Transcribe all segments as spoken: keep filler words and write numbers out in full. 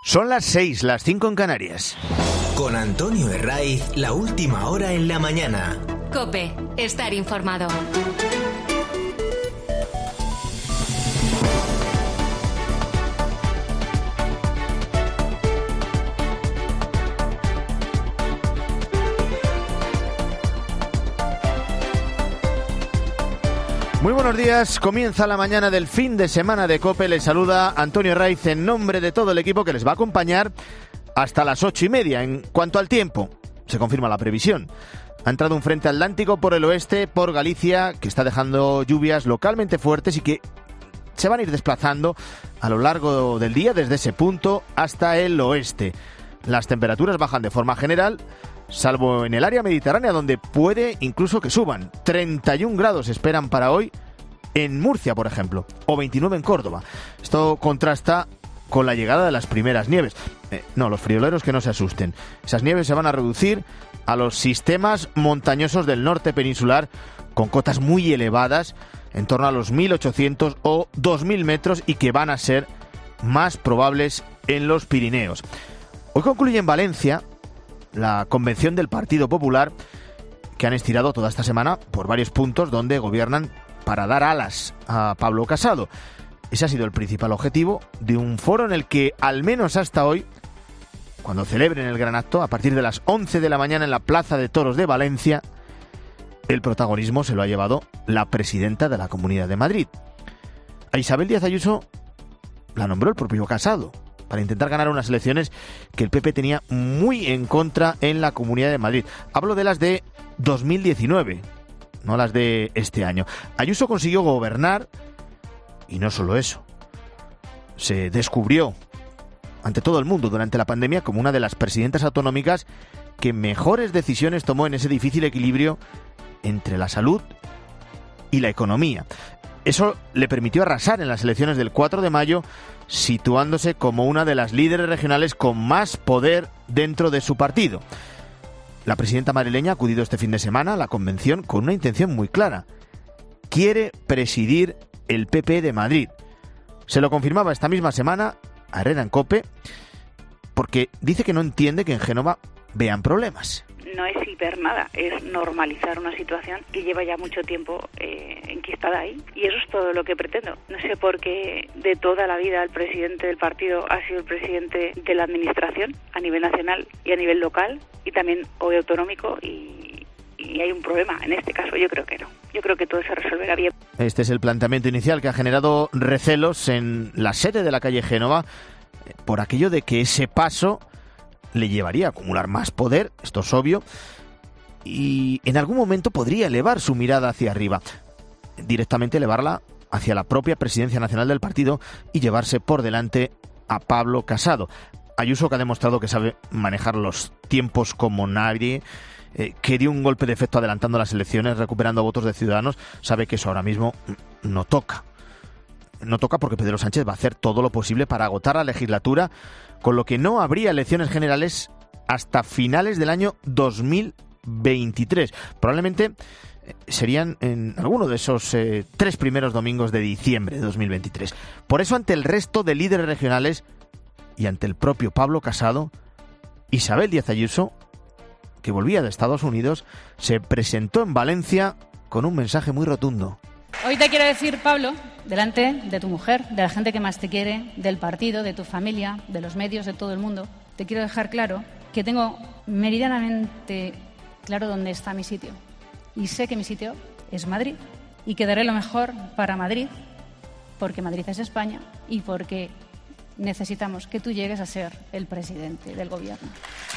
Son las seis, las cinco en Canarias. Con Antonio Herraiz, la última hora en la mañana. COPE, estar informado. Muy buenos días, comienza la mañana del fin de semana de COPE. Les saluda Antonio Herraiz en nombre de todo el equipo que les va a acompañar hasta las ocho y media. En cuanto al tiempo, se confirma la previsión. Ha entrado un frente atlántico por el oeste, por Galicia, que está dejando lluvias localmente fuertes y que se van a ir desplazando a lo largo del día desde ese punto hasta el oeste. Las temperaturas bajan de forma general, salvo en el área mediterránea, donde puede incluso que suban. treinta y un grados esperan para hoy en Murcia, por ejemplo, o veintinueve en Córdoba. Esto contrasta con la llegada de las primeras nieves. Eh, no, los frioleros que no se asusten. Esas nieves se van a reducir a los sistemas montañosos del norte peninsular, con cotas muy elevadas, en torno a los mil ochocientos o dos mil metros, y que van a ser más probables en los Pirineos. Hoy concluye en Valencia la convención del Partido Popular, que han estirado toda esta semana por varios puntos donde gobiernan para dar alas a Pablo Casado. Ese ha sido el principal objetivo de un foro en el que, al menos hasta hoy, cuando celebren el gran acto, a partir de las once de la mañana en la Plaza de Toros de Valencia, el protagonismo se lo ha llevado la presidenta de la Comunidad de Madrid. A Isabel Díaz Ayuso la nombró el propio Casado, para intentar ganar unas elecciones que el P P tenía muy en contra en la Comunidad de Madrid. Hablo de las de dos mil diecinueve, no las de este año. Ayuso consiguió gobernar, y no solo eso, se descubrió ante todo el mundo durante la pandemia como una de las presidentas autonómicas que mejores decisiones tomó en ese difícil equilibrio entre la salud y la economía. Eso le permitió arrasar en las elecciones del cuatro de mayo, situándose como una de las líderes regionales con más poder dentro de su partido. La presidenta madrileña ha acudido este fin de semana a la convención con una intención muy clara. Quiere presidir el P P de Madrid. Se lo confirmaba esta misma semana a Herrera en COPE, porque dice que no entiende que en Génova vean problemas. No es hiper nada, es normalizar una situación que lleva ya mucho tiempo eh, enquistada ahí, y eso es todo lo que pretendo. No sé por qué de toda la vida el presidente del partido ha sido el presidente de la administración a nivel nacional y a nivel local, y también hoy autonómico, y, y hay un problema. En este caso yo creo que no, yo creo que todo se resolverá bien. Este es el planteamiento inicial que ha generado recelos en la sede de la calle Génova, por aquello de que ese paso le llevaría a acumular más poder, esto es obvio, y en algún momento podría elevar su mirada hacia arriba, directamente elevarla hacia la propia presidencia nacional del partido y llevarse por delante a Pablo Casado. Ayuso, que ha demostrado que sabe manejar los tiempos como nadie, eh, que dio un golpe de efecto adelantando las elecciones, recuperando votos de Ciudadanos, sabe que eso ahora mismo no toca. No toca porque Pedro Sánchez va a hacer todo lo posible para agotar la legislatura, con lo que no habría elecciones generales hasta finales del año dos mil veintitrés. Probablemente serían en alguno de esos eh, tres primeros domingos de diciembre de dos mil veintitrés. Por eso, ante el resto de líderes regionales y ante el propio Pablo Casado, Isabel Díaz Ayuso, que volvía de Estados Unidos, se presentó en Valencia con un mensaje muy rotundo. Hoy te quiero decir, Pablo, delante de tu mujer, de la gente que más te quiere, del partido, de tu familia, de los medios, de todo el mundo, te quiero dejar claro que tengo meridianamente claro dónde está mi sitio. Y sé que mi sitio es Madrid, y que daré lo mejor para Madrid, porque Madrid es España y porque necesitamos que tú llegues a ser el presidente del gobierno.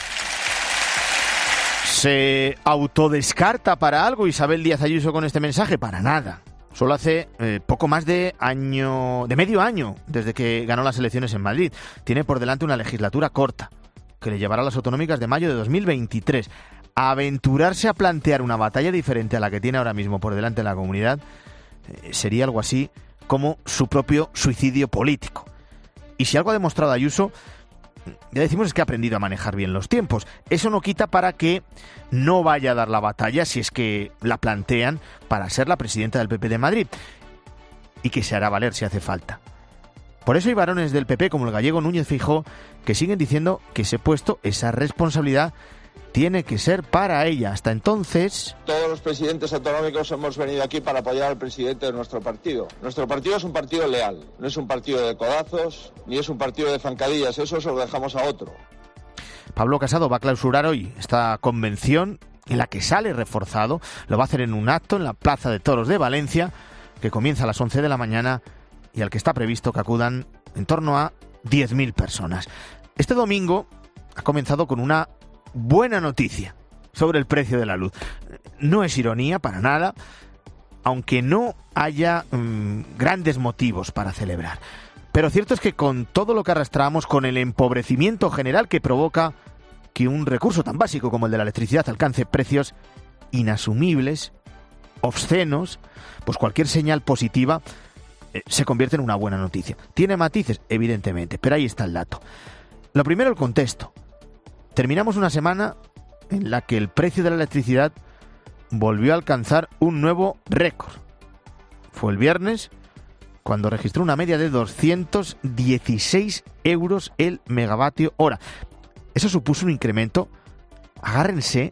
¿Se autodescarta para algo Isabel Díaz Ayuso con este mensaje? Para nada. Solo hace eh, poco más de año, de medio año desde que ganó las elecciones en Madrid. Tiene por delante una legislatura corta que le llevará a las autonómicas de mayo de dos mil veintitrés. Aventurarse a plantear una batalla diferente a la que tiene ahora mismo por delante en la comunidad eh, sería algo así como su propio suicidio político. Y si algo ha demostrado Ayuso, ya decimos, es que ha aprendido a manejar bien los tiempos. Eso no quita para que no vaya a dar la batalla si es que la plantean para ser la presidenta del P P de Madrid, y que se hará valer si hace falta. Por eso hay varones del P P como el gallego Núñez Feijóo que siguen diciendo que ese puesto, esa responsabilidad, tiene que ser para ella. Hasta entonces... Todos los presidentes autonómicos hemos venido aquí para apoyar al presidente de nuestro partido. Nuestro partido es un partido leal, no es un partido de codazos, ni es un partido de zancadillas, eso se lo dejamos a otro. Pablo Casado va a clausurar hoy esta convención en la que sale reforzado. Lo va a hacer en un acto en la Plaza de Toros de Valencia, que comienza a las once de la mañana y al que está previsto que acudan en torno a diez mil personas. Este domingo ha comenzado con una buena noticia sobre el precio de la luz. No es ironía para nada, aunque no haya mmm, grandes motivos para celebrar. Pero cierto es que con todo lo que arrastramos, con el empobrecimiento general que provoca que un recurso tan básico como el de la electricidad alcance precios inasumibles, obscenos, pues cualquier señal positiva eh, se convierte en una buena noticia. Tiene matices, evidentemente, pero ahí está el dato. Lo primero, el contexto. Terminamos una semana en la que el precio de la electricidad volvió a alcanzar un nuevo récord. Fue el viernes cuando registró una media de doscientos dieciséis euros el megavatio hora. Eso supuso un incremento, agárrense,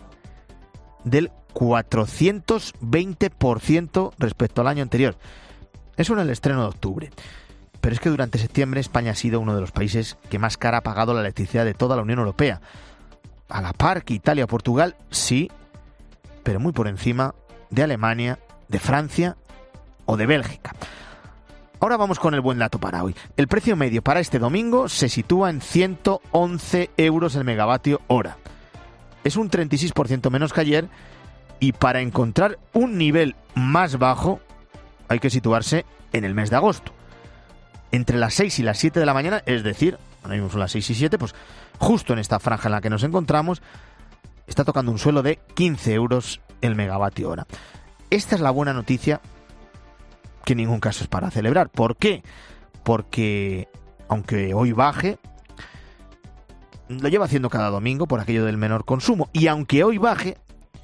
del cuatrocientos veinte por ciento respecto al año anterior. Eso en el estreno de octubre. Pero es que durante septiembre España ha sido uno de los países que más cara ha pagado la electricidad de toda la Unión Europea. A la par que Italia o Portugal, sí, pero muy por encima de Alemania, de Francia o de Bélgica. Ahora vamos con el buen dato para hoy. El precio medio para este domingo se sitúa en ciento once euros el megavatio hora. Es un treinta y seis por ciento menos que ayer, y para encontrar un nivel más bajo hay que situarse en el mes de agosto. Entre las seis y las siete de la mañana, es decir, ahora mismo son las seis y siete, pues justo en esta franja en la que nos encontramos, está tocando un suelo de quince euros el megavatio hora. Esta es la buena noticia, que en ningún caso es para celebrar. ¿Por qué? Porque aunque hoy baje, lo lleva haciendo cada domingo por aquello del menor consumo, y aunque hoy baje,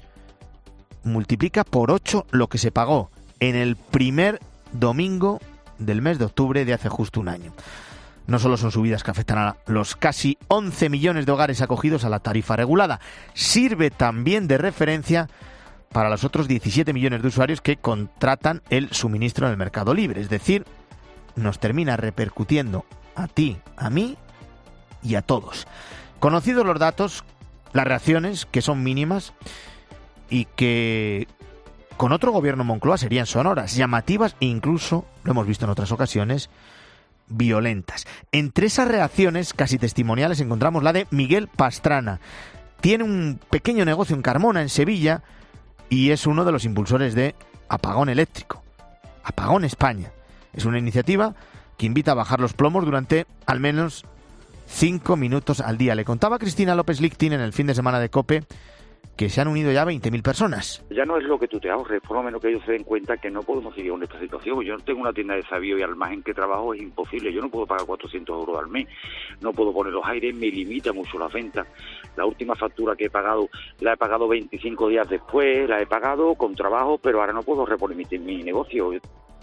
multiplica por ocho lo que se pagó en el primer domingo del mes de octubre de hace justo un año. No solo son subidas que afectan a los casi once millones de hogares acogidos a la tarifa regulada, sirve también de referencia para los otros diecisiete millones de usuarios que contratan el suministro en el mercado libre. Es decir, nos termina repercutiendo a ti, a mí y a todos. Conocidos los datos, las reacciones, que son mínimas y que con otro gobierno Moncloa serían sonoras, llamativas e incluso, lo hemos visto en otras ocasiones, violentas. Entre esas reacciones casi testimoniales encontramos la de Miguel Pastrana. Tiene un pequeño negocio en Carmona, en Sevilla, y es uno de los impulsores de Apagón Eléctrico. Apagón España. Es una iniciativa que invita a bajar los plomos durante al menos cinco minutos al día. Le contaba Cristina López Lichtin en el fin de semana de COPE que se han unido ya veinte mil personas. Ya no es lo que tú te ahorres, por lo menos que ellos se den cuenta que no podemos seguir con esta situación. Yo no tengo una tienda de sabio y al margen que trabajo es imposible. Yo no puedo pagar cuatrocientos euros al mes, no puedo poner los aires, me limita mucho las ventas. La última factura que he pagado, la he pagado veinticinco días después, la he pagado con trabajo, pero ahora no puedo reponer mi, mi negocio.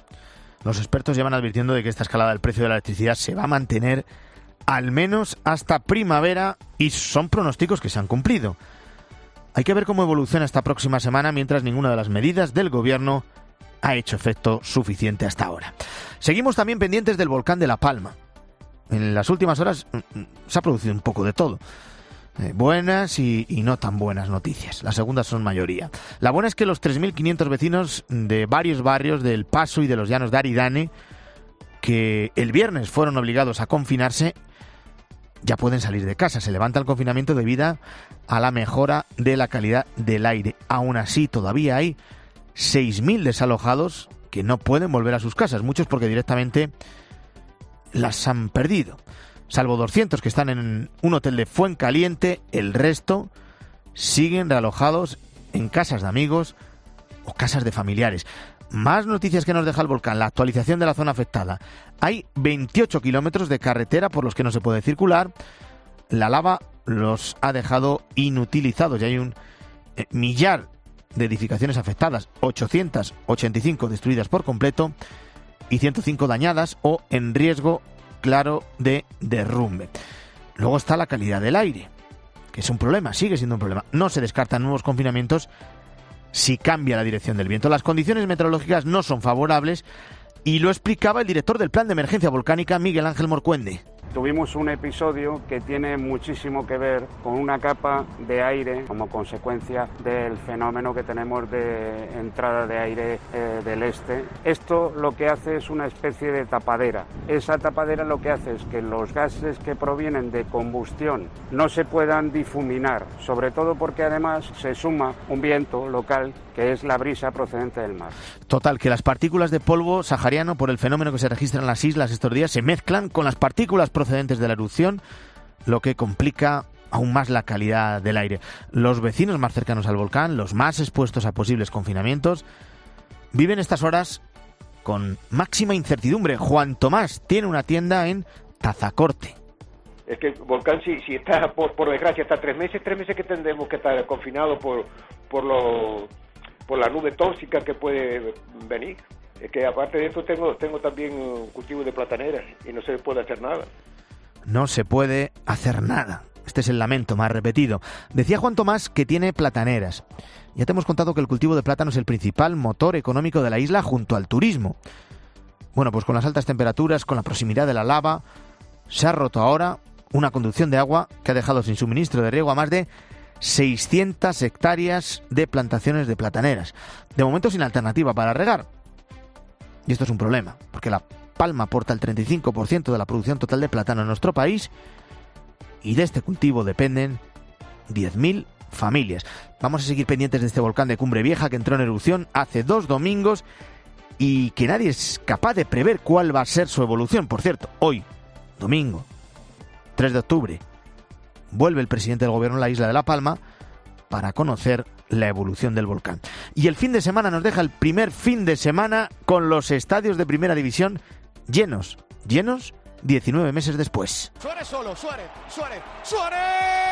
Los expertos llevan advirtiendo de que esta escalada del precio de la electricidad se va a mantener al menos hasta primavera, y son pronósticos que se han cumplido. Hay que ver cómo evoluciona esta próxima semana mientras ninguna de las medidas del gobierno ha hecho efecto suficiente hasta ahora. Seguimos también pendientes del volcán de La Palma. En las últimas horas se ha producido un poco de todo. Eh, buenas y, y no tan buenas noticias. Las segundas son mayoría. La buena es que los tres mil quinientos vecinos de varios barrios del Paso y de los Llanos de Aridane, que el viernes fueron obligados a confinarse, ya pueden salir de casa. Se levanta el confinamiento debido a la mejora de la calidad del aire. Aún así, todavía hay seis mil desalojados que no pueden volver a sus casas, muchos porque directamente las han perdido. Salvo doscientos que están en un hotel de Fuencaliente, el resto siguen realojados en casas de amigos o casas de familiares. Más noticias que nos deja el volcán, la actualización de la zona afectada. Hay veintiocho kilómetros de carretera por los que no se puede circular. La lava los ha dejado inutilizados y hay un eh, millar de edificaciones afectadas, ochocientas ochenta y cinco destruidas por completo y ciento cinco dañadas o en riesgo claro de derrumbe. Luego está la calidad del aire, que es un problema, sigue siendo un problema. No se descartan nuevos confinamientos si cambia la dirección del viento. Las condiciones meteorológicas no son favorables y lo explicaba el director del Plan de Emergencia Volcánica, Miguel Ángel Morcuende. Tuvimos un episodio que tiene muchísimo que ver con una capa de aire como consecuencia del fenómeno que tenemos de entrada de aire eh, del este. Esto lo que hace es una especie de tapadera. Esa tapadera lo que hace es que los gases que provienen de combustión no se puedan difuminar, sobre todo porque además se suma un viento local que es la brisa procedente del mar. Total, que las partículas de polvo sahariano, por el fenómeno que se registra en las islas estos días, se mezclan con las partículas procedentes de la erupción, lo que complica aún más la calidad del aire. Los vecinos más cercanos al volcán, los más expuestos a posibles confinamientos, viven estas horas con máxima incertidumbre. Juan Tomás tiene una tienda en Tazacorte. Es que el volcán, si, si está, por, por desgracia, está tres meses, tres meses que tendremos que estar confinados por, por, lo, por la nube tóxica que puede venir. Es que aparte de esto tengo, tengo también un cultivo de plataneras y no se puede hacer nada. No se puede hacer nada. Este es el lamento más repetido. Decía Juan Tomás que tiene plataneras. Ya te hemos contado que el cultivo de plátano es el principal motor económico de la isla junto al turismo. Bueno, pues con las altas temperaturas, con la proximidad de la lava, se ha roto ahora una conducción de agua que ha dejado sin suministro de riego a más de seiscientas hectáreas de plantaciones de plataneras. De momento sin alternativa para regar. Y esto es un problema, porque La Palma aporta el treinta y cinco por ciento de la producción total de plátano en nuestro país y de este cultivo dependen diez mil familias. Vamos a seguir pendientes de este volcán de Cumbre Vieja que entró en erupción hace dos domingos y que nadie es capaz de prever cuál va a ser su evolución. Por cierto, hoy, domingo, tres de octubre, vuelve el presidente del gobierno a la isla de La Palma para conocer la evolución del volcán. Y el fin de semana nos deja el primer fin de semana con los estadios de primera división llenos, llenos diecinueve meses después. Suárez solo, Suárez, Suárez, Suárez.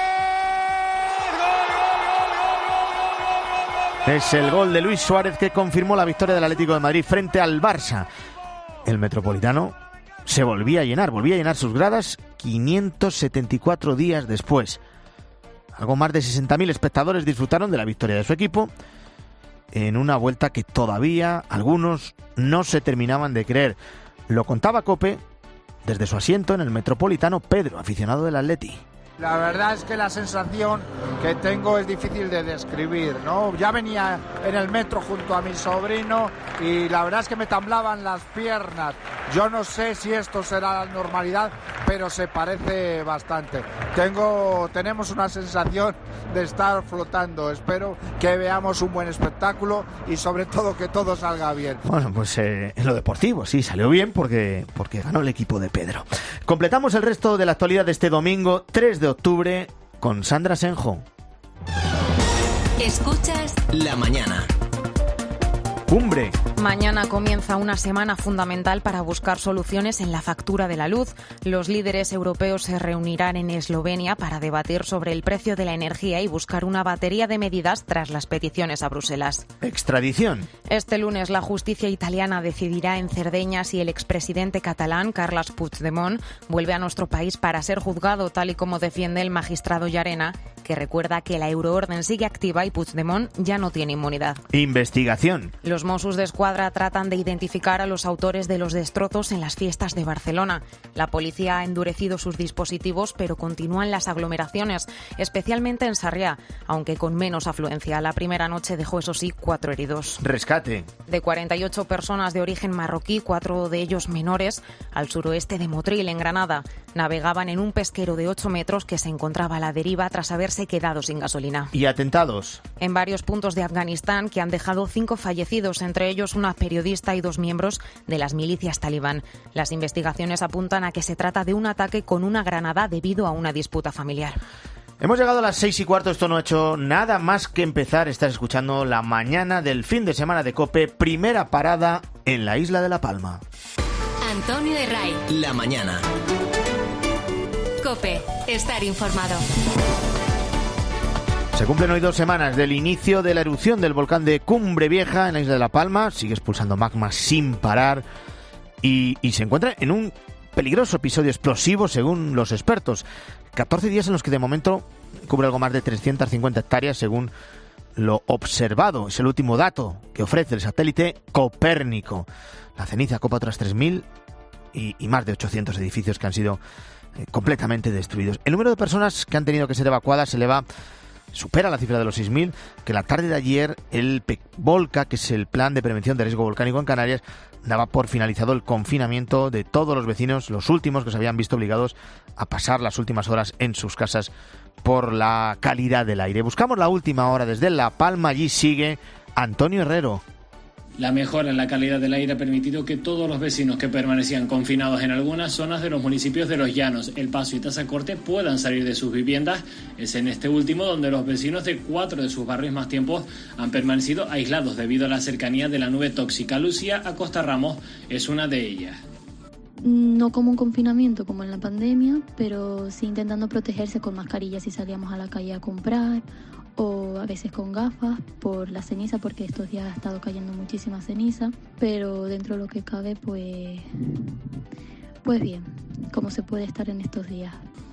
Es el gol de Luis Suárez que confirmó la victoria del Atlético de Madrid frente al Barça. El Metropolitano se volvía a llenar, volvía a llenar sus gradas quinientos setenta y cuatro días después. Algo más de sesenta mil espectadores disfrutaron de la victoria de su equipo en una vuelta que todavía algunos no se terminaban de creer. Lo contaba COPE desde su asiento en el Metropolitano Pedro, aficionado del Atleti. La verdad es que la sensación que tengo es difícil de describir, ¿no? Ya venía en el metro junto a mi sobrino y la verdad es que me temblaban las piernas. Yo no sé si esto será la normalidad, pero se parece bastante. Tengo, tenemos una sensación de estar flotando. Espero que veamos un buen espectáculo y sobre todo que todo salga bien. Bueno, pues eh, en lo deportivo sí salió bien porque, porque ganó el equipo de Pedro. Completamos el resto de la actualidad de este domingo tres de octubre con Sandra Senjo. Escuchas La mañana. Cumbre. Mañana comienza una semana fundamental para buscar soluciones en la factura de la luz. Los líderes europeos se reunirán en Eslovenia para debatir sobre el precio de la energía y buscar una batería de medidas tras las peticiones a Bruselas. Extradición. Este lunes la justicia italiana decidirá en Cerdeña si el expresidente catalán Carles Puigdemont vuelve a nuestro país para ser juzgado, tal y como defiende el magistrado Llarena, que recuerda que la euroorden sigue activa y Puigdemont ya no tiene inmunidad. Investigación. Los Mossos d'Esquadra tratan de identificar a los autores de los destrozos en las fiestas de Barcelona. La policía ha endurecido sus dispositivos, pero continúan las aglomeraciones, especialmente en Sarriá, aunque con menos afluencia. La primera noche dejó, eso sí, cuatro heridos. Rescate. De cuarenta y ocho personas de origen marroquí, cuatro de ellos menores, al suroeste de Motril, en Granada. Navegaban en un pesquero de ocho metros que se encontraba a la deriva tras haberse quedado sin gasolina. Y atentados. En varios puntos de Afganistán que han dejado cinco fallecidos, entre ellos una periodista y dos miembros de las milicias talibán. Las investigaciones apuntan a que se trata de un ataque con una granada debido a una disputa familiar. Hemos llegado a las seis y cuarto, esto no ha hecho nada más que empezar. Estás escuchando la mañana del fin de semana de COPE, primera parada en la isla de La Palma. Antonio Herray. La mañana. COPE, estar informado. Se cumplen hoy dos semanas del inicio de la erupción del volcán de Cumbre Vieja en la isla de La Palma. Sigue expulsando magma sin parar y, y se encuentra en un peligroso episodio explosivo según los expertos. catorce días en los que de momento cubre algo más de trescientas cincuenta hectáreas según lo observado. Es el último dato que ofrece el satélite Copérnico. La ceniza copa otras tres mil y, y más de ochocientos edificios que han sido eh, completamente destruidos. El número de personas que han tenido que ser evacuadas se eleva, supera la cifra de los seis mil, que la tarde de ayer el PEVOLCA, que es el Plan de Prevención de Riesgo Volcánico en Canarias, daba por finalizado el confinamiento de todos los vecinos, los últimos que se habían visto obligados a pasar las últimas horas en sus casas por la calidad del aire. Buscamos la última hora desde La Palma, allí sigue Antonio Herrero. La mejora en la calidad del aire ha permitido que todos los vecinos que permanecían confinados en algunas zonas de los municipios de Los Llanos, El Paso y Tazacorte puedan salir de sus viviendas. Es en este último donde los vecinos de cuatro de sus barrios más tiempos han permanecido aislados debido a la cercanía de la nube tóxica. Lucía Acosta Ramos es una de ellas. No como un confinamiento como en la pandemia, pero sí intentando protegerse con mascarillas si salíamos a la calle a comprar, o a veces con gafas por la ceniza, porque estos días ha estado cayendo muchísima ceniza, pero dentro de lo que cabe, pues, pues bien, como se puede estar en estos días.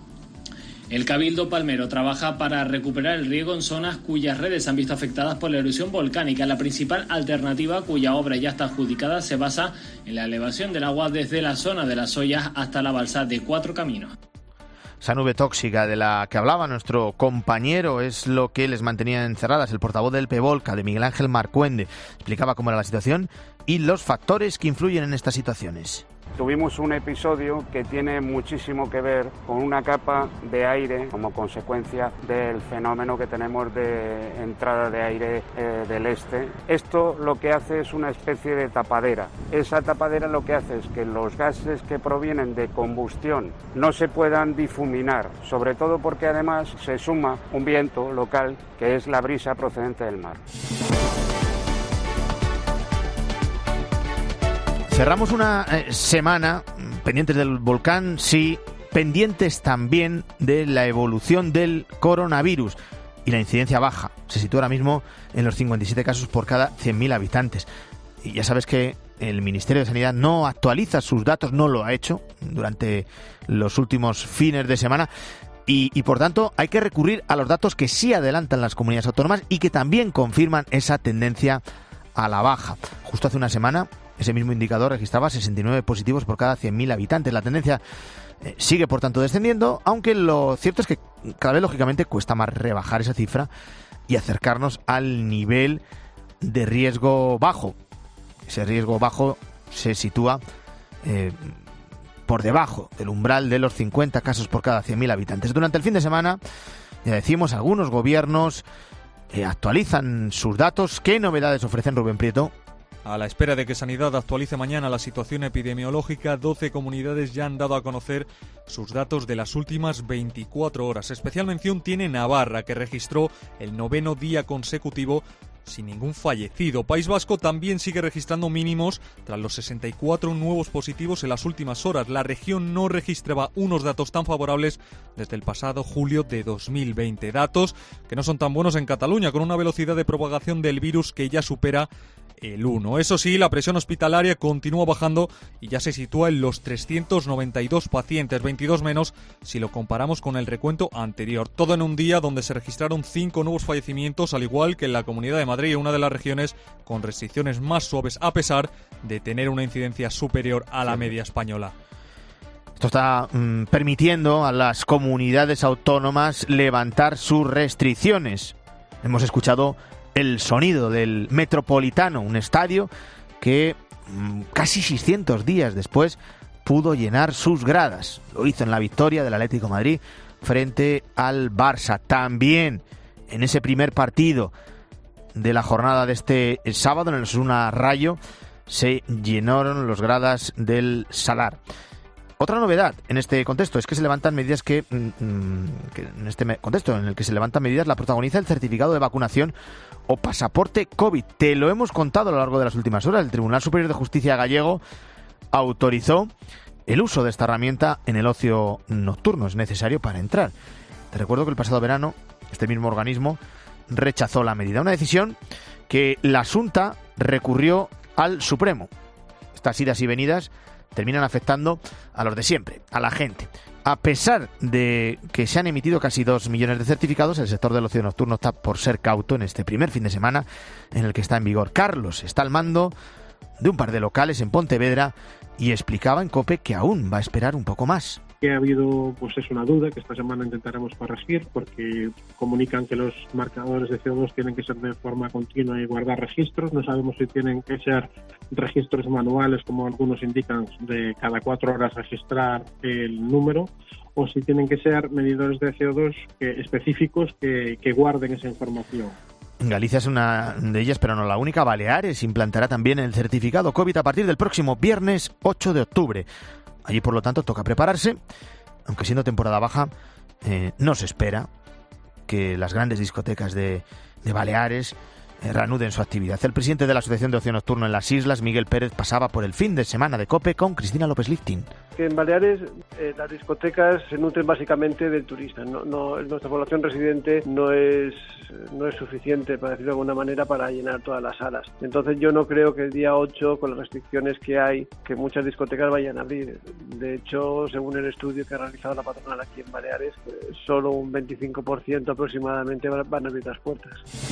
El Cabildo Palmero trabaja para recuperar el riego en zonas cuyas redes han visto afectadas por la erupción volcánica. La principal alternativa, cuya obra ya está adjudicada, se basa en la elevación del agua desde la zona de las Ollas hasta la balsa de Cuatro Caminos. Esa nube tóxica de la que hablaba nuestro compañero es lo que les mantenía encerradas. El portavoz del PEVOLCA, de Miguel Ángel Marcuende, explicaba cómo era la situación y los factores que influyen en estas situaciones. Tuvimos un episodio que tiene muchísimo que ver con una capa de aire como consecuencia del fenómeno que tenemos de entrada de aire eh, del este. Esto lo que hace es una especie de tapadera. Esa tapadera lo que hace es que los gases que provienen de combustión no se puedan difuminar, sobre todo porque además se suma un viento local que es la brisa procedente del mar. Cerramos una eh, semana pendientes del volcán, sí, pendientes también de la evolución del coronavirus. Y la incidencia baja, se sitúa ahora mismo en los cincuenta y siete casos por cada cien mil habitantes. Y ya sabes que el Ministerio de Sanidad no actualiza sus datos, no lo ha hecho durante los últimos fines de semana. Y, y por tanto hay que recurrir a los datos que sí adelantan las comunidades autónomas y que también confirman esa tendencia a la baja. Justo hace una semana ese mismo indicador registraba sesenta y nueve positivos por cada cien mil habitantes. La tendencia eh, sigue, por tanto, descendiendo, aunque lo cierto es que cada vez, lógicamente, cuesta más rebajar esa cifra y acercarnos al nivel de riesgo bajo. Ese riesgo bajo se sitúa eh, por debajo del umbral de los cincuenta casos por cada cien mil habitantes. Durante el fin de semana, ya decimos, algunos gobiernos eh, actualizan sus datos. ¿Qué novedades ofrecen, Rubén Prieto? A la espera de que Sanidad actualice mañana la situación epidemiológica, doce comunidades ya han dado a conocer sus datos de las últimas veinticuatro horas. Especial mención tiene Navarra, que registró el noveno día consecutivo sin ningún fallecido. País Vasco también sigue registrando mínimos tras los sesenta y cuatro nuevos positivos en las últimas horas. La región no registraba unos datos tan favorables desde el pasado julio de dos mil veinte. Datos que no son tan buenos en Cataluña, con una velocidad de propagación del virus que ya supera el uno. Eso sí, la presión hospitalaria continúa bajando y ya se sitúa en los trescientos noventa y dos pacientes, veintidós menos si lo comparamos con el recuento anterior. Todo en un día donde se registraron cinco nuevos fallecimientos, al igual que en la Comunidad de Madrid, una de las regiones con restricciones más suaves, a pesar de tener una incidencia superior a la media española. Esto está mmm, permitiendo a las comunidades autónomas levantar sus restricciones. Hemos escuchado el sonido del Metropolitano, un estadio que mmm, casi seiscientos días después pudo llenar sus gradas. Lo hizo en la victoria del Atlético de Madrid frente al Barça. También en ese primer partido de la jornada de este sábado en el Osasuna Rayo se llenaron los gradas del Sadar. Otra novedad en este contexto es que se levantan medidas que, que en este contexto en el que se levantan medidas la protagoniza el certificado de vacunación o pasaporte COVID. Te lo hemos contado a lo largo de las últimas horas. El Tribunal Superior de Justicia gallego autorizó el uso de esta herramienta en el ocio nocturno. Es necesario para entrar. Te recuerdo que el pasado verano este mismo organismo rechazó la medida. Una decisión que la Xunta recurrió al Supremo. Estas idas y venidas terminan afectando a los de siempre, a la gente. A pesar de que se han emitido casi dos millones de certificados, el sector del ocio nocturno está por ser cauto en este primer fin de semana en el que está en vigor. Carlos está al mando de un par de locales en Pontevedra y explicaba en COPE que aún va a esperar un poco más. Que ha habido, pues es una duda que esta semana intentaremos corregir, porque comunican que los marcadores de C O dos tienen que ser de forma continua y guardar registros. No sabemos si tienen que ser registros manuales, como algunos indican, de cada cuatro horas registrar el número, o si tienen que ser medidores de C O dos que, específicos que, que guarden esa información. Galicia es una de ellas, pero no la única. Baleares implantará también el certificado COVID a partir del próximo viernes ocho de octubre. Allí, por lo tanto, toca prepararse, aunque siendo temporada baja, eh, no se espera que las grandes discotecas de, de Baleares eh, reanuden su actividad. El presidente de la Asociación de Ocio Nocturno en las Islas, Miguel Pérez, pasaba por el fin de semana de COPE con Cristina López-Liftin. Que en Baleares eh, las discotecas se nutren básicamente del turista. No, no, nuestra población residente no es, no es suficiente, para decirlo de alguna manera, para llenar todas las salas. Entonces yo no creo que el día ocho, con las restricciones que hay, que muchas discotecas vayan a abrir. De hecho, según el estudio que ha realizado la patronal aquí en Baleares, eh, solo un veinticinco por ciento aproximadamente van a abrir las puertas.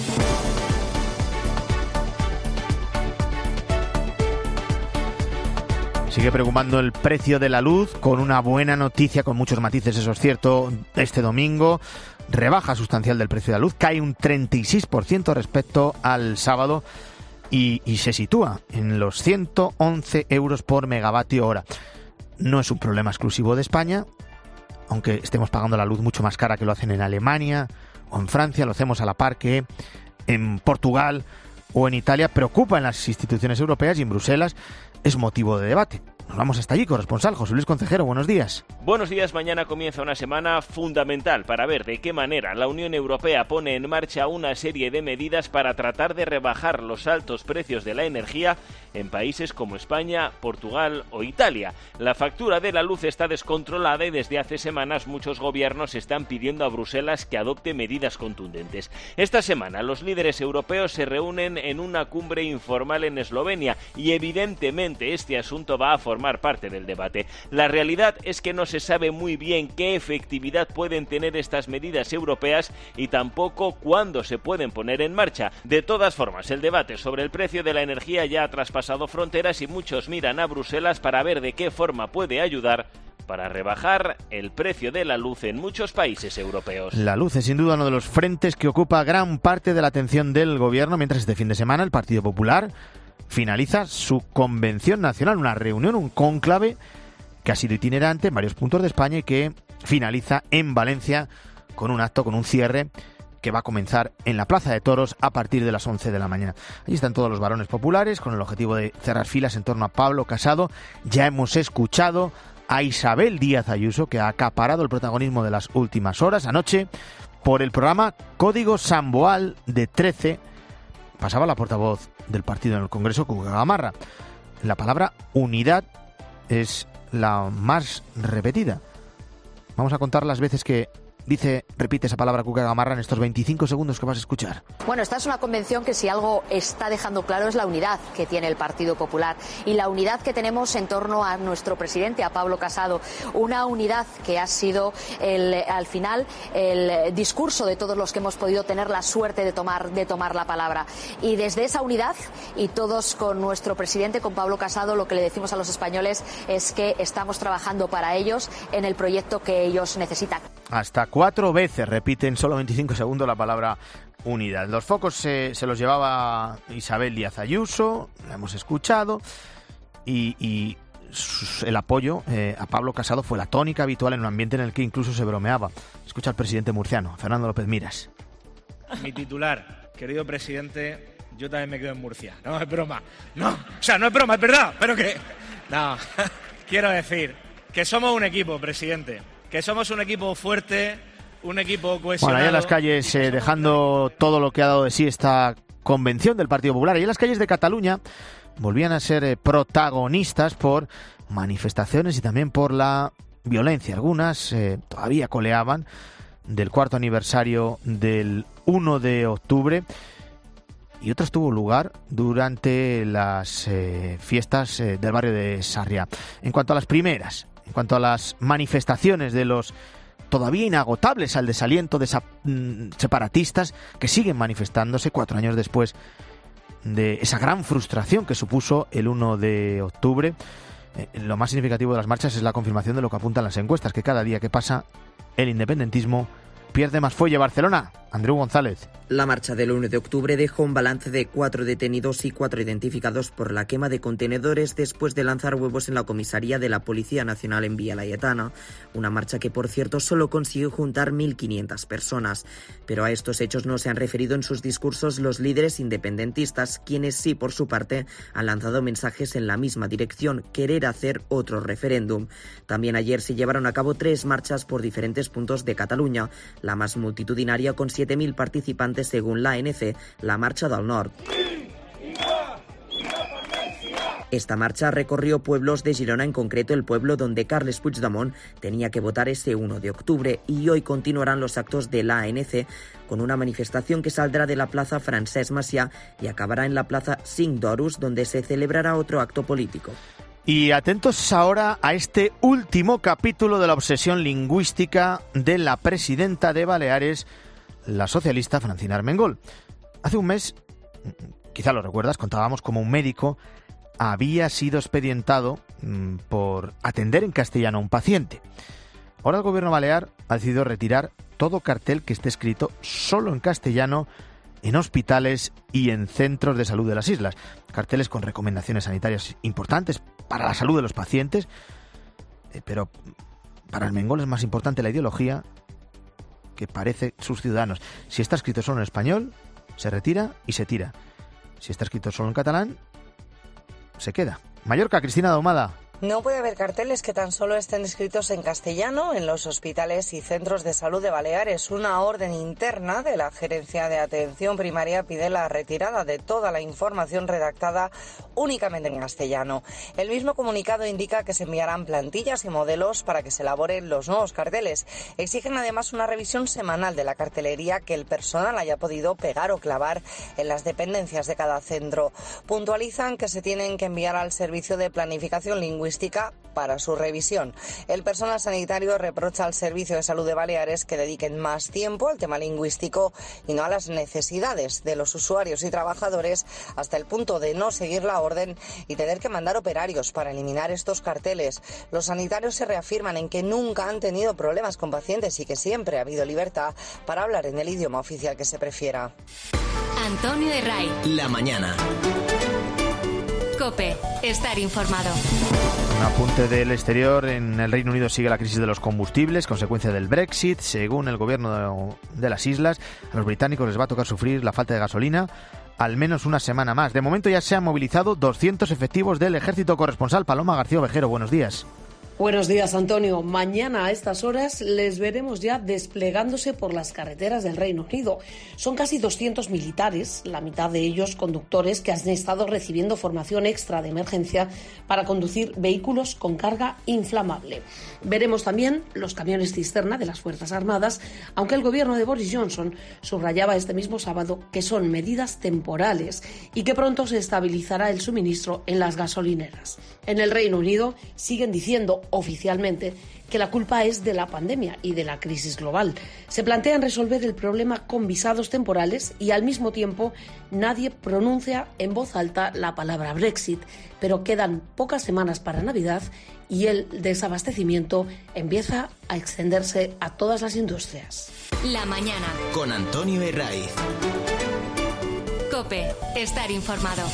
Sigue preocupando el precio de la luz, con una buena noticia, con muchos matices, eso es cierto, este domingo. Rebaja sustancial del precio de la luz, cae un treinta y seis por ciento respecto al sábado y, y se sitúa en los ciento once euros por megavatio hora. No es un problema exclusivo de España, aunque estemos pagando la luz mucho más cara que lo hacen en Alemania o en Francia, lo hacemos a la par que en Portugal o en Italia. Preocupa en las instituciones europeas y en Bruselas es motivo de debate. Nos vamos hasta allí, corresponsal José Luis Concejero, buenos días. Buenos días, mañana comienza una semana fundamental para ver de qué manera la Unión Europea pone en marcha una serie de medidas para tratar de rebajar los altos precios de la energía en países como España, Portugal o Italia. La factura de la luz está descontrolada y desde hace semanas muchos gobiernos están pidiendo a Bruselas que adopte medidas contundentes. Esta semana los líderes europeos se reúnen en una cumbre informal en Eslovenia y evidentemente este asunto va a formar parte del debate. La realidad es que no se sabe muy bien qué efectividad pueden tener estas medidas europeas y tampoco cuándo se pueden poner en marcha. De todas formas, el debate sobre el precio de la energía ya ha traspasado fronteras y muchos miran a Bruselas para ver de qué forma puede ayudar para rebajar el precio de la luz en muchos países europeos. La luz es sin duda uno de los frentes que ocupa gran parte de la atención del gobierno, mientras este fin de semana el Partido Popular finaliza su convención nacional, una reunión, un cónclave que ha sido itinerante en varios puntos de España y que finaliza en Valencia con un acto, con un cierre que va a comenzar en la Plaza de Toros a partir de las once de la mañana. Allí están todos los varones populares con el objetivo de cerrar filas en torno a Pablo Casado. Ya hemos escuchado a Isabel Díaz Ayuso, que ha acaparado el protagonismo de las últimas horas. Anoche, por el programa Código Samboal de trece, pasaba la portavoz del partido en el Congreso, Cuca Gamarra. La palabra unidad es la más repetida. Vamos a contar las veces que dice, repite esa palabra Cuca Gamarra en estos veinticinco segundos que vas a escuchar. Bueno, esta es una convención que si algo está dejando claro es la unidad que tiene el Partido Popular y la unidad que tenemos en torno a nuestro presidente, a Pablo Casado. Una unidad que ha sido el, al final el discurso de todos los que hemos podido tener la suerte de tomar, de tomar la palabra. Y desde esa unidad y todos con nuestro presidente, con Pablo Casado, lo que le decimos a los españoles es que estamos trabajando para ellos en el proyecto que ellos necesitan. Hasta cuatro veces repite en solo veinticinco segundos la palabra unidad. Los focos se, se los llevaba Isabel Díaz Ayuso, la hemos escuchado, y, y el apoyo eh, a Pablo Casado fue la tónica habitual en un ambiente en el que incluso se bromeaba. Escucha al presidente murciano, Fernando López Miras. Mi titular, querido presidente, yo también me quedo en Murcia. No, es broma. No, o sea, no es broma, es verdad, pero que... No, quiero decir que somos un equipo, presidente. Que somos un equipo fuerte, un equipo cohesionado. Bueno, ahí en las calles, eh, dejando todo lo que ha dado de sí esta convención del Partido Popular, y en las calles de Cataluña volvían a ser eh, protagonistas por manifestaciones y también por la violencia. Algunas eh, todavía coleaban del cuarto aniversario del uno de octubre y otras tuvo lugar durante las eh, fiestas eh, del barrio de Sarriá. En cuanto a las primeras, en cuanto a las manifestaciones de los todavía inagotables al desaliento de esa, mm, separatistas que siguen manifestándose cuatro años después de esa gran frustración que supuso el uno de octubre, eh, lo más significativo de las marchas es la confirmación de lo que apuntan las encuestas, que cada día que pasa el independentismo pierde más fuelle. Barcelona, Andreu González. La marcha del uno de octubre dejó un balance de cuatro detenidos y cuatro identificados por la quema de contenedores después de lanzar huevos en la comisaría de la Policía Nacional en Vía Laietana. Una marcha que, por cierto, solo consiguió juntar mil quinientas personas. Pero a estos hechos no se han referido en sus discursos los líderes independentistas, quienes sí, por su parte, han lanzado mensajes en la misma dirección: querer hacer otro referéndum. También ayer se llevaron a cabo tres marchas por diferentes puntos de Cataluña, la más multitudinaria con siete mil participantes según la A N C, la Marcha del Nord. Esta marcha recorrió pueblos de Girona, en concreto el pueblo donde Carles Puigdemont tenía que votar ese uno de octubre, y hoy continuarán los actos de la A N C con una manifestación que saldrá de la plaza Francesc Macià y acabará en la plaza Cinc d'Oros, donde se celebrará otro acto político. Y atentos ahora a este último capítulo de la obsesión lingüística de la presidenta de Baleares, la socialista Francina Armengol. Hace un mes, quizá lo recuerdas, contábamos cómo un médico había sido expedientado mmm, por atender en castellano a un paciente. Ahora el gobierno balear ha decidido retirar todo cartel que esté escrito solo en castellano en hospitales y en centros de salud de las islas. Carteles con recomendaciones sanitarias importantes para la salud de los pacientes, eh, pero para Armengol es más importante la ideología que parece sus ciudadanos. Si está escrito solo en español, se retira y se tira. Si está escrito solo en catalán, se queda. Mallorca, Cristina Ahumada. No puede haber carteles que tan solo estén escritos en castellano en los hospitales y centros de salud de Baleares. Una orden interna de la Gerencia de Atención Primaria pide la retirada de toda la información redactada únicamente en castellano. El mismo comunicado indica que se enviarán plantillas y modelos para que se elaboren los nuevos carteles. Exigen además una revisión semanal de la cartelería que el personal haya podido pegar o clavar en las dependencias de cada centro. Puntualizan que se tienen que enviar al Servicio de Planificación Lingüística para su revisión. El personal sanitario reprocha al Servicio de Salud de Baleares que dediquen más tiempo al tema lingüístico y no a las necesidades de los usuarios y trabajadores, hasta el punto de no seguir la orden y tener que mandar operarios para eliminar estos carteles. Los sanitarios se reafirman en que nunca han tenido problemas con pacientes y que siempre ha habido libertad para hablar en el idioma oficial que se prefiera. Antonio de Ray. La mañana. COPE. Estar informado. Un apunte del exterior. En el Reino Unido sigue la crisis de los combustibles, consecuencia del Brexit. Según el gobierno de, de las islas, a los británicos les va a tocar sufrir la falta de gasolina al menos una semana más. De momento ya se han movilizado doscientos efectivos del ejército. Corresponsal Paloma García Ovejero, buenos días. Buenos días, Antonio. Mañana a estas horas les veremos ya desplegándose por las carreteras del Reino Unido. Son casi doscientos militares, la mitad de ellos conductores que han estado recibiendo formación extra de emergencia para conducir vehículos con carga inflamable. Veremos también los camiones cisterna de las Fuerzas Armadas, aunque el gobierno de Boris Johnson subrayaba este mismo sábado que son medidas temporales y que pronto se estabilizará el suministro en las gasolineras. En el Reino Unido siguen diciendo oficialmente que la culpa es de la pandemia y de la crisis global. Se plantean resolver el problema con visados temporales y al mismo tiempo nadie pronuncia en voz alta la palabra Brexit, pero quedan pocas semanas para Navidad y el desabastecimiento empieza a extenderse a todas las industrias. La mañana. Con Antonio Herraiz. COPE. Estar informado.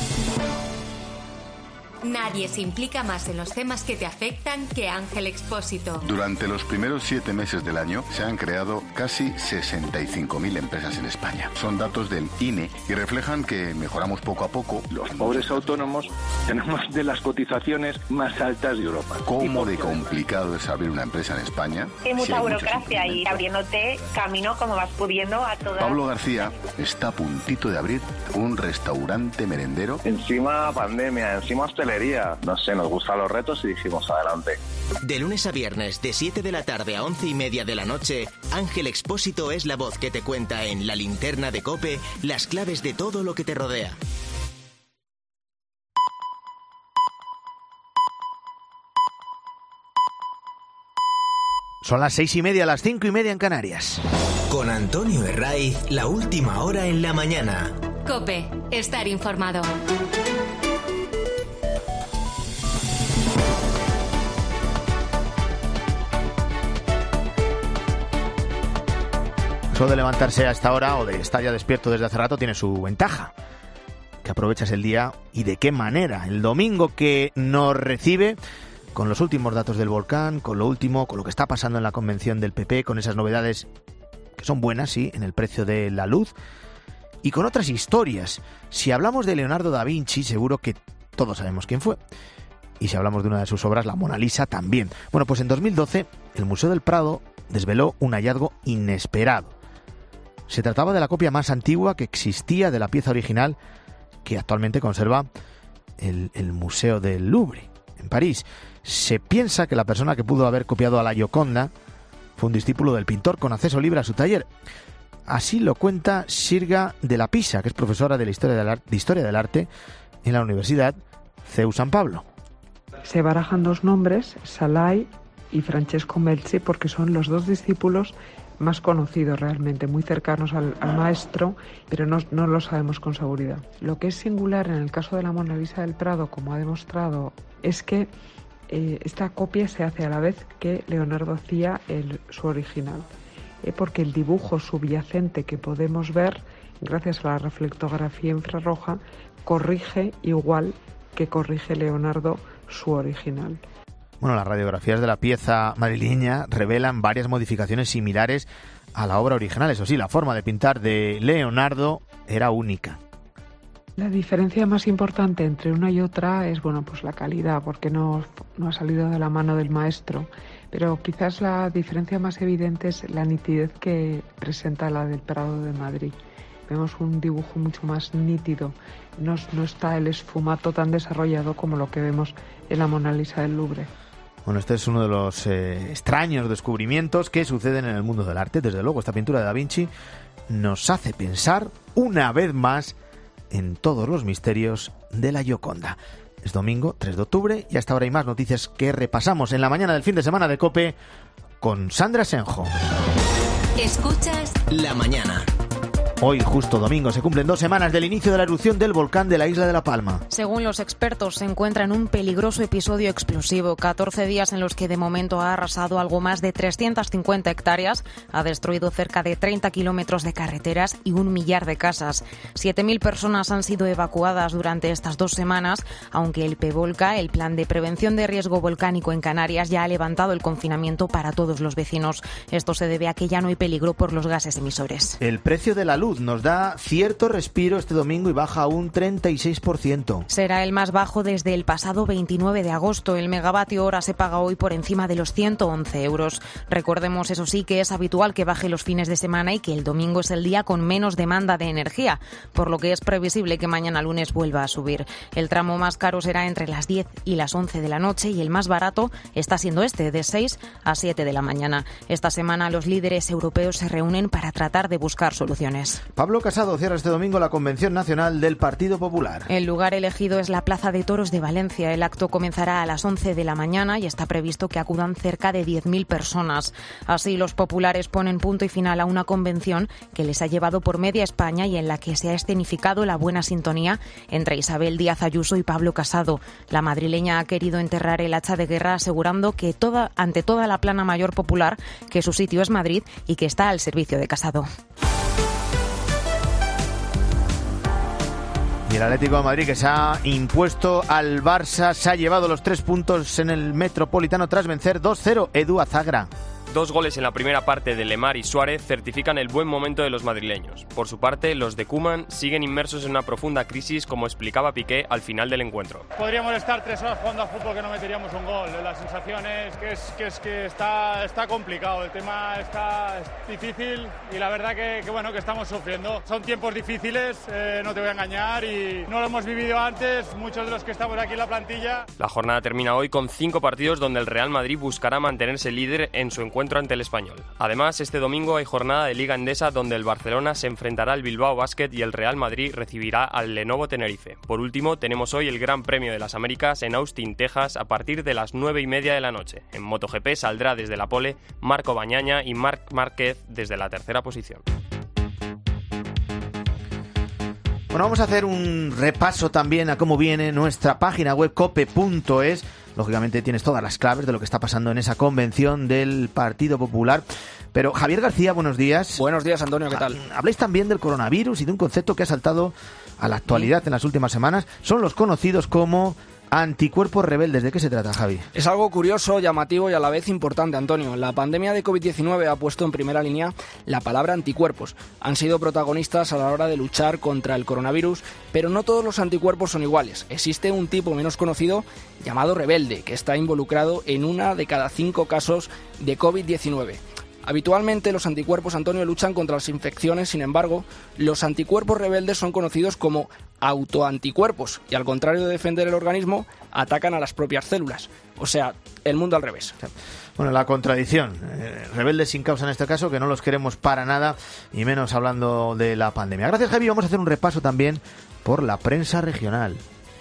Nadie se implica más en los temas que te afectan que Ángel Expósito. Durante los primeros siete meses del año se han creado casi sesenta y cinco mil empresas en España. Son datos del I N E y reflejan que mejoramos poco a poco. Los pobres autónomos tenemos de las cotizaciones más altas de Europa. ¿Cómo de complicado es abrir una empresa en España? Hay mucha sí, burocracia y abriéndote camino como vas pudiendo a todas. Pablo García está a puntito de abrir un restaurante merendero. Encima pandemia, encima hostelería. hostelería. No sé, nos gustan los retos y dijimos adelante. De lunes a viernes, de siete de la tarde a once y media de la noche, Ángel Expósito es la voz que te cuenta en La Linterna de COPE las claves de todo lo que te rodea. Son las seis y media, las cinco y media en Canarias. Con Antonio Herraiz, la última hora en la mañana. COPE, estar informado. Eso de levantarse a esta hora o de estar ya despierto desde hace rato tiene su ventaja. Que aprovechas el día y de qué manera. El domingo que nos recibe con los últimos datos del volcán, con lo último, con lo que está pasando en la convención del P P, con esas novedades que son buenas, sí, en el precio de la luz y con otras historias. Si hablamos de Leonardo da Vinci, seguro que todos sabemos quién fue. Y si hablamos de una de sus obras, la Mona Lisa, también. Bueno, pues en dos mil doce el Museo del Prado desveló un hallazgo inesperado. Se trataba de la copia más antigua que existía de la pieza original que actualmente conserva el, el Museo del Louvre, en París. Se piensa que la persona que pudo haber copiado a la Gioconda fue un discípulo del pintor con acceso libre a su taller. Así lo cuenta Sirga de la Pisa, que es profesora de, la historia del, ar- de Historia del Arte en la Universidad C E U San Pablo. Se barajan dos nombres, Salai y Francesco Melzi, porque son los dos discípulos más conocidos realmente, muy cercanos al, al maestro, pero no, no lo sabemos con seguridad. Lo que es singular en el caso de la Mona Lisa del Prado, como ha demostrado, es que eh, esta copia se hace a la vez que Leonardo hacía el, su original, eh, porque el dibujo subyacente que podemos ver, gracias a la reflectografía infrarroja, corrige igual que corrige Leonardo su original. Bueno, las radiografías de la pieza madrileña revelan varias modificaciones similares a la obra original. Eso sí, la forma de pintar de Leonardo era única. La diferencia más importante entre una y otra es, bueno, pues la calidad, porque no, no ha salido de la mano del maestro. Pero quizás la diferencia más evidente es la nitidez que presenta la del Prado de Madrid. Vemos un dibujo mucho más nítido. No, no está el esfumato tan desarrollado como lo que vemos en la Mona Lisa del Louvre. Bueno, este es uno de los eh, extraños descubrimientos que suceden en el mundo del arte. Desde luego, esta pintura de Da Vinci nos hace pensar una vez más en todos los misterios de la Gioconda. Es domingo, tres de octubre, y hasta ahora hay más noticias que repasamos en la mañana del fin de semana de COPE con Sandra Senjo. Escuchas La mañana. Hoy, justo domingo, se cumplen dos semanas del inicio de la erupción del volcán de la isla de La Palma. Según los expertos, se encuentra en un peligroso episodio explosivo. catorce días en los que de momento ha arrasado algo más de trescientas cincuenta hectáreas, ha destruido cerca de treinta kilómetros de carreteras y un millar de casas. siete mil personas han sido evacuadas durante estas dos semanas, aunque el PEVOLCA, el Plan de Prevención de Riesgo Volcánico en Canarias, ya ha levantado el confinamiento para todos los vecinos. Esto se debe a que ya no hay peligro por los gases emisores. El precio de la luz nos da cierto respiro este domingo y baja un treinta y seis por ciento. Será el más bajo desde el pasado veintinueve de agosto. El megavatio hora se paga hoy por encima de los ciento once euros. Recordemos, eso sí, que es habitual que baje los fines de semana y que el domingo es el día con menos demanda de energía, por lo que es previsible que mañana lunes vuelva a subir. El tramo más caro será entre las diez y las once de la noche y el más barato está siendo este, de seis a siete de la mañana. Esta semana los líderes europeos se reúnen para tratar de buscar soluciones. Pablo Casado cierra este domingo la Convención Nacional del Partido Popular. El lugar elegido es la Plaza de Toros de Valencia. El acto comenzará a las once de la mañana y está previsto que acudan cerca de diez mil personas. Así, los populares ponen punto y final a una convención que les ha llevado por media España y en la que se ha escenificado la buena sintonía entre Isabel Díaz Ayuso y Pablo Casado. La madrileña ha querido enterrar el hacha de guerra asegurando que toda, ante toda la plana mayor popular, que su sitio es Madrid y que está al servicio de Casado. Y el Atlético de Madrid, que se ha impuesto al Barça, se ha llevado los tres puntos en el Metropolitano tras vencer dos cero. Edu Azagra. Dos goles en la primera parte de Lemar y Suárez certifican el buen momento de los madrileños. Por su parte, los de Koeman siguen inmersos en una profunda crisis, como explicaba Piqué al final del encuentro. Podríamos estar tres horas jugando a fútbol que no meteríamos un gol. La sensación es que, es, que, es que está, está complicado, el tema está difícil y la verdad que, que, bueno, que estamos sufriendo. Son tiempos difíciles, eh, no te voy a engañar, y no lo hemos vivido antes, muchos de los que estamos aquí en la plantilla. La jornada termina hoy con cinco partidos donde el Real Madrid buscará mantenerse líder en su encuentro ante el Español. Además, este domingo hay jornada de Liga Endesa donde el Barcelona se enfrentará al Bilbao Basket y el Real Madrid recibirá al Lenovo Tenerife. Por último, tenemos hoy el Gran Premio de las Américas en Austin, Texas, a partir de las nueve y media de la noche. En MotoGP saldrá desde la pole Marco Bañaña y Marc Márquez desde la tercera posición. Bueno, vamos a hacer un repaso también a cómo viene nuestra página web cope punto es. Lógicamente tienes todas las claves de lo que está pasando en esa convención del Partido Popular. Pero Javier García, buenos días. Buenos días, Antonio, ¿qué tal? Habléis también del coronavirus y de un concepto que ha saltado a la actualidad en las últimas semanas. Son los conocidos como anticuerpos rebeldes. ¿De qué se trata, Javi? Es algo curioso, llamativo y a la vez importante, Antonio. La pandemia de covid diecinueve ha puesto en primera línea la palabra anticuerpos. Han sido protagonistas a la hora de luchar contra el coronavirus, pero no todos los anticuerpos son iguales. Existe un tipo menos conocido llamado rebelde, que está involucrado en una de cada cinco casos de covid diecinueve. Habitualmente los anticuerpos, Antonio, luchan contra las infecciones, sin embargo, los anticuerpos rebeldes son conocidos como autoanticuerpos y, al contrario de defender el organismo, atacan a las propias células. O sea, el mundo al revés. Bueno, la contradicción. Eh, rebeldes sin causa en este caso, que no los queremos para nada, y menos hablando de la pandemia. Gracias, Javi. Vamos a hacer un repaso también por la prensa regional.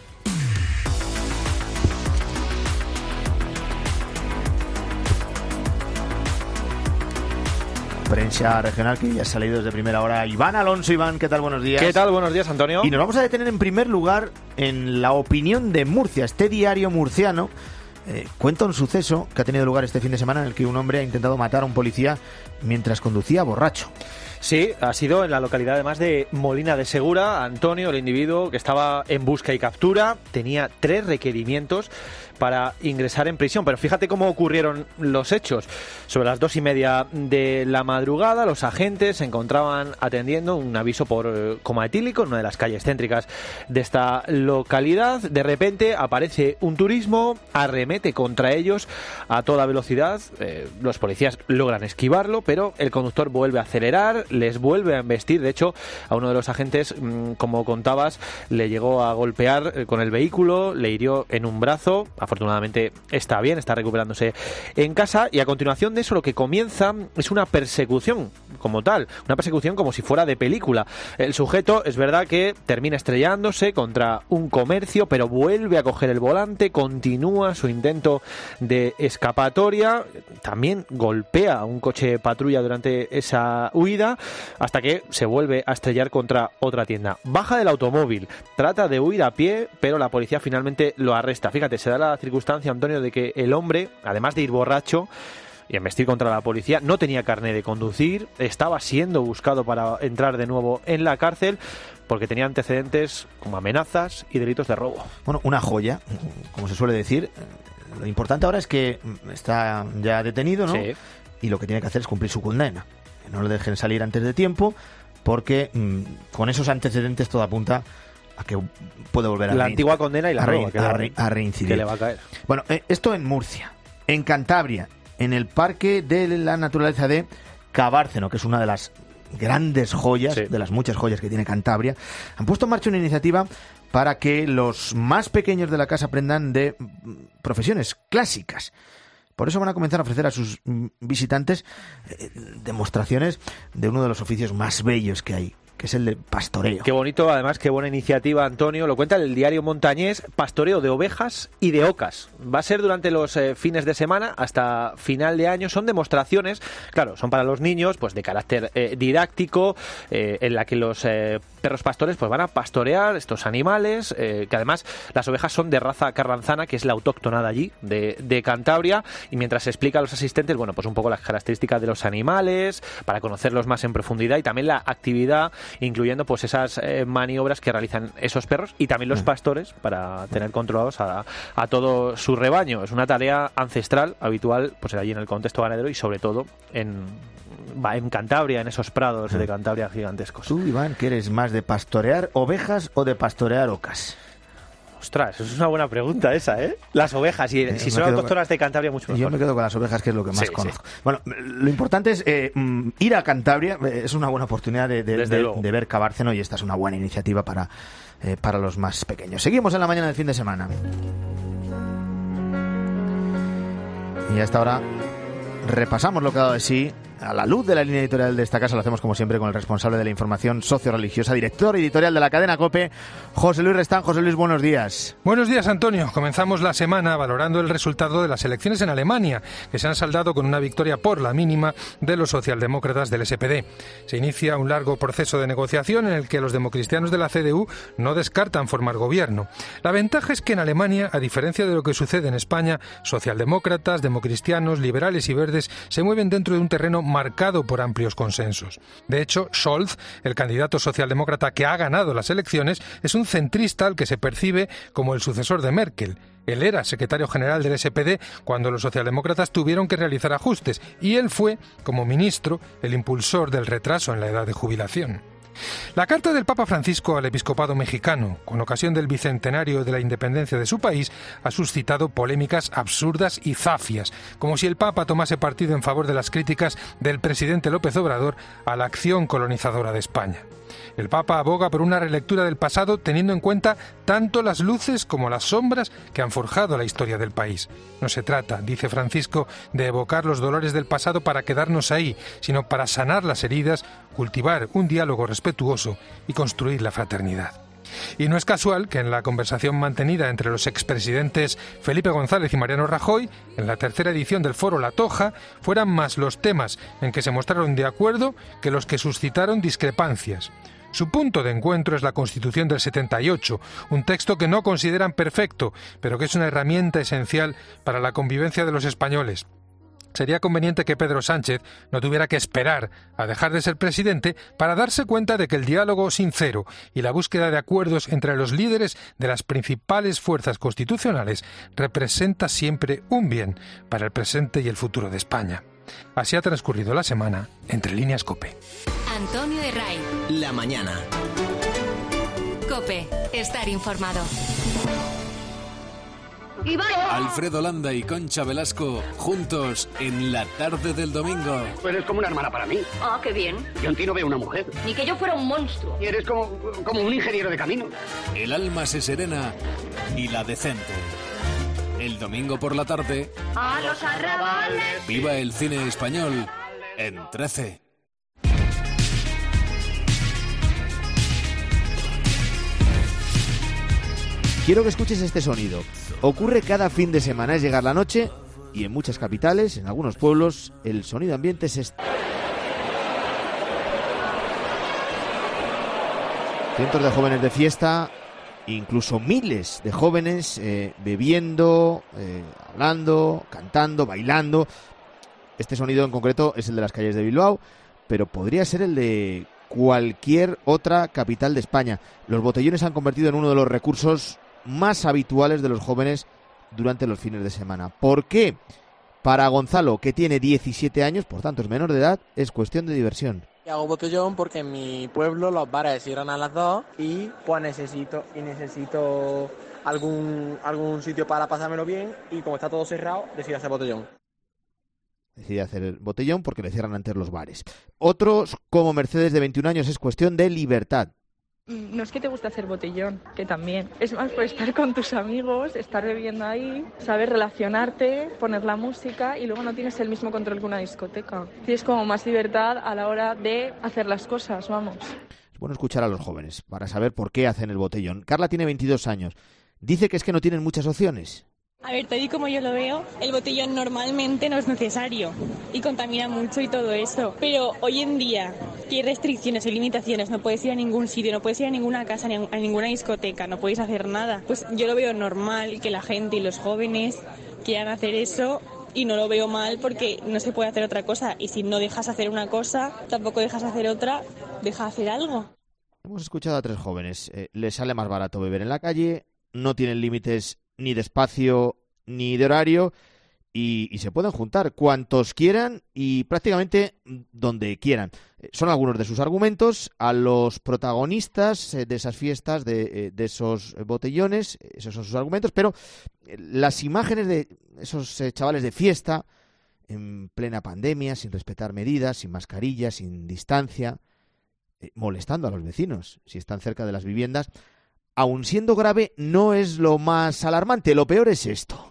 Prensa regional que ya ha salido desde primera hora. Iván Alonso. Iván, ¿qué tal? Buenos días. ¿Qué tal? Buenos días, Antonio. Y nos vamos a detener en primer lugar en la opinión de Murcia. Este diario murciano eh, cuenta un suceso que ha tenido lugar este fin de semana en el que un hombre ha intentado matar a un policía mientras conducía borracho. Sí, ha sido en la localidad además de Molina de Segura. Antonio, el individuo que estaba en busca y captura, tenía tres requerimientos para ingresar en prisión. Pero fíjate cómo ocurrieron los hechos. Sobre las dos y media de la madrugada, los agentes se encontraban atendiendo un aviso por eh, coma etílico en una de las calles céntricas de esta localidad. De repente aparece un turismo, arremete contra ellos a toda velocidad. Eh, los policías logran esquivarlo, pero el conductor vuelve a acelerar, les vuelve a embestir. De hecho, a uno de los agentes, mmm, como contabas, le llegó a golpear eh, con el vehículo, le hirió en un brazo. Afortunadamente está bien, está recuperándose en casa, y a continuación de eso lo que comienza es una persecución como tal, una persecución como si fuera de película. El sujeto es verdad que termina estrellándose contra un comercio, pero vuelve a coger el volante, continúa su intento de escapatoria, también golpea a un coche patrulla durante esa huida, hasta que se vuelve a estrellar contra otra tienda. Baja del automóvil, trata de huir a pie, pero la policía finalmente lo arresta. Fíjate, se da la circunstancia, Antonio, de que el hombre, además de ir borracho y embestir contra la policía, no tenía carné de conducir, estaba siendo buscado para entrar de nuevo en la cárcel porque tenía antecedentes como amenazas y delitos de robo. Bueno, una joya, como se suele decir. Lo importante ahora es que está ya detenido, ¿no? Sí. Y lo que tiene que hacer es cumplir su condena. Que no lo dejen salir antes de tiempo, porque mmm, con esos antecedentes todo apunta a que puede volver a la rein- antigua condena y la a, nueva rein- que, a, le, re- a reincidir. que le va a caer. Bueno, eh, esto en Murcia. En Cantabria, en el Parque de la Naturaleza de Cabárceno, que es una de las grandes joyas, sí. de las muchas joyas que tiene Cantabria, han puesto en marcha una iniciativa para que los más pequeños de la casa aprendan de profesiones clásicas. Por eso van a comenzar a ofrecer a sus visitantes eh, demostraciones de uno de los oficios más bellos que hay, que es el de pastoreo. Qué bonito, además, qué buena iniciativa, Antonio. Lo cuenta el diario montañés, pastoreo de ovejas y de ocas. Va a ser durante los eh, fines de semana hasta final de año. Son demostraciones, claro, son para los niños, pues de carácter eh, didáctico, eh, en la que los eh, perros pastores pues van a pastorear estos animales, eh, que además las ovejas son de raza carranzana, que es la autóctona de allí, de, de Cantabria, y mientras se explica a los asistentes, bueno, pues un poco las características de los animales, para conocerlos más en profundidad, y también la actividad incluyendo pues esas eh, maniobras que realizan esos perros y también los pastores para tener controlados a, a todo su rebaño. Es una tarea ancestral, habitual, pues allí en el contexto ganadero y sobre todo en, en Cantabria, en esos prados de Cantabria gigantescos. Tú, Iván, ¿qué eres más, de pastorear ovejas o de pastorear ocas? Ostras, es una buena pregunta esa, ¿eh? Las ovejas, y eh, si son autóctonas de Cantabria, mucho mejor. Yo me quedo con las ovejas, que es lo que más sí, conozco. Sí. Bueno, lo importante es eh, ir a Cantabria, es una buena oportunidad de, de, de, de ver Cabárceno, y esta es una buena iniciativa para, eh, para los más pequeños. Seguimos en la mañana del fin de semana. Y hasta ahora repasamos lo que ha dado de sí. A la luz de la línea editorial de esta casa lo hacemos como siempre con el responsable de la información socio-religiosa, director editorial de la cadena COPE, José Luis Restán. José Luis, buenos días. Buenos días, Antonio. Comenzamos la semana valorando el resultado de las elecciones en Alemania, que se han saldado con una victoria por la mínima de los socialdemócratas del S P D. Se inicia un largo proceso de negociación en el que los democristianos de la C D U no descartan formar gobierno. La ventaja es que en Alemania, a diferencia de lo que sucede en España, socialdemócratas, democristianos, liberales y verdes se mueven dentro de un terreno marcado por amplios consensos. De hecho, Scholz, el candidato socialdemócrata que ha ganado las elecciones, es un centrista al que se percibe como el sucesor de Merkel. Él era secretario general del S P D cuando los socialdemócratas tuvieron que realizar ajustes, y él fue, como ministro, el impulsor del retraso en la edad de jubilación. La carta del Papa Francisco al episcopado mexicano, con ocasión del bicentenario de la independencia de su país, ha suscitado polémicas absurdas y zafias, como si el Papa tomase partido en favor de las críticas del presidente López Obrador a la acción colonizadora de España. El Papa aboga por una relectura del pasado teniendo en cuenta tanto las luces como las sombras que han forjado la historia del país. No se trata, dice Francisco, de evocar los dolores del pasado para quedarnos ahí, sino para sanar las heridas, cultivar un diálogo respetuoso y construir la fraternidad. Y no es casual que en la conversación mantenida entre los expresidentes Felipe González y Mariano Rajoy, en la tercera edición del Foro La Toja, fueran más los temas en que se mostraron de acuerdo que los que suscitaron discrepancias. Su punto de encuentro es la Constitución del setenta y ocho, un texto que no consideran perfecto, pero que es una herramienta esencial para la convivencia de los españoles. Sería conveniente que Pedro Sánchez no tuviera que esperar a dejar de ser presidente para darse cuenta de que el diálogo sincero y la búsqueda de acuerdos entre los líderes de las principales fuerzas constitucionales representa siempre un bien para el presente y el futuro de España. Así ha transcurrido la semana entre líneas COPE. Antonio Herray. La mañana. COPE. Estar informado. Alfredo Landa y Concha Velasco juntos en la tarde del domingo. Pues eres como una hermana para mí. Ah, qué bien. Yo en ti no veo una mujer. Ni que yo fuera un monstruo. Y eres como, como un ingeniero de caminos. El alma se serena y la decente. El domingo por la tarde. ¡A los arrabales! Viva el cine español en trece. Quiero que escuches este sonido. Ocurre cada fin de semana, es llegar la noche y en muchas capitales, en algunos pueblos, el sonido ambiente es este. Cientos de jóvenes de fiesta, incluso miles de jóvenes eh, bebiendo, eh, hablando, cantando, bailando. Este sonido en concreto es el de las calles de Bilbao, pero podría ser el de cualquier otra capital de España. Los botellones se han convertido en uno de los recursos más habituales de los jóvenes durante los fines de semana. ¿Por qué? Para Gonzalo, que tiene diecisiete años, por tanto es menor de edad, es cuestión de diversión. Hago botellón porque en mi pueblo los bares cierran a las dos y pues necesito y necesito algún algún sitio para pasármelo bien, y como está todo cerrado, decido hacer botellón. Decide hacer el botellón porque le cierran antes los bares. Otros, como Mercedes, de veintiún años, es cuestión de libertad. No es que te guste hacer botellón, que también. Es más por estar con tus amigos, estar bebiendo ahí, saber relacionarte, poner la música, y luego no tienes el mismo control que una discoteca. Tienes como más libertad a la hora de hacer las cosas, vamos. Es bueno escuchar a los jóvenes para saber por qué hacen el botellón. Carla tiene veintidós años. Dice que es que no tienen muchas opciones. A ver, tal y como yo lo veo, el botellón normalmente no es necesario y contamina mucho y todo eso. Pero hoy en día, que hay restricciones y limitaciones, no puedes ir a ningún sitio, no puedes ir a ninguna casa, ni a ninguna discoteca, no podéis hacer nada. Pues yo lo veo normal que la gente y los jóvenes quieran hacer eso, y no lo veo mal porque no se puede hacer otra cosa. Y si no dejas hacer una cosa, tampoco dejas hacer otra, deja hacer algo. Hemos escuchado a tres jóvenes. Eh, les sale más barato beber en la calle, no tienen límites ni de espacio ni de horario y, y se pueden juntar cuantos quieran y prácticamente donde quieran. Eh, son algunos de sus argumentos. A los protagonistas eh, de esas fiestas, de, eh, de esos botellones, esos son sus argumentos, pero eh, las imágenes de esos eh, chavales de fiesta en plena pandemia, sin respetar medidas, sin mascarilla, sin distancia, eh, molestando a los vecinos si están cerca de las viviendas, aun siendo grave, no es lo más alarmante. Lo peor es esto.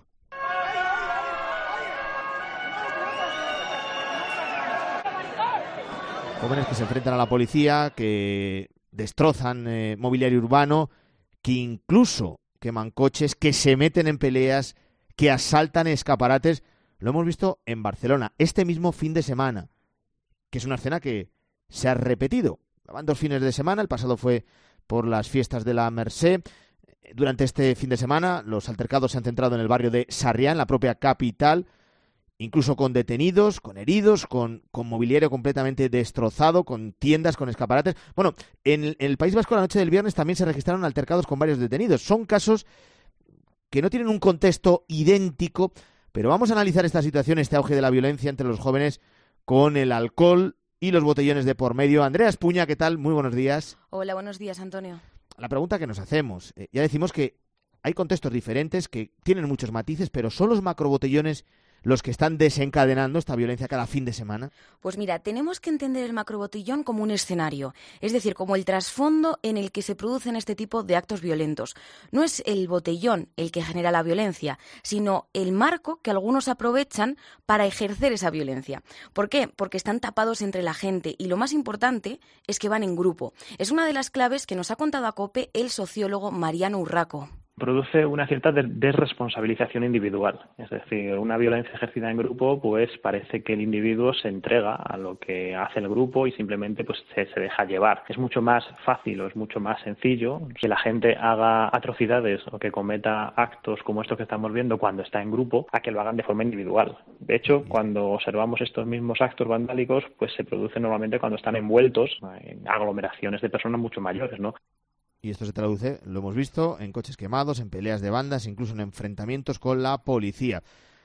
Jóvenes que se enfrentan a la policía, que destrozan eh, mobiliario urbano, que incluso queman coches, que se meten en peleas, que asaltan escaparates. Lo hemos visto en Barcelona este mismo fin de semana, que es una escena que se ha repetido. Van dos fines de semana, el pasado fue por las fiestas de la Mercè. Durante este fin de semana los altercados se han centrado en el barrio de Sarriá, en la propia capital, incluso con detenidos, con heridos, con, con mobiliario completamente destrozado, con tiendas, con escaparates. Bueno, en el, en el País Vasco la noche del viernes también se registraron altercados con varios detenidos. Son casos que no tienen un contexto idéntico, pero vamos a analizar esta situación, este auge de la violencia entre los jóvenes con el alcohol y los botellones de por medio. Andrea Espuña, ¿qué tal? Muy buenos días. Hola, buenos días, Antonio. La pregunta que nos hacemos, eh, ya decimos que hay contextos diferentes, que tienen muchos matices, pero ¿son los macrobotellones los que están desencadenando esta violencia cada fin de semana? Pues mira, tenemos que entender el macrobotellón como un escenario, es decir, como el trasfondo en el que se producen este tipo de actos violentos. No es el botellón el que genera la violencia, sino el marco que algunos aprovechan para ejercer esa violencia. ¿Por qué? Porque están tapados entre la gente y lo más importante es que van en grupo. Es una de las claves que nos ha contado a COPE el sociólogo Mariano Urraco. Produce una cierta desresponsabilización individual. Es decir, una violencia ejercida en grupo, pues parece que el individuo se entrega a lo que hace el grupo y simplemente pues se, se deja llevar. Es mucho más fácil o es mucho más sencillo que la gente haga atrocidades o que cometa actos como estos que estamos viendo cuando está en grupo, a que lo hagan de forma individual. De hecho, cuando observamos estos mismos actos vandálicos, pues se producen normalmente cuando están envueltos en aglomeraciones de personas mucho mayores, ¿no? Y esto se traduce, lo hemos visto, en coches quemados, en peleas de bandas, incluso en enfrentamientos con la policía.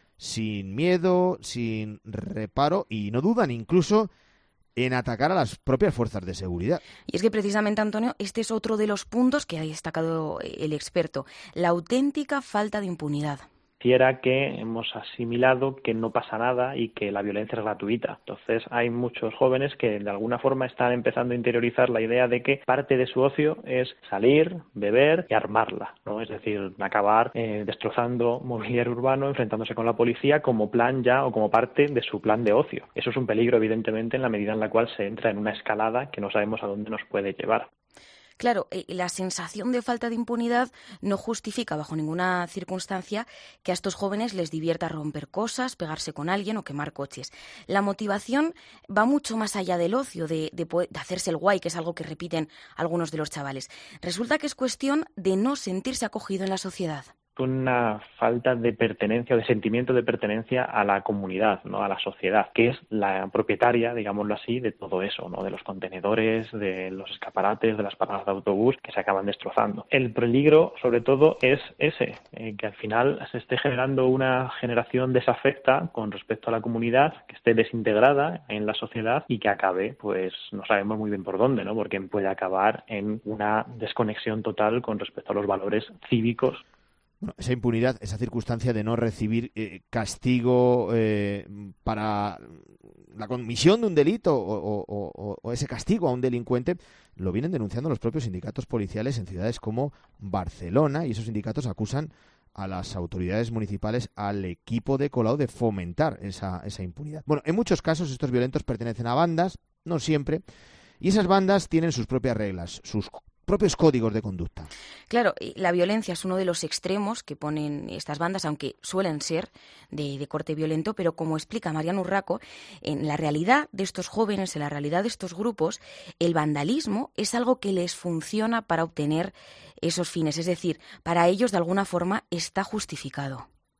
Sin miedo, sin reparo, y no dudan incluso en atacar a las propias fuerzas de seguridad. Y es que precisamente, Antonio, este es otro de los puntos que ha destacado el experto, la auténtica falta de impunidad. Pareciera que hemos asimilado que no pasa nada y que la violencia es gratuita. Entonces hay muchos jóvenes que de alguna forma están empezando a interiorizar la idea de que parte de su ocio es salir, beber y armarla, ¿no? Es decir, acabar eh, destrozando mobiliario urbano, enfrentándose con la policía como plan ya o como parte de su plan de ocio. Eso es un peligro, evidentemente, en la medida en la cual se entra en una escalada que no sabemos a dónde nos puede llevar. Claro, la sensación de falta de impunidad no justifica bajo ninguna circunstancia que a estos jóvenes les divierta romper cosas, pegarse con alguien o quemar coches. La motivación va mucho más allá del ocio, de, de, de hacerse el guay, que es algo que repiten algunos de los chavales. Resulta que es cuestión de no sentirse acogido en la sociedad. Una falta de pertenencia o de sentimiento de pertenencia a la comunidad, ¿no? A la sociedad, que es la propietaria, digámoslo así, de todo eso, ¿no? De los contenedores, de los escaparates, de las paradas de autobús que se acaban destrozando. El peligro, sobre todo, es ese, eh, que al final se esté generando una generación desafecta con respecto a la comunidad, que esté desintegrada en la sociedad y que acabe, pues no sabemos muy bien por dónde, ¿no? Porque puede acabar en una desconexión total con respecto a los valores cívicos. Bueno, esa impunidad, esa circunstancia de no recibir eh, castigo eh, para la comisión de un delito o, o, o, o ese castigo a un delincuente, lo vienen denunciando los propios sindicatos policiales en ciudades como Barcelona, y esos sindicatos acusan a las autoridades municipales, al equipo de Colau, de fomentar esa, esa impunidad. Bueno, en muchos casos estos violentos pertenecen a bandas, no siempre, y esas bandas tienen sus propias reglas, sus propios códigos de conducta. Claro, la violencia es uno de los extremos que ponen estas bandas, aunque suelen ser de, de corte violento, pero como explica Mariano Urraco, en la realidad de estos jóvenes, en la realidad de estos grupos, el vandalismo es algo que les funciona para obtener esos fines, es decir, para ellos de alguna forma está justificado.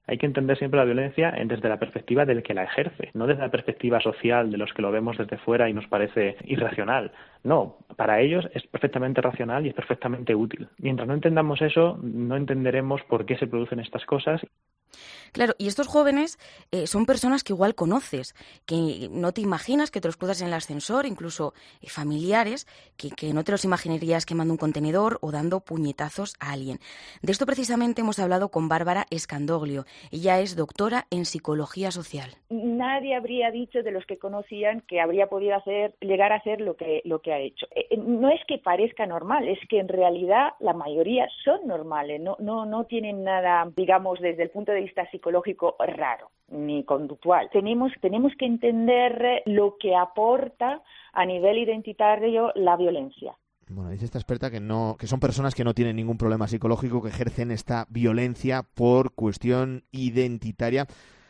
Hay que entender siempre la violencia desde la perspectiva del que la ejerce, no desde la perspectiva social de los que lo vemos desde fuera y nos parece irracional. No, para ellos es perfectamente racional y es perfectamente útil. Mientras no entendamos eso, no entenderemos por qué se producen estas cosas. Claro, y estos jóvenes eh, son personas que igual conoces, que no te imaginas que te los cruzas en el ascensor, incluso eh, familiares, que, que no te los imaginarías quemando un contenedor o dando puñetazos a alguien. De esto precisamente hemos hablado con Bárbara Escandoglio. Ella es doctora en psicología social. Nadie habría dicho de los que conocían que habría podido hacer, llegar a hacer lo que, lo que ha hecho. Eh, no es que parezca normal, es que en realidad la mayoría son normales, no, no, no tienen nada, digamos, desde el punto de vista psicológico raro ni conductual. Tenemos, tenemos que entender lo que aporta a nivel identitario la violencia. Bueno, dice esta experta que no, que son personas que no tienen ningún problema psicológico, que ejercen esta violencia por cuestión identitaria.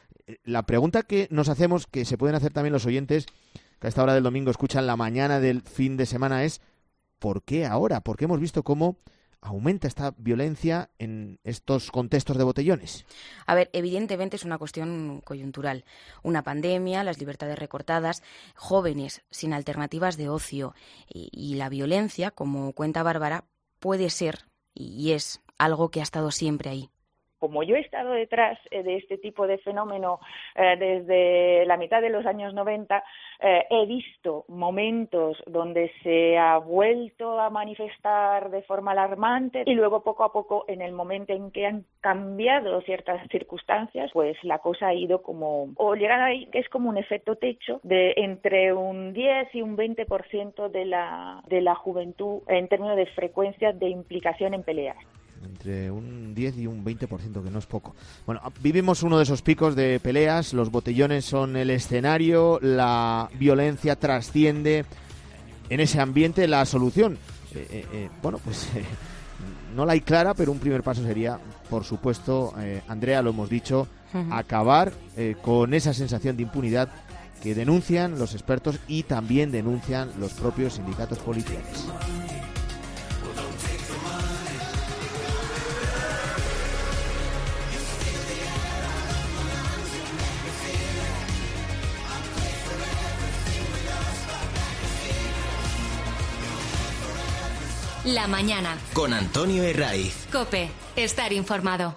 La pregunta que nos hacemos, que se pueden hacer también los oyentes, que a esta hora del domingo escuchan la mañana del fin de semana, es ¿por qué ahora? Porque hemos visto cómo aumenta esta violencia en estos contextos de botellones. A ver, evidentemente es una cuestión coyuntural. Una pandemia, las libertades recortadas, jóvenes sin alternativas de ocio y, y la violencia, como cuenta Bárbara, puede ser y es algo que ha estado siempre ahí. Como yo he estado detrás eh, de este tipo de fenómeno eh, desde la mitad de los años noventa, eh, he visto momentos donde se ha vuelto a manifestar de forma alarmante y luego poco a poco, en el momento en que han cambiado ciertas circunstancias, pues la cosa ha ido como, o llegar ahí, que es como un efecto techo de entre un diez y un veinte por ciento de la, de la juventud en términos de frecuencia de implicación en peleas. Entre un diez y un veinte por ciento, que no es poco. Bueno, vivimos uno de esos picos de peleas, los botellones son el escenario, la violencia trasciende. En ese ambiente la solución, eh, eh, eh, bueno, pues eh, no la hay clara, pero un primer paso sería, por supuesto, eh, Andrea, lo hemos dicho, uh-huh. acabar eh, con esa sensación de impunidad que denuncian los expertos y también denuncian los propios sindicatos policiales. La mañana. Con Antonio Herraiz. COPE. Estar informado.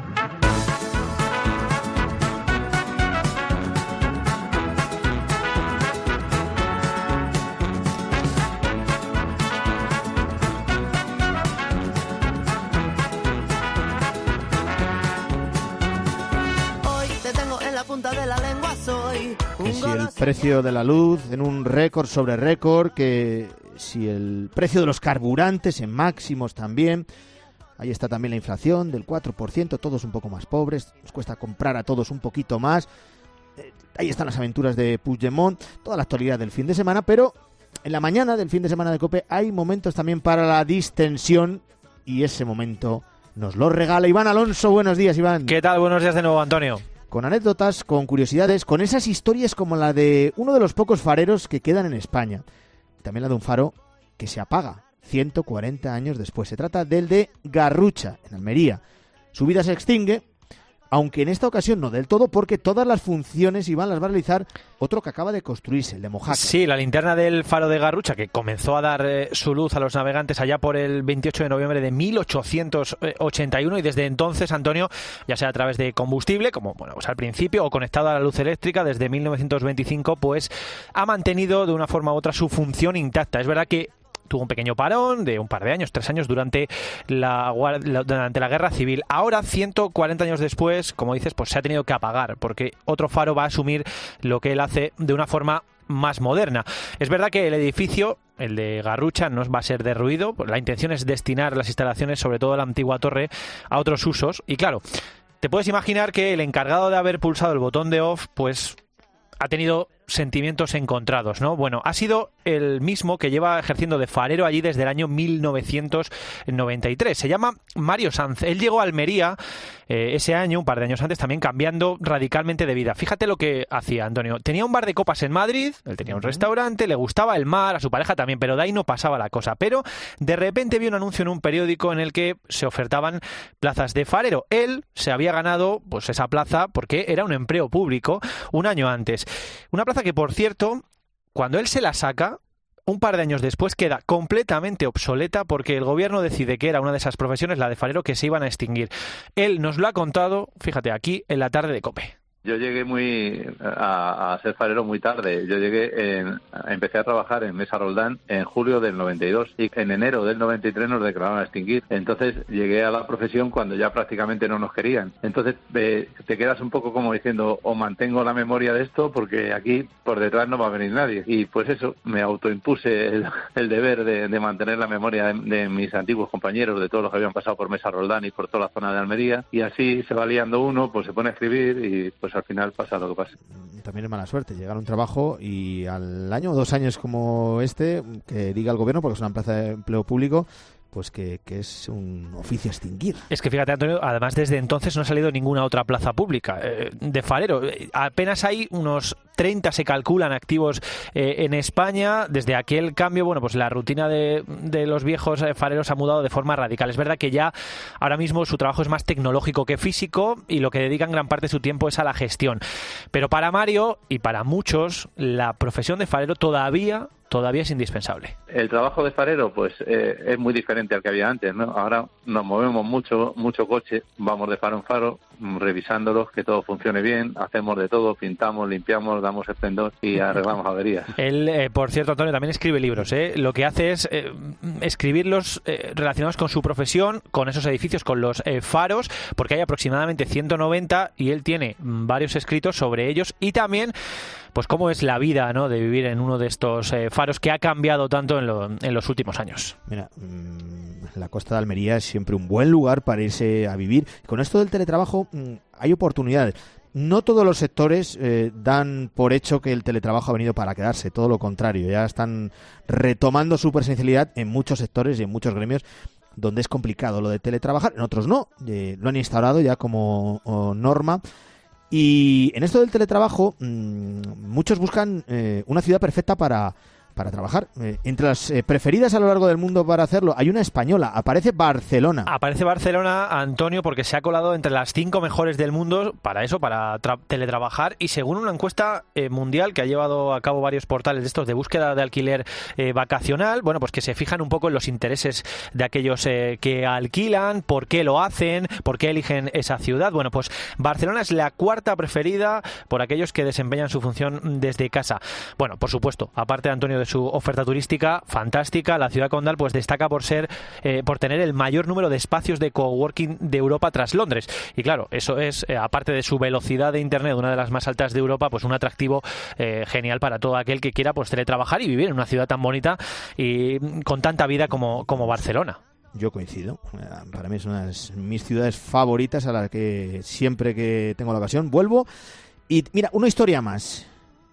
Hoy te tengo en la punta de la lengua, soy un si el precio de la luz en un récord sobre récord, que si el precio de los carburantes en máximos también. Ahí está también la inflación del cuatro por ciento, todos un poco más pobres, nos cuesta comprar a todos un poquito más. Eh, ahí están las aventuras de Puigdemont, toda la actualidad del fin de semana, pero en la mañana del fin de semana de COPE hay momentos también para la distensión y ese momento nos lo regala Iván Alonso. Buenos días, Iván. ¿Qué tal? Buenos días de nuevo, Antonio. Con anécdotas, con curiosidades, con esas historias como la de uno de los pocos fareros que quedan en España. También la de un faro que se apaga ciento cuarenta años después. Se trata del de Garrucha, en Almería. Su vida se extingue, aunque en esta ocasión no del todo, porque todas las funciones iban las va a realizar otro que acaba de construirse, el de Mojácar. Sí, la linterna del faro de Garrucha, que comenzó a dar eh, su luz a los navegantes allá por el veintiocho de noviembre de mil ochocientos ochenta y uno, y desde entonces, Antonio, ya sea a través de combustible, como bueno, pues al principio, o conectado a la luz eléctrica desde mil novecientos veinticinco, pues ha mantenido de una forma u otra su función intacta. Es verdad que tuvo un pequeño parón de un par de años, tres años, durante la, la, durante la Guerra Civil. Ahora, ciento cuarenta años después, como dices, pues se ha tenido que apagar, porque otro faro va a asumir lo que él hace de una forma más moderna. Es verdad que el edificio, el de Garrucha, no va a ser derruido. La intención es destinar las instalaciones, sobre todo la antigua torre, a otros usos. Y claro, te puedes imaginar que el encargado de haber pulsado el botón de off, pues ha tenido sentimientos encontrados, ¿no? Bueno, ha sido el mismo que lleva ejerciendo de farero allí desde el año mil novecientos noventa y tres. Se llama Mario Sanz. Él llegó a Almería eh, ese año, un par de años antes, también cambiando radicalmente de vida. Fíjate lo que hacía Antonio. Tenía un bar de copas en Madrid, él tenía un restaurante, le gustaba el mar, a su pareja también, pero de ahí no pasaba la cosa. Pero de repente vio un anuncio en un periódico en el que se ofertaban plazas de farero. Él se había ganado pues esa plaza porque era un empleo público un año antes. Una plaza que, por cierto, cuando él se la saca, un par de años después queda completamente obsoleta porque el gobierno decide que era una de esas profesiones, la de farero, que se iban a extinguir. Él nos lo ha contado, fíjate, aquí en la tarde de COPE. Yo llegué muy a, a ser farero muy tarde. Yo llegué, en, empecé a trabajar en Mesa Roldán en julio del noventa y dos y en enero del noventa y tres nos declararon a extinguir. Entonces llegué a la profesión cuando ya prácticamente no nos querían. Entonces eh, te quedas un poco como diciendo, o mantengo la memoria de esto porque aquí por detrás no va a venir nadie. Y pues eso, me autoimpuse el, el deber de, de mantener la memoria de, de mis antiguos compañeros, de todos los que habían pasado por Mesa Roldán y por toda la zona de Almería. Y así se va liando uno, pues se pone a escribir y pues al final pasa lo que pasa. También es mala suerte llegar a un trabajo y al año o dos años como este, que diga el gobierno, porque es una plaza de empleo público, pues que, que es un oficio a extinguir. Es que fíjate, Antonio, además desde entonces no ha salido ninguna otra plaza pública eh, de farero. Apenas hay unos treinta, se calculan, activos eh, en España. Desde aquel cambio, bueno, pues la rutina de, de los viejos fareros ha mudado de forma radical. Es verdad que ya ahora mismo su trabajo es más tecnológico que físico y lo que dedican gran parte de su tiempo es a la gestión. Pero para Mario y para muchos, la profesión de farero todavía... todavía es indispensable. El trabajo de farero pues eh, es muy diferente al que había antes, ¿no? Ahora nos movemos mucho, mucho coche, vamos de faro en faro, revisándolos, que todo funcione bien, hacemos de todo, pintamos, limpiamos, damos esplendor y arreglamos averías. Él, eh, por cierto, Antonio, también escribe libros, ¿eh? Lo que hace es eh, escribirlos eh, relacionados con su profesión, con esos edificios, con los eh, faros, porque hay aproximadamente ciento noventa y él tiene varios escritos sobre ellos y también pues cómo es la vida, ¿no?, de vivir en uno de estos eh, faros que ha cambiado tanto en, lo, en los últimos años. Mira, mmm, la costa de Almería es siempre un buen lugar para irse a vivir. Con esto del teletrabajo mmm, hay oportunidades. No todos los sectores eh, dan por hecho que el teletrabajo ha venido para quedarse, todo lo contrario. Ya están retomando su presencialidad en muchos sectores y en muchos gremios donde es complicado lo de teletrabajar, en otros no, eh, lo han instaurado ya como oh, norma. Y en esto del teletrabajo, mmm, muchos buscan eh, una ciudad perfecta para, para trabajar. Eh, entre las eh, preferidas a lo largo del mundo para hacerlo, hay una española, aparece Barcelona. Aparece Barcelona, Antonio, porque se ha colado entre las cinco mejores del mundo para eso, para tra- teletrabajar. Y según una encuesta eh, mundial que ha llevado a cabo varios portales de estos de búsqueda de alquiler eh, vacacional, bueno, pues que se fijan un poco en los intereses de aquellos eh, que alquilan, por qué lo hacen, por qué eligen esa ciudad. Bueno, pues Barcelona es la cuarta preferida por aquellos que desempeñan su función desde casa. Bueno, por supuesto, aparte de Antonio de su oferta turística fantástica, la ciudad condal pues destaca por ser eh, por tener el mayor número de espacios de coworking de Europa tras Londres. Y claro, eso es, eh, aparte de su velocidad de internet, una de las más altas de Europa, pues un atractivo eh, genial para todo aquel que quiera pues teletrabajar y vivir en una ciudad tan bonita y con tanta vida como, como Barcelona. Yo coincido. Para mí es una de mis ciudades favoritas a la que siempre que tengo la ocasión vuelvo. Y mira, una historia más.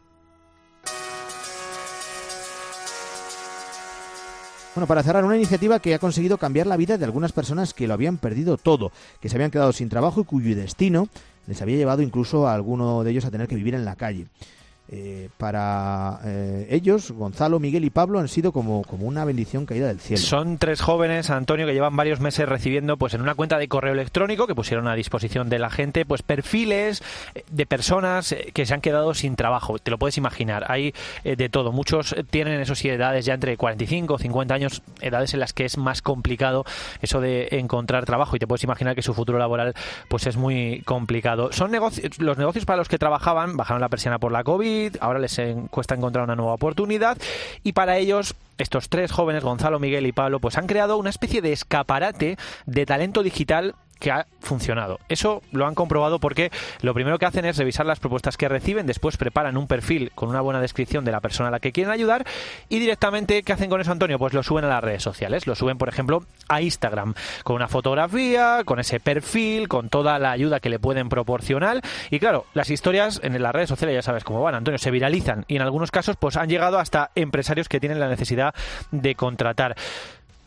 Bueno, para cerrar, una iniciativa que ha conseguido cambiar la vida de algunas personas que lo habían perdido todo, que se habían quedado sin trabajo y cuyo destino les había llevado incluso a alguno de ellos a tener que vivir en la calle. Eh, para eh, ellos, Gonzalo, Miguel y Pablo han sido como, como una bendición caída del cielo. Son tres jóvenes, Antonio, que llevan varios meses recibiendo pues en una cuenta de correo electrónico que pusieron a disposición de la gente pues perfiles de personas que se han quedado sin trabajo. Te lo puedes imaginar, hay eh, de todo. Muchos tienen, eso sí, edades ya entre cuarenta y cinco o cincuenta años, edades en las que es más complicado eso de encontrar trabajo y te puedes imaginar que su futuro laboral pues es muy complicado. Son negocios, los negocios para los que trabajaban bajaron la persiana por la COVID. Ahora les cuesta encontrar una nueva oportunidad y para ellos estos tres jóvenes, Gonzalo, Miguel y Pablo, pues han creado una especie de escaparate de talento digital que ha funcionado. Eso lo han comprobado porque lo primero que hacen es revisar las propuestas que reciben, después preparan un perfil con una buena descripción de la persona a la que quieren ayudar y directamente, ¿qué hacen con eso, Antonio? Pues lo suben a las redes sociales, lo suben, por ejemplo, a Instagram, con una fotografía, con ese perfil, con toda la ayuda que le pueden proporcionar y claro, las historias en las redes sociales ya sabes cómo van, Antonio, se viralizan y en algunos casos pues han llegado hasta empresarios que tienen la necesidad de contratar.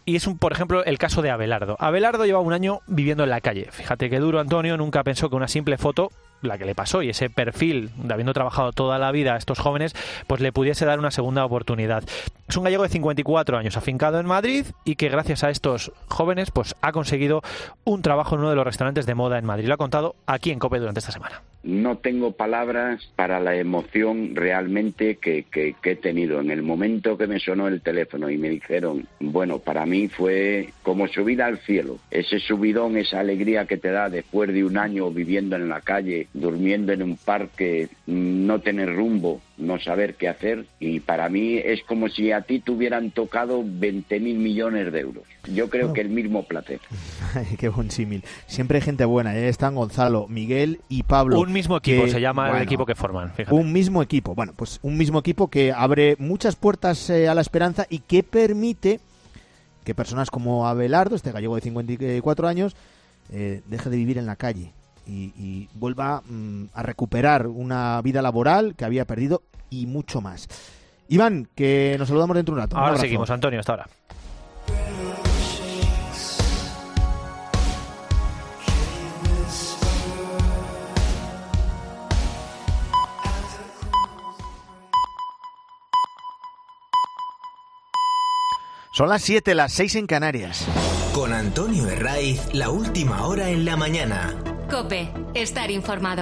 Y es, un, por ejemplo, el caso de Abelardo. Abelardo lleva un año viviendo en la calle. Fíjate qué duro, Antonio, nunca pensó que una simple foto, la que le pasó, y ese perfil de habiendo trabajado toda la vida a estos jóvenes, pues le pudiese dar una segunda oportunidad. Es un gallego de cincuenta y cuatro años, afincado en Madrid, y que gracias a estos jóvenes pues ha conseguido un trabajo en uno de los restaurantes de moda en Madrid. Lo ha contado aquí en COPE durante esta semana. No tengo palabras para la emoción realmente que, que, que he tenido. En el momento que me sonó el teléfono y me dijeron, bueno, para mí fue como subida al cielo. Ese subidón, esa alegría que te da después de un año viviendo en la calle, durmiendo en un parque, no tener rumbo, no saber qué hacer. Y para mí es como si a ti te hubieran tocado veinte mil millones de euros. Yo creo oh. que el mismo placer. Ay, qué buen símil. Siempre hay gente buena, ¿eh? Están Gonzalo, Miguel y Pablo. Un mismo equipo que, se llama bueno, el equipo que forman. Fíjate. Un mismo equipo. Bueno, pues un mismo equipo que abre muchas puertas eh, a la esperanza y que permite que personas como Abelardo, este gallego de cincuenta y cuatro años, eh, deje de vivir en la calle y, y vuelva mm, a recuperar una vida laboral que había perdido y mucho más. Iván, que nos saludamos dentro de un rato. Ahora seguimos, Antonio, hasta ahora. Son las siete, las seis en Canarias. Con Antonio Herraiz, la última hora en la mañana. COPE, estar informado.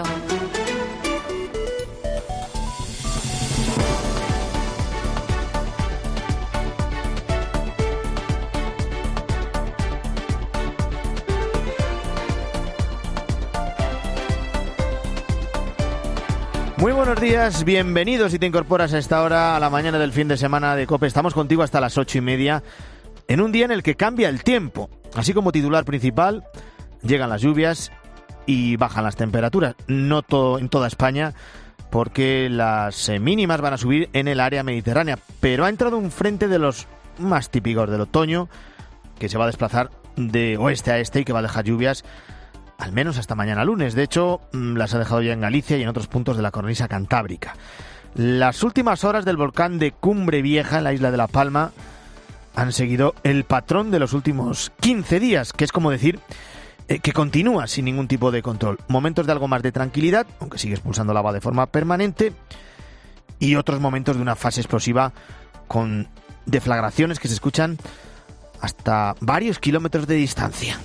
Muy buenos días, bienvenidos si te incorporas a esta hora a la mañana del fin de semana de COPE. Estamos contigo hasta las ocho y media, en un día en el que cambia el tiempo. Así como titular principal, llegan las lluvias y bajan las temperaturas. No to- en toda España, porque las eh, mínimas van a subir en el área mediterránea. Pero ha entrado un frente de los más típicos del otoño, que se va a desplazar de oeste a este y que va a dejar lluvias al menos hasta mañana lunes. De hecho, las ha dejado ya en Galicia y en otros puntos de la cornisa cantábrica. Las últimas horas del volcán de Cumbre Vieja, en la isla de La Palma, han seguido el patrón de los últimos quince días, que es como decir eh, que continúa sin ningún tipo de control. Momentos de algo más de tranquilidad, aunque sigue expulsando lava de forma permanente, y otros momentos de una fase explosiva con deflagraciones que se escuchan hasta varios kilómetros de distancia.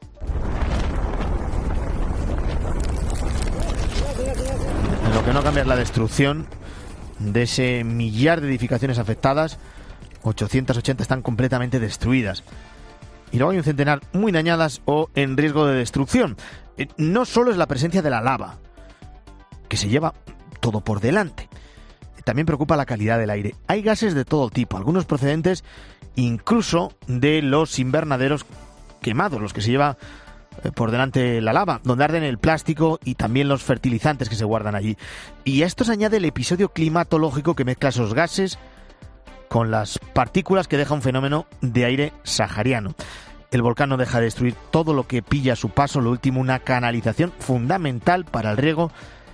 Lo que no cambia es la destrucción de ese millar de edificaciones afectadas. ochocientas ochenta están completamente destruidas. Y luego hay un centenar muy dañadas o en riesgo de destrucción. Eh, no solo es la presencia de la lava, que se lleva todo por delante. También preocupa la calidad del aire. Hay gases de todo tipo, algunos procedentes incluso de los invernaderos quemados, los que se lleva por delante la lava, donde arden el plástico y también los fertilizantes que se guardan allí. Y a esto se añade el episodio climatológico que mezcla esos gases con las partículas que deja un fenómeno de aire sahariano. El volcán no deja de destruir todo lo que pilla a su paso, lo último una canalización fundamental para el riego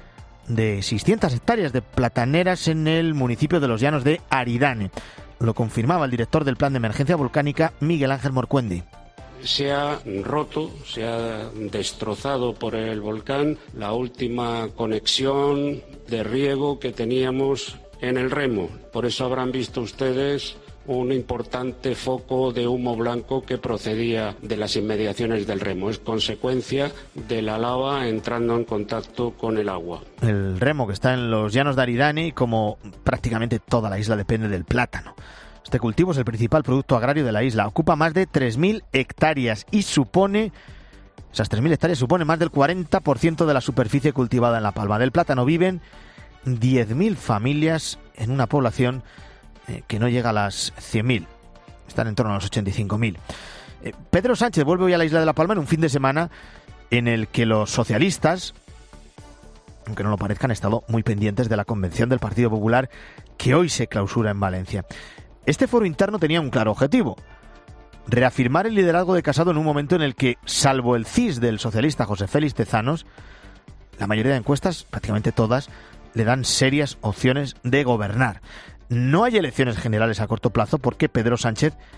de seiscientas hectáreas de plataneras en el municipio de Los Llanos de Aridane. Lo confirmaba el director del Plan de Emergencia Volcánica, Miguel Ángel Morcuendi. Se ha roto, se ha destrozado por el volcán la última conexión de riego que teníamos en el Remo. Por eso habrán visto ustedes un importante foco de humo blanco que procedía de las inmediaciones del Remo. Es consecuencia de la lava entrando en contacto con el agua. El Remo, que está en los Llanos de Aridane, y como prácticamente toda la isla depende del plátano. Este cultivo es el principal producto agrario de la isla. Ocupa más de tres mil hectáreas y supone, esas tres mil hectáreas suponen más del cuarenta por ciento de la superficie cultivada en La Palma. Del plátano viven diez mil familias en una población eh, que no llega a las cien mil. Están en torno a los ochenta y cinco mil. Eh, Pedro Sánchez vuelve hoy a la isla de La Palma en un fin de semana en el que los socialistas, aunque no lo parezcan, han estado muy pendientes de la convención del Partido Popular que hoy se clausura en Valencia. Este foro interno tenía un claro objetivo: reafirmar el liderazgo de Casado en un momento en el que, salvo el C I S del socialista José Félix Tezanos, la mayoría de encuestas, prácticamente todas, le dan serias opciones de gobernar. No hay elecciones generales a corto plazo porque Pedro Sánchez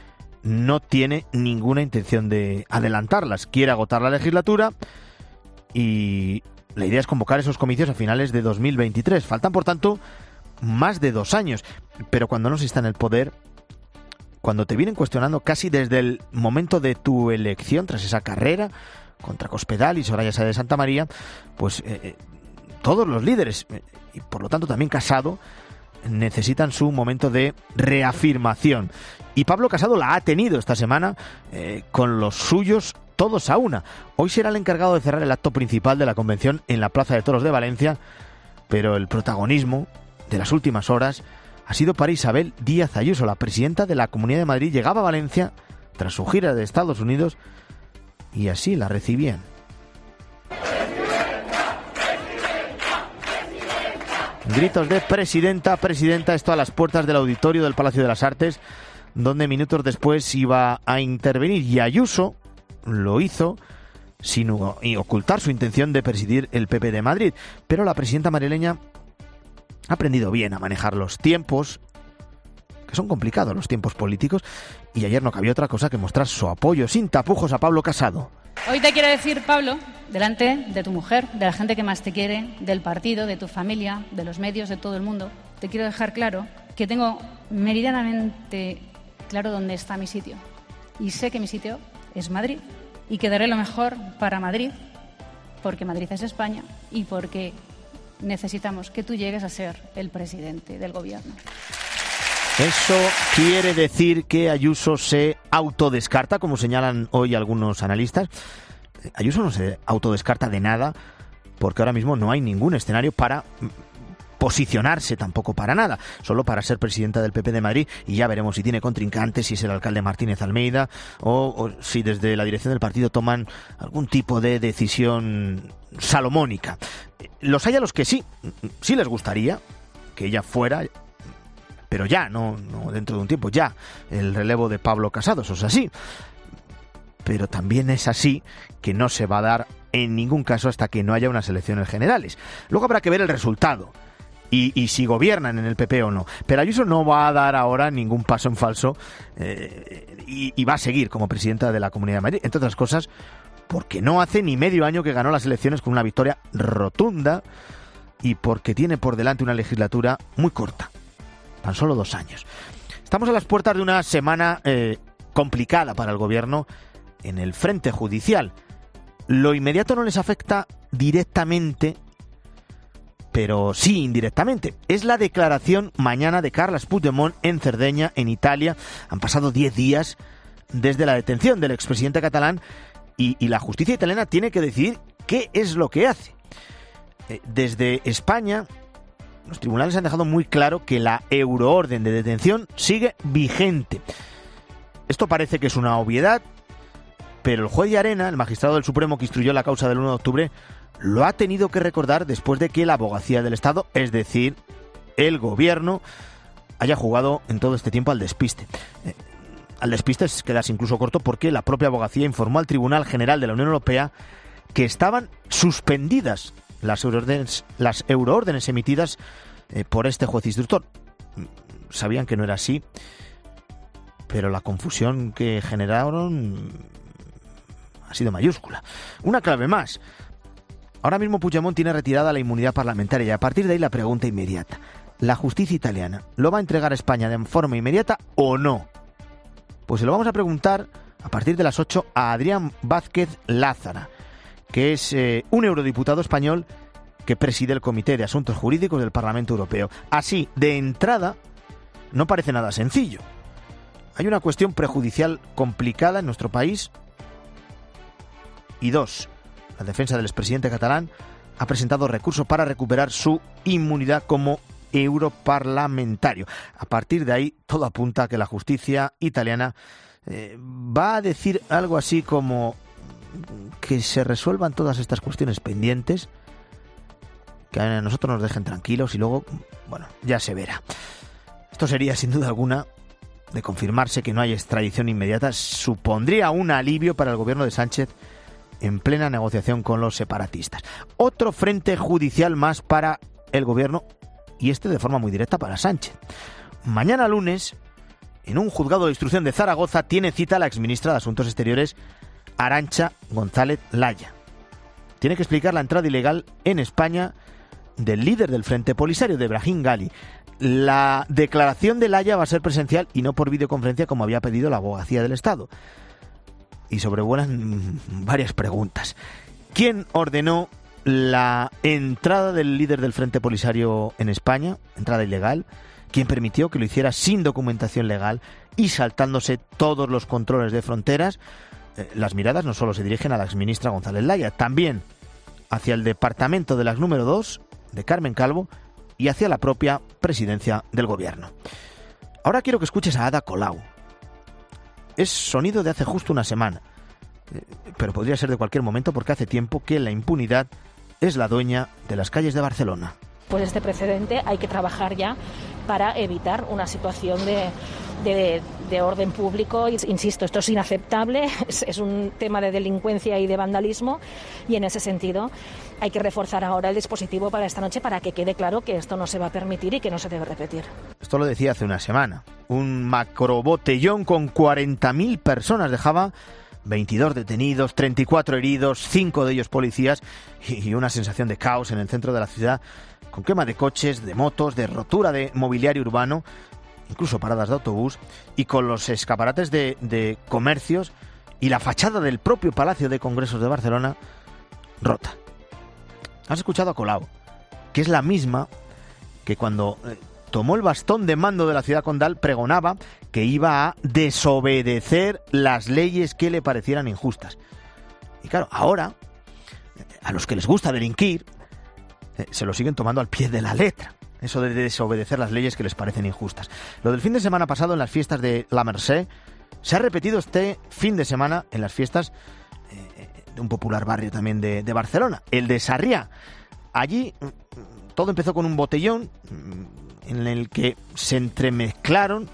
no tiene ninguna intención de adelantarlas. Quiere agotar la legislatura y la idea es convocar esos comicios a finales de dos mil veintitrés. Faltan, por tanto, más de dos años. Pero cuando no se está en el poder, cuando te vienen cuestionando casi desde el momento de tu elección, tras esa carrera contra Cospedal y Soraya Sáez de Santamaría, pues eh, todos los líderes, eh, y por lo tanto también Casado, necesitan su momento de reafirmación. Y Pablo Casado la ha tenido esta semana eh, con los suyos todos a una. Hoy será el encargado de cerrar el acto principal de la convención en la Plaza de Toros de Valencia, pero el protagonismo de las últimas horas ha sido para Isabel Díaz Ayuso. La presidenta de la Comunidad de Madrid llegaba a Valencia tras su gira de Estados Unidos y así la recibían. Gritos de presidenta, presidenta, esto a las puertas del auditorio del Palacio de las Artes, donde minutos después iba a intervenir, y Ayuso lo hizo sin ocultar su intención de presidir el P P de Madrid. Pero la presidenta madrileña ha aprendido bien a manejar los tiempos, que son complicados los tiempos políticos, y ayer no cabía otra cosa que mostrar su apoyo sin tapujos a Pablo Casado. Hoy te quiero decir, Pablo, delante de tu mujer, de la gente que más te quiere, del partido, de tu familia, de los medios, de todo el mundo, te quiero dejar claro que tengo meridianamente claro dónde está mi sitio. Y sé que mi sitio es Madrid, y que daré lo mejor para Madrid, porque Madrid es España y porque necesitamos que tú llegues a ser el presidente del gobierno. ¿Eso quiere decir que Ayuso se autodescarta, como señalan hoy algunos analistas? Ayuso no se autodescarta de nada, porque ahora mismo no hay ningún escenario para posicionarse tampoco para nada, solo para ser presidenta del P P de Madrid, y ya veremos si tiene contrincantes, si es el alcalde Martínez Almeida, o, o si desde la dirección del partido toman algún tipo de decisión salomónica. Los hay a los que sí, sí les gustaría que ella fuera, pero ya, no, no dentro de un tiempo, ya, el relevo de Pablo Casado, eso es así. Pero también es así que no se va a dar en ningún caso hasta que no haya unas elecciones generales. Luego habrá que ver el resultado y, y si gobiernan en el P P o no. Pero Ayuso no va a dar ahora ningún paso en falso eh, y, y va a seguir como presidenta de la Comunidad de Madrid, entre otras cosas porque no hace ni medio año que ganó las elecciones con una victoria rotunda y porque tiene por delante una legislatura muy corta. Tan solo dos años. Estamos a las puertas de una semana eh, complicada para el gobierno en el frente judicial. Lo inmediato no les afecta directamente, pero sí indirectamente. Es la declaración mañana de Carles Puigdemont en Cerdeña, en Italia. Han pasado diez días desde la detención del expresidente catalán y, y la justicia italiana tiene que decidir qué es lo que hace. Eh, desde España, los tribunales han dejado muy claro que la euroorden de detención sigue vigente. Esto parece que es una obviedad, pero el juez Llarena, el magistrado del Supremo que instruyó la causa del uno de octubre, lo ha tenido que recordar después de que la abogacía del Estado, es decir, el gobierno, haya jugado en todo este tiempo al despiste. Eh, al despiste es quedarse incluso corto porque la propia abogacía informó al Tribunal General de la Unión Europea que estaban suspendidas las euroórdenes, las euroórdenes emitidas eh, por este juez instructor. Sabían que no era así, pero la confusión que generaron ha sido mayúscula. Una clave más. Ahora mismo Puigdemont tiene retirada la inmunidad parlamentaria y a partir de ahí la pregunta inmediata. ¿La justicia italiana lo va a entregar a España de forma inmediata o no? Pues se lo vamos a preguntar a partir de las ocho a Adrián Vázquez Lázara, que es eh, un eurodiputado español que preside el Comité de Asuntos Jurídicos del Parlamento Europeo. Así, de entrada, no parece nada sencillo. Hay una cuestión prejudicial complicada en nuestro país. Y dos, la defensa del expresidente catalán ha presentado recurso para recuperar su inmunidad como europarlamentario. A partir de ahí, todo apunta a que la justicia italiana eh, va a decir algo así como que se resuelvan todas estas cuestiones pendientes, que a nosotros nos dejen tranquilos y luego, bueno, ya se verá. Esto sería, sin duda alguna, de confirmarse que no hay extradición inmediata, supondría un alivio para el gobierno de Sánchez en plena negociación con los separatistas. Otro frente judicial más para el gobierno, y este de forma muy directa para Sánchez. Mañana lunes, en un juzgado de instrucción de Zaragoza tiene cita la exministra de Asuntos Exteriores, Arantxa González Laya. Tiene que explicar la entrada ilegal en España del líder del Frente Polisario, de Brahim Gali. La declaración de Laya va a ser presencial y no por videoconferencia como había pedido la Abogacía del Estado. Y sobrevuelan varias preguntas. ¿Quién ordenó la entrada del líder del Frente Polisario en España? Entrada ilegal. ¿Quién permitió que lo hiciera sin documentación legal y saltándose todos los controles de fronteras? Eh, las miradas no solo se dirigen a la exministra González Laya, también hacia el departamento de la número dos, de Carmen Calvo, y hacia la propia presidencia del gobierno. Ahora quiero que escuches a Ada Colau. Es sonido de hace justo una semana, eh, pero podría ser de cualquier momento porque hace tiempo que la impunidad es la dueña de las calles de Barcelona. Pues este precedente hay que trabajar ya para evitar una situación de, de, de orden público. Insisto, esto es inaceptable, es, es un tema de delincuencia y de vandalismo, y en ese sentido hay que reforzar ahora el dispositivo para esta noche para que quede claro que esto no se va a permitir y que no se debe repetir. Esto lo decía hace una semana. Un macrobotellón con cuarenta mil personas dejaba veintidós detenidos, treinta y cuatro heridos, cinco de ellos policías, y una sensación de caos en el centro de la ciudad, con quema de coches, de motos, de rotura de mobiliario urbano, incluso paradas de autobús, y con los escaparates de, de comercios y la fachada del propio Palacio de Congresos de Barcelona rota. Has escuchado a Colau, que es la misma que cuando eh, tomó el bastón de mando de la ciudad condal pregonaba que iba a desobedecer las leyes que le parecieran injustas. Y claro, ahora, a los que les gusta delinquir, eh, se lo siguen tomando al pie de la letra. Eso de desobedecer las leyes que les parecen injustas. Lo del fin de semana pasado en las fiestas de la Mercè se ha repetido este fin de semana en las fiestas eh, de un popular barrio también de, de Barcelona, el de Sarriá. Allí todo empezó con un botellón en el que se entremezclaron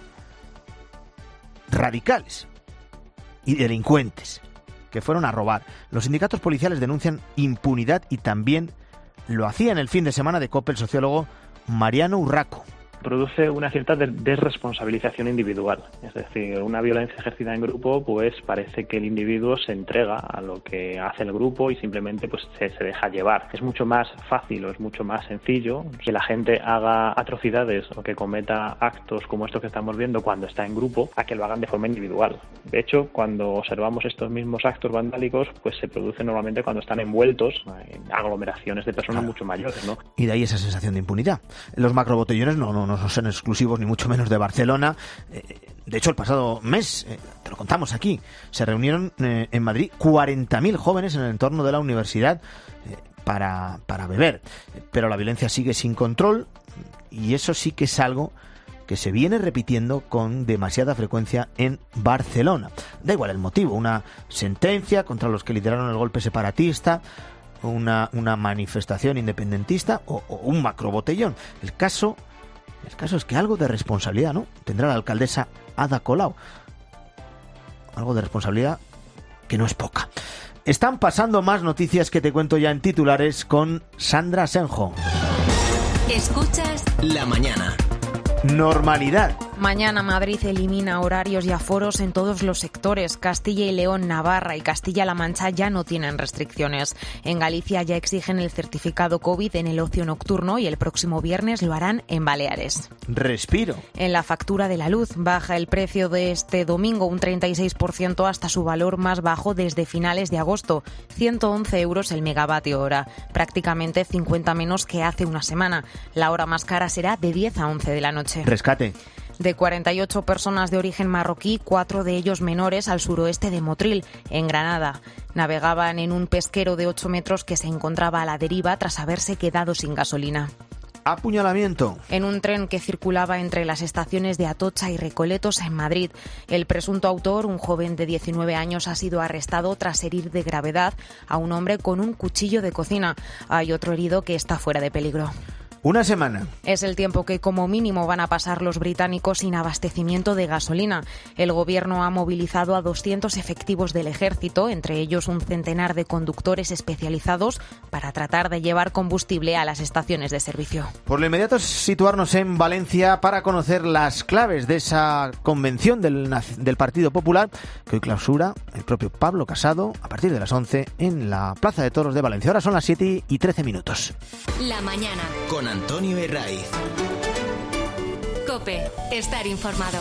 radicales y delincuentes que fueron a robar. Los sindicatos policiales denuncian impunidad y también lo hacía en el fin de semana de COPE el sociólogo Mariano Urraco. Produce una cierta desresponsabilización individual. Es decir, una violencia ejercida en grupo, pues parece que el individuo se entrega a lo que hace el grupo y simplemente pues se, se deja llevar. Es mucho más fácil o es mucho más sencillo que la gente haga atrocidades o que cometa actos como estos que estamos viendo cuando está en grupo, a que lo hagan de forma individual. De hecho, cuando observamos estos mismos actos vandálicos, pues se producen normalmente cuando están envueltos en aglomeraciones de personas mucho mayores, ¿no? Y de ahí esa sensación de impunidad. Los macrobotellones no, no, no son exclusivos ni mucho menos de Barcelona. De hecho, el pasado mes, te lo contamos aquí, se reunieron en Madrid cuarenta mil jóvenes en el entorno de la universidad para, para beber. Pero la violencia sigue sin control y eso sí que es algo que se viene repitiendo con demasiada frecuencia en Barcelona. Da igual el motivo, una sentencia contra los que lideraron el golpe separatista, una, una manifestación independentista o, o un macrobotellón. El caso... El caso es que algo de responsabilidad, ¿no?, tendrá la alcaldesa Ada Colau. Algo de responsabilidad que no es poca. Están pasando más noticias que te cuento ya en titulares con Sandra Senjo. Escuchas La Mañana. Normalidad. Mañana Madrid elimina horarios y aforos en todos los sectores. Castilla y León, Navarra y Castilla-La Mancha ya no tienen restricciones. En Galicia ya exigen el certificado COVID en el ocio nocturno y el próximo viernes lo harán en Baleares. Respiro. En la factura de la luz baja el precio de este domingo un treinta y seis por ciento hasta su valor más bajo desde finales de agosto. ciento once euros el megavatio hora, prácticamente cincuenta menos que hace una semana. La hora más cara será de diez a once de la noche. Rescate. De cuarenta y ocho personas de origen marroquí, cuatro de ellos menores al suroeste de Motril, en Granada. Navegaban en un pesquero de ocho metros que se encontraba a la deriva tras haberse quedado sin gasolina. Apuñalamiento. En un tren que circulaba entre las estaciones de Atocha y Recoletos en Madrid. El presunto autor, un joven de diecinueve años, ha sido arrestado tras herir de gravedad a un hombre con un cuchillo de cocina. Hay otro herido que está fuera de peligro. Una semana. Es el tiempo que como mínimo van a pasar los británicos sin abastecimiento de gasolina. El gobierno ha movilizado a doscientos efectivos del ejército, entre ellos un centenar de conductores especializados, para tratar de llevar combustible a las estaciones de servicio. Por lo inmediato, situarnos en Valencia para conocer las claves de esa convención del, del Partido Popular que hoy clausura el propio Pablo Casado a partir de las once en la Plaza de Toros de Valencia. Ahora son las siete y trece minutos. La mañana. Con Antonio Herraiz. COPE. Estar informado.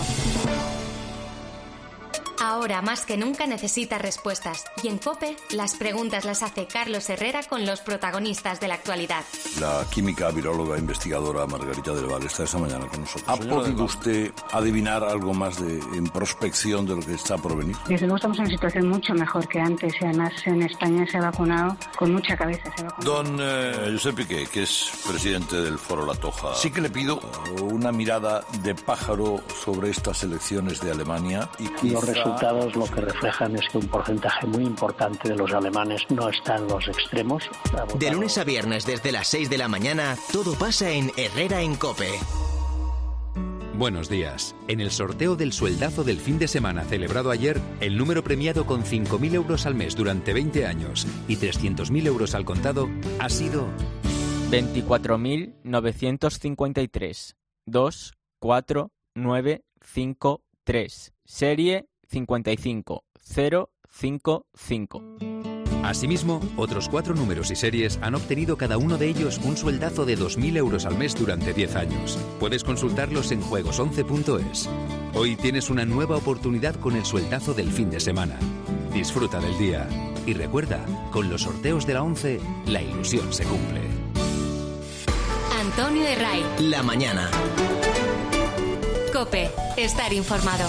Ahora más que nunca necesita respuestas. Y en COPE, las preguntas las hace Carlos Herrera con los protagonistas de la actualidad. La química, viróloga, investigadora Margarita del Val está esta mañana con nosotros. ¿Ha podido usted adivinar algo más de en prospección de lo que está por venir? Desde luego estamos en una situación mucho mejor que antes y además en España se ha vacunado con mucha cabeza. Se ha vacunado. Don eh, Josep Piqué, que es presidente del Foro La Toja, sí que le pido una mirada de pájaro sobre estas elecciones de Alemania. Y quizá... Los resultados lo que reflejan es que un porcentaje muy importante de los alemanes no está en los extremos. De lunes a viernes desde las seis de la mañana, todo pasa en Herrera en COPE. Buenos días. En el sorteo del sueldazo del fin de semana celebrado ayer, el número premiado con cinco mil euros al mes durante veinte años y trescientos mil euros al contado ha sido veinticuatro mil novecientos cincuenta y tres, dos cuatro nueve cinco tres, serie cincuenta y cinco cero cinco cinco. Asimismo, otros cuatro números y series han obtenido cada uno de ellos un sueldazo de dos mil euros al mes durante diez años. Puedes consultarlos en juegos once punto es. Hoy tienes una nueva oportunidad con el sueldazo del fin de semana. Disfruta del día. Y recuerda, con los sorteos de la once, la ilusión se cumple. Antonio Herraiz. La mañana. COPE. Estar informado.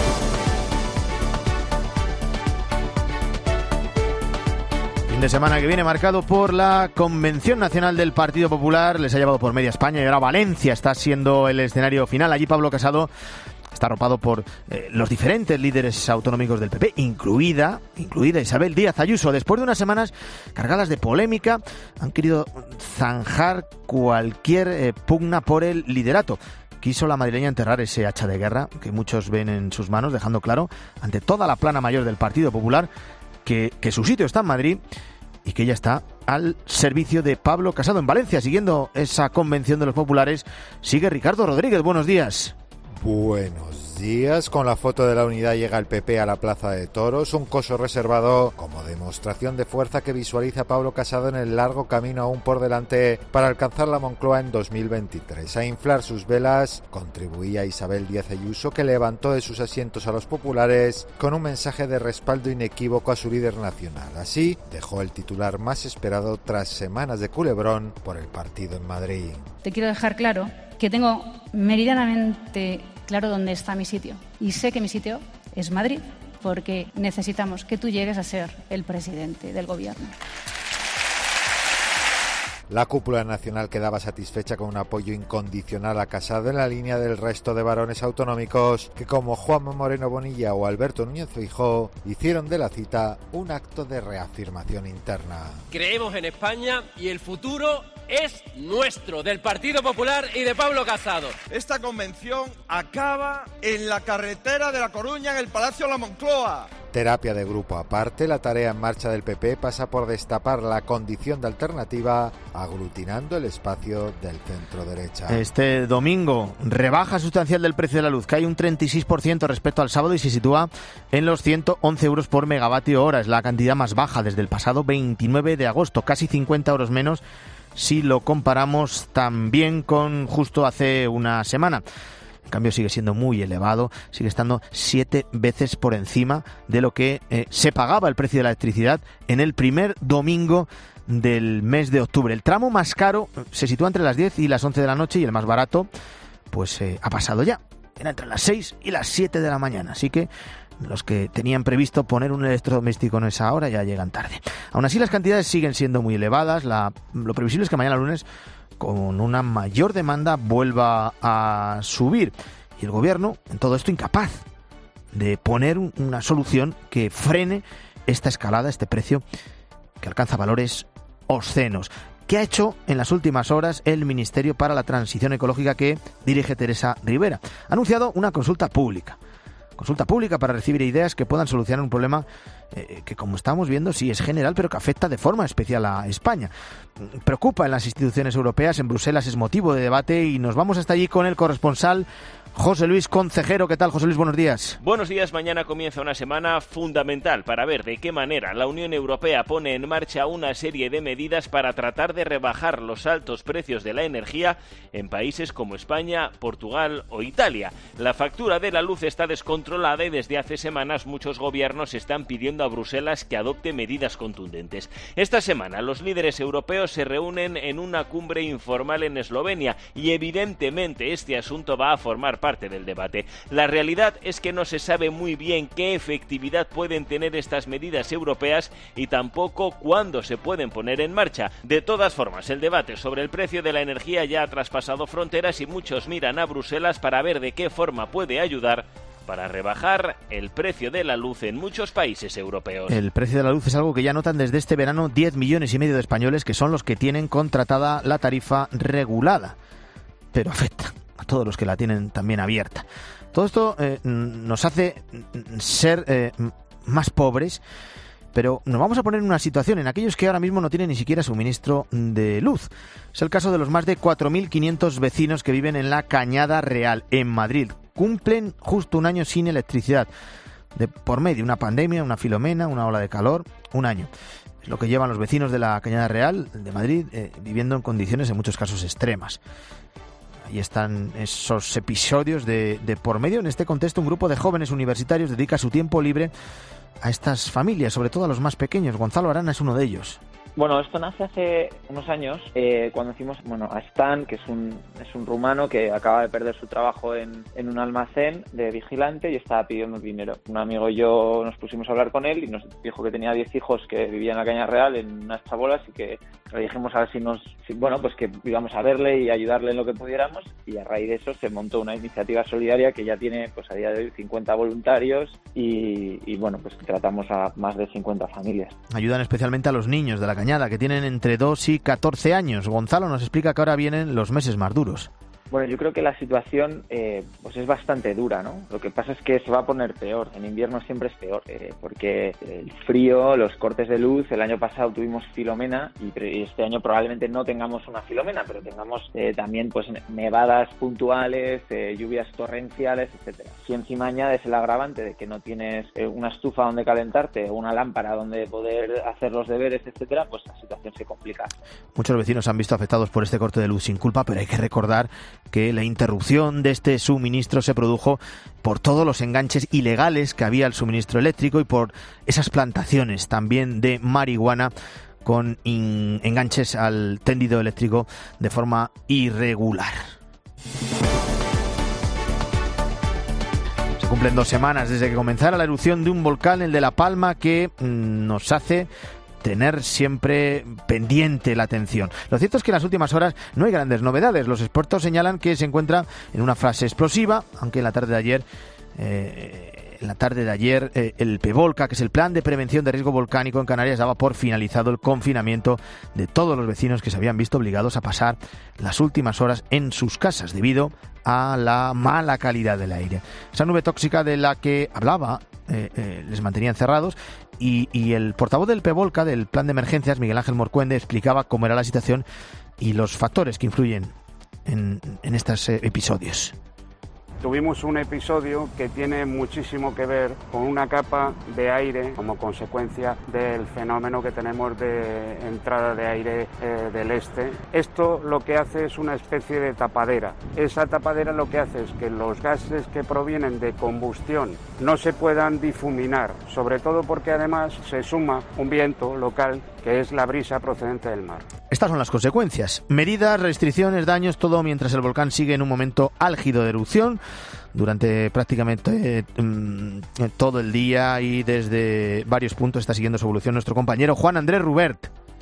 Fin de semana que viene marcado por la Convención Nacional del Partido Popular. Les ha llevado por media España y ahora Valencia está siendo el escenario final. Allí Pablo Casado está arropado por eh, los diferentes líderes autonómicos del P P, incluida, incluida Isabel Díaz Ayuso. Después de unas semanas cargadas de polémica, han querido zanjar cualquier eh, pugna por el liderato. Quiso la madrileña enterrar ese hacha de guerra que muchos ven en sus manos, dejando claro ante toda la plana mayor del Partido Popular que, que su sitio está en Madrid y que ella está al servicio de Pablo Casado en Valencia. Siguiendo esa convención de los populares, sigue Ricardo Rodríguez. Buenos días. Buenos días. Con la foto de la unidad llega el P P a la Plaza de Toros, un coso reservado como demostración de fuerza que visualiza a Pablo Casado en el largo camino aún por delante para alcanzar la Moncloa en dos mil veintitrés. A inflar sus velas contribuía Isabel Díaz Ayuso, que levantó de sus asientos a los populares con un mensaje de respaldo inequívoco a su líder nacional. Así dejó el titular más esperado tras semanas de culebrón por el partido en Madrid. Te quiero dejar claro que tengo meridianamente claro dónde está mi sitio. Y sé que mi sitio es Madrid, porque necesitamos que tú llegues a ser el presidente del gobierno. La cúpula nacional quedaba satisfecha con un apoyo incondicional a Casado en la línea del resto de varones autonómicos que, como Juanma Moreno Bonilla o Alberto Núñez Feijóo, hicieron de la cita un acto de reafirmación interna. Creemos en España y el futuro es nuestro, del Partido Popular y de Pablo Casado. Esta convención acaba en la carretera de La Coruña, en el Palacio de la Moncloa. Terapia de grupo aparte, la tarea en marcha del P P pasa por destapar la condición de alternativa, aglutinando el espacio del centro derecha. Este domingo, rebaja sustancial del precio de la luz, cae un treinta y seis por ciento respecto al sábado y se sitúa en los ciento once euros por megavatio hora. Es la cantidad más baja desde el pasado veintinueve de agosto, casi cincuenta euros menos si lo comparamos también con justo hace una semana. En cambio sigue siendo muy elevado, sigue estando siete veces por encima de lo que eh, se pagaba el precio de la electricidad en el primer domingo del mes de octubre. El tramo más caro se sitúa entre las diez y las once de la noche y el más barato pues eh, ha pasado ya. Era entre las seis y las siete de la mañana, así que los que tenían previsto poner un electrodoméstico en esa hora ya llegan tarde. Aún así las cantidades siguen siendo muy elevadas. La, lo previsible es que mañana lunes, con una mayor demanda, vuelva a subir. Y el gobierno, en todo esto, incapaz de poner una solución que frene esta escalada, este precio que alcanza valores obscenos. ¿Qué ha hecho en las últimas horas el Ministerio para la Transición Ecológica que dirige Teresa Rivera? Ha anunciado una consulta pública. Consulta pública para recibir ideas que puedan solucionar un problema eh, que, como estamos viendo, sí es general, pero que afecta de forma especial a España. Preocupa en las instituciones europeas, en Bruselas es motivo de debate y nos vamos hasta allí con el corresponsal José Luis Concejero. ¿Qué tal, José Luis? Buenos días. Buenos días. Mañana comienza una semana fundamental para ver de qué manera la Unión Europea pone en marcha una serie de medidas para tratar de rebajar los altos precios de la energía en países como España, Portugal o Italia. La factura de la luz está descontrolada y desde hace semanas muchos gobiernos están pidiendo a Bruselas que adopte medidas contundentes. Esta semana los líderes europeos se reúnen en una cumbre informal en Eslovenia y evidentemente este asunto va a formar parte del debate. La realidad es que no se sabe muy bien qué efectividad pueden tener estas medidas europeas y tampoco cuándo se pueden poner en marcha. De todas formas, el debate sobre el precio de la energía ya ha traspasado fronteras y muchos miran a Bruselas para ver de qué forma puede ayudar para rebajar el precio de la luz en muchos países europeos. El precio de la luz es algo que ya notan desde este verano diez millones y medio de españoles, que son los que tienen contratada la tarifa regulada, pero afecta a todos los que la tienen también abierta. Todo esto eh, nos hace ser eh, más pobres, pero nos vamos a poner en una situación en aquellos que ahora mismo no tienen ni siquiera suministro de luz. Es el caso de los más de cuatro mil quinientos vecinos que viven en la Cañada Real, en Madrid. Cumplen justo un año sin electricidad. De por medio, una pandemia, una filomena, una ola de calor, un año. Es lo que llevan los vecinos de la Cañada Real de Madrid eh, viviendo en condiciones en muchos casos extremas. Ahí están esos episodios de, de por medio. En este contexto, un grupo de jóvenes universitarios dedica su tiempo libre a estas familias, sobre todo a los más pequeños. Gonzalo Arana es uno de ellos. Bueno, esto nace hace unos años, eh, cuando hicimos, bueno, a Stan, que es un es un rumano que acaba de perder su trabajo en, en un almacén de vigilante y estaba pidiendo dinero. Un amigo y yo nos pusimos a hablar con él y nos dijo que tenía diez hijos que vivían en la Cañada Real en unas chabolas y que le dijimos a ver si nos, si, bueno, pues que íbamos a verle y ayudarle en lo que pudiéramos, y a raíz de eso se montó una iniciativa solidaria que ya tiene, pues a día de hoy, cincuenta voluntarios y, y bueno, pues tratamos a más de cincuenta familias. Ayudan especialmente a los niños de la Cañada, que tienen entre dos y catorce años. Gonzalo nos explica que ahora vienen los meses más duros. Bueno, yo creo que la situación eh, pues es bastante dura, ¿no? Lo que pasa es que se va a poner peor. En invierno siempre es peor, eh, porque el frío, los cortes de luz. El año pasado tuvimos filomena y este año probablemente no tengamos una filomena, pero tengamos eh, también pues nevadas puntuales, eh, lluvias torrenciales, etcétera. Si encima añades el agravante de que no tienes eh, una estufa donde calentarte, una lámpara donde poder hacer los deberes, etcétera, pues la situación se complica. Muchos vecinos se han visto afectados por este corte de luz sin culpa, pero hay que recordar que la interrupción de este suministro se produjo por todos los enganches ilegales que había al suministro eléctrico y por esas plantaciones también de marihuana con in- enganches al tendido eléctrico de forma irregular. Se cumplen dos semanas desde que comenzara la erupción de un volcán, el de La Palma, que mmm, nos hace tener siempre pendiente la atención. Lo cierto es que en las últimas horas no hay grandes novedades. Los expertos señalan que se encuentra en una fase explosiva, aunque en la tarde de ayer eh, en la tarde de ayer eh, el PEVOLCA, que es el Plan de Prevención de Riesgo Volcánico en Canarias, daba por finalizado el confinamiento de todos los vecinos que se habían visto obligados a pasar las últimas horas en sus casas debido a la mala calidad del aire. Esa nube tóxica de la que hablaba eh, eh, les mantenía encerrados. Y, y el portavoz del PEVOLCA, del Plan de Emergencias, Miguel Ángel Morcuende, explicaba cómo era la situación y los factores que influyen en, en estos eh, episodios. Tuvimos un episodio que tiene muchísimo que ver con una capa de aire como consecuencia del fenómeno que tenemos de entrada de aire eh, del este. Esto lo que hace es una especie de tapadera. Esa tapadera lo que hace es que los gases que provienen de combustión no se puedan difuminar, sobre todo porque además se suma un viento local que es la brisa procedente del mar. Estas son las consecuencias. Medidas, restricciones, daños, todo mientras el volcán sigue en un momento álgido de erupción durante prácticamente eh, todo el día, y desde varios puntos está siguiendo su evolución nuestro compañero Juan Andrés Rubert.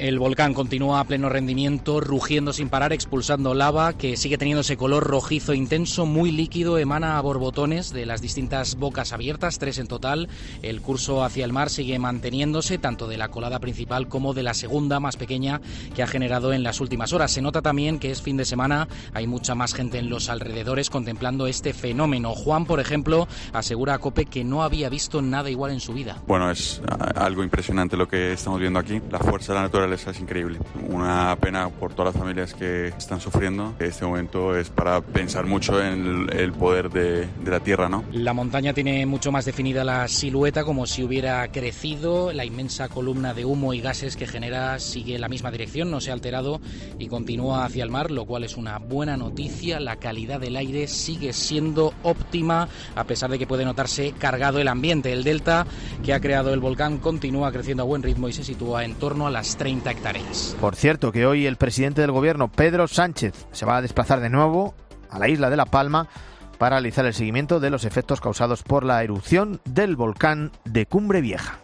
El volcán continúa a pleno rendimiento, rugiendo sin parar, expulsando lava que sigue teniendo ese color rojizo intenso, muy líquido, emana a borbotones de las distintas bocas abiertas, tres en total. El curso hacia el mar sigue manteniéndose, tanto de la colada principal como de la segunda, más pequeña, que ha generado en las últimas horas. Se nota también que es fin de semana, hay mucha más gente en los alrededores contemplando este fenómeno. Juan, por ejemplo, asegura a COPE que no había visto nada igual en su vida. Bueno, es algo impresionante lo que estamos viendo aquí. La fuerza de la naturaleza es increíble. Una pena por todas las familias que están sufriendo. Este momento es para pensar mucho en el, el poder de, de la tierra, ¿no? La montaña tiene mucho más definida la silueta, como si hubiera crecido. La inmensa columna de humo y gases que genera sigue la misma dirección, no se ha alterado y continúa hacia el mar, lo cual es una buena noticia. La calidad del aire sigue siendo óptima, a pesar de que puede notarse cargado el ambiente. El delta que ha creado el volcán continúa creciendo a buen ritmo y se sitúa en torno a las treinta hectáreas. Por cierto, que hoy el presidente del gobierno, Pedro Sánchez, se va a desplazar de nuevo a la isla de La Palma para realizar el seguimiento de los efectos causados por la erupción del volcán de Cumbre Vieja.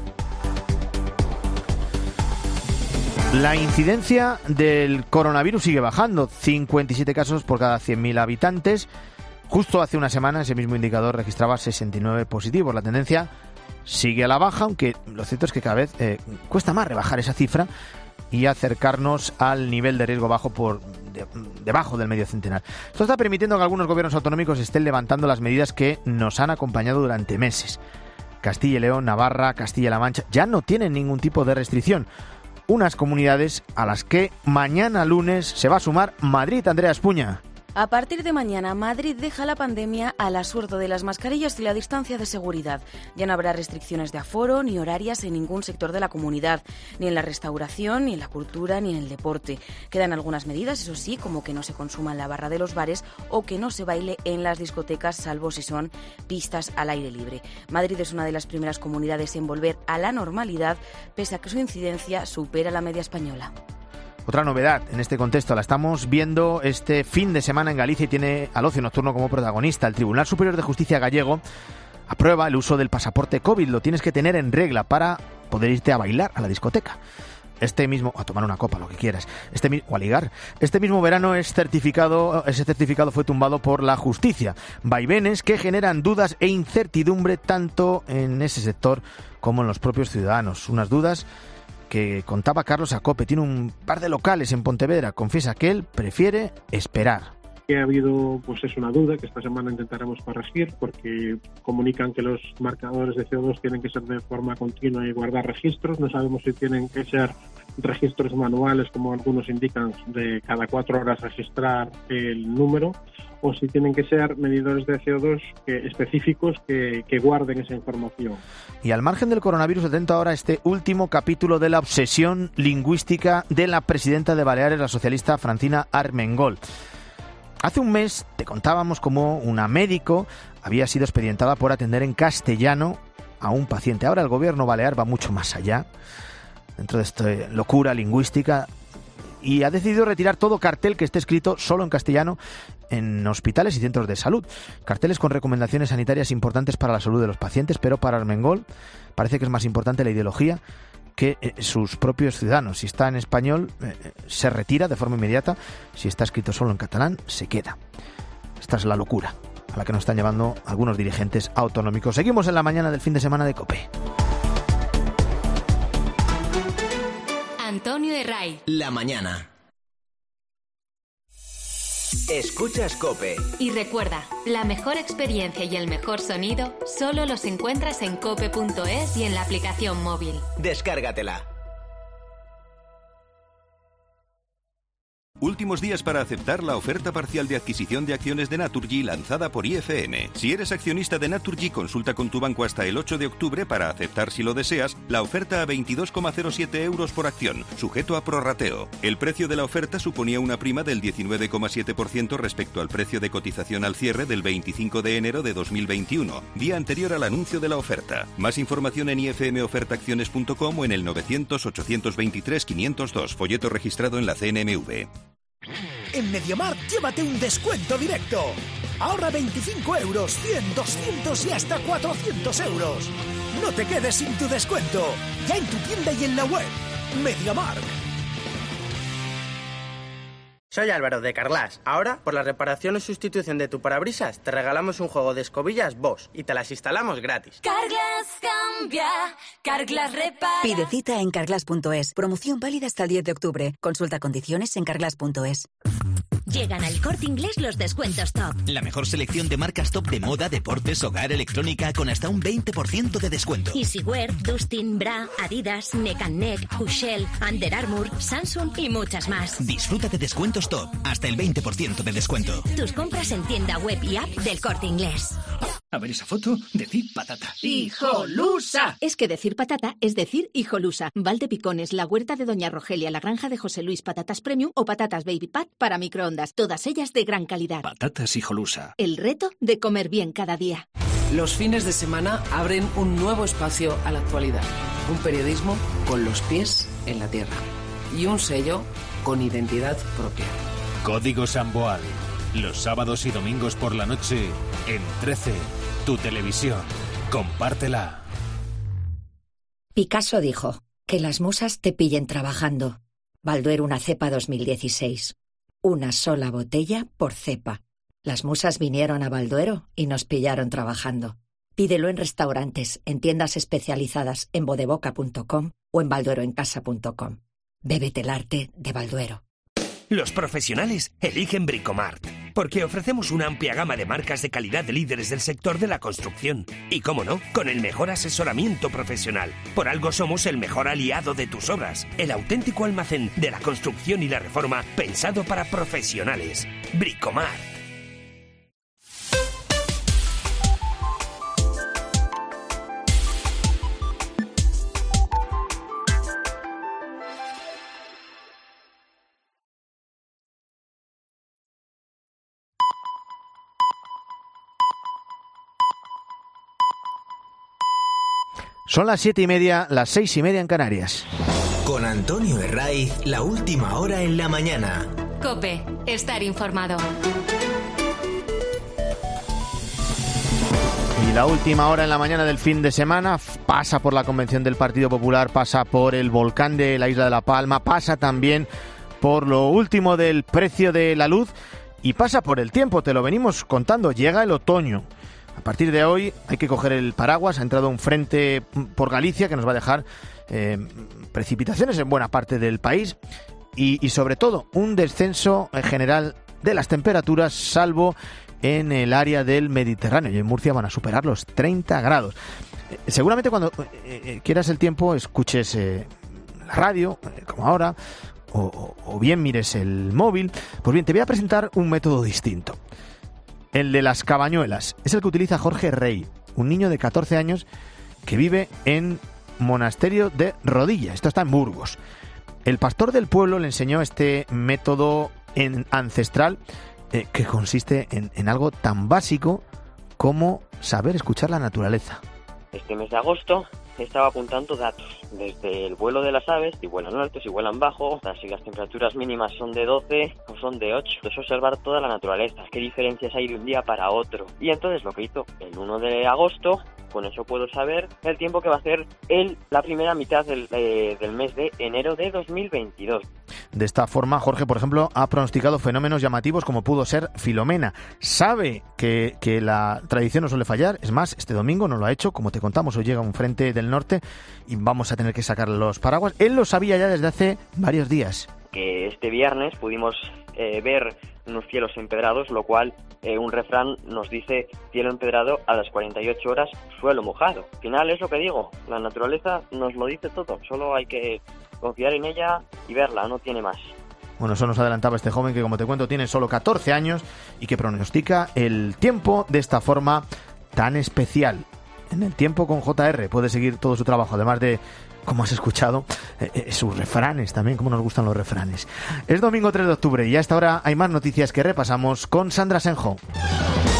La incidencia del coronavirus sigue bajando, cincuenta y siete casos por cada cien mil habitantes. Justo hace una semana ese mismo indicador registraba sesenta y nueve positivos. La tendencia sigue a la baja, aunque lo cierto es que cada vez eh, cuesta más rebajar esa cifra y acercarnos al nivel de riesgo bajo por de, debajo del medio centenar. Esto está permitiendo que algunos gobiernos autonómicos estén levantando las medidas que nos han acompañado durante meses. Castilla y León, Navarra, Castilla-La Mancha ya no tienen ningún tipo de restricción. Unas comunidades a las que mañana lunes se va a sumar Madrid. Andrea Espuña. A partir de mañana, Madrid deja la pandemia al asuerto de las mascarillas y la distancia de seguridad. Ya no habrá restricciones de aforo ni horarias en ningún sector de la comunidad, ni en la restauración, ni en la cultura, ni en el deporte. Quedan algunas medidas, eso sí, como que no se consuma en la barra de los bares o que no se baile en las discotecas, salvo si son pistas al aire libre. Madrid es una de las primeras comunidades en volver a la normalidad, pese a que su incidencia supera la media española. Otra novedad en este contexto la estamos viendo este fin de semana en Galicia y tiene al ocio nocturno como protagonista. El Tribunal Superior de Justicia gallego aprueba el uso del pasaporte COVID. Lo tienes que tener en regla para poder irte a bailar a la discoteca. Este mismo, a tomar una copa, lo que quieras, este o a ligar. Este mismo verano es certificado, ese certificado fue tumbado por la justicia. Vaivenes que generan dudas e incertidumbre tanto en ese sector como en los propios ciudadanos. Unas dudas que contaba Carlos Acope. Tiene un par de locales en Pontevedra. Confiesa que él prefiere esperar. Que ha habido, pues es una duda que esta semana intentaremos corregir, porque comunican que los marcadores de C O dos tienen que ser de forma continua y guardar registros. No sabemos si tienen que ser registros manuales, como algunos indican, de cada cuatro horas registrar el número, o si tienen que ser medidores de C O dos que, específicos que, que guarden esa información. Y al margen del coronavirus, atento ahora a este último capítulo de la obsesión lingüística de la presidenta de Baleares, la socialista Francina Armengol. Hace un mes te contábamos cómo una médico había sido expedientada por atender en castellano a un paciente. Ahora el gobierno balear va mucho más allá, dentro de esta locura lingüística, y ha decidido retirar todo cartel que esté escrito solo en castellano en hospitales y centros de salud. Carteles con recomendaciones sanitarias importantes para la salud de los pacientes, pero para Armengol parece que es más importante la ideología que eh, sus propios ciudadanos. Si está en español, eh, se retira de forma inmediata. Si está escrito solo en catalán, se queda. Esta es la locura a la que nos están llevando algunos dirigentes autonómicos. Seguimos en la mañana del fin de semana de COPE. Antonio Herray. La mañana. Escuchas COPE. Y recuerda, la mejor experiencia y el mejor sonido solo los encuentras en cope punto es y en la aplicación móvil. Descárgatela. Últimos días para aceptar la oferta parcial de adquisición de acciones de Naturgy lanzada por I F M. Si eres accionista de Naturgy, consulta con tu banco hasta el ocho de octubre para aceptar, si lo deseas, la oferta a veintidós coma cero siete euros por acción, sujeto a prorrateo. El precio de la oferta suponía una prima del diecinueve coma siete por ciento respecto al precio de cotización al cierre del veinticinco de enero de dos mil veintiuno, día anterior al anuncio de la oferta. Más información en i f m oferta acciones punto com o en el novecientos ochocientos veintitrés quinientos dos, folleto registrado en la C N M V. En MediaMarkt llévate un descuento directo. Ahorra veinticinco euros, cien, doscientos y hasta cuatrocientos euros. No te quedes sin tu descuento. Ya en tu tienda y en la web. MediaMarkt. Soy Álvaro de Carglass. Ahora, por la reparación o sustitución de tu parabrisas, te regalamos un juego de escobillas Bosch y te las instalamos gratis. Carglass cambia, Carglass repara. Pide cita en carglass punto es. Promoción válida hasta el diez de octubre. Consulta condiciones en carglass punto es. Llegan al Corte Inglés los descuentos top. La mejor selección de marcas top de moda, deportes, hogar, electrónica con hasta un veinte por ciento de descuento. Easywear, Dustin, Bra, Adidas, Neck and Neck, Hushell, Under Armour, Samsung y muchas más. Disfruta de descuentos top, hasta el veinte por ciento de descuento. Tus compras en tienda web y app del Corte Inglés. A ver esa foto, decir patata. ¡Hijolusa! Es que decir patata es decir hijolusa. Valdepicones, la huerta de Doña Rogelia, la granja de José Luis, patatas premium o patatas baby pat para microondas. Todas ellas de gran calidad. Patatas hijolusa. El reto de comer bien cada día. Los fines de semana abren un nuevo espacio a la actualidad. Un periodismo con los pies en la tierra. Y un sello con identidad propia. Código Samboal. Los sábados y domingos por la noche en trece, tu televisión. Compártela. Picasso dijo, que las musas te pillen trabajando. Balduero una cepa dos mil dieciséis. Una sola botella por cepa. Las musas vinieron a Balduero y nos pillaron trabajando. Pídelo en restaurantes, en tiendas especializadas en bodeboca punto com o en baldueroencasa punto com. Bébete el arte de Balduero. Los profesionales eligen Bricomart, porque ofrecemos una amplia gama de marcas de calidad de líderes del sector de la construcción. Y cómo no, con el mejor asesoramiento profesional. Por algo somos el mejor aliado de tus obras. El auténtico almacén de la construcción y la reforma pensado para profesionales. Bricomart. Son las siete y media, las seis y media en Canarias. Con Antonio Herraiz, la última hora en la mañana. COPE, estar informado. Y la última hora en la mañana del fin de semana pasa por la convención del Partido Popular, pasa por el volcán de la isla de La Palma, pasa también por lo último del precio de la luz y pasa por el tiempo, te lo venimos contando, llega el otoño. A partir de hoy hay que coger el paraguas, ha entrado un frente por Galicia que nos va a dejar eh, precipitaciones en buena parte del país y, y sobre todo un descenso general de las temperaturas, salvo en el área del Mediterráneo, y en Murcia van a superar los treinta grados. Eh, seguramente cuando eh, quieras el tiempo escuches eh, la radio, eh, como ahora, o, o, o bien mires el móvil. Pues bien, te voy a presentar un método distinto. El de las cabañuelas. Es el que utiliza Jorge Rey, un niño de catorce años que vive en Monasterio de Rodilla. Esto está en Burgos. El pastor del pueblo le enseñó este método en, ancestral eh, que consiste en, en algo tan básico como saber escuchar la naturaleza. Este mes de agosto estaba apuntando datos, desde el vuelo de las aves, si vuelan alto, si vuelan bajo, si las temperaturas mínimas son de doce o son de ocho. Es observar toda la naturaleza, qué diferencias hay de un día para otro. Y entonces lo que hizo el uno de agosto, con eso puedo saber el tiempo que va a hacer el, la primera mitad del, eh, del mes de enero de dos mil veintidós. De esta forma, Jorge, por ejemplo, ha pronosticado fenómenos llamativos como pudo ser Filomena. Sabe que, que la tradición no suele fallar. Es más, este domingo no lo ha hecho. Como te contamos, hoy llega un frente del norte y vamos a tener que sacar los paraguas. Él lo sabía ya desde hace varios días. Que este viernes pudimos eh, ver unos cielos empedrados, lo cual eh, un refrán nos dice cielo empedrado a las cuarenta y ocho horas, suelo mojado. Al final es lo que digo, la naturaleza nos lo dice todo, solo hay que confiar en ella y verla, no tiene más. Bueno, eso nos adelantaba este joven que, como te cuento, tiene solo catorce años y que pronostica el tiempo de esta forma tan especial. En el tiempo con J R puede seguir todo su trabajo, además de, como has escuchado, eh, eh, sus refranes también, como nos gustan los refranes. Es domingo tres de octubre y a esta hora hay más noticias que repasamos con Sandra Senjo.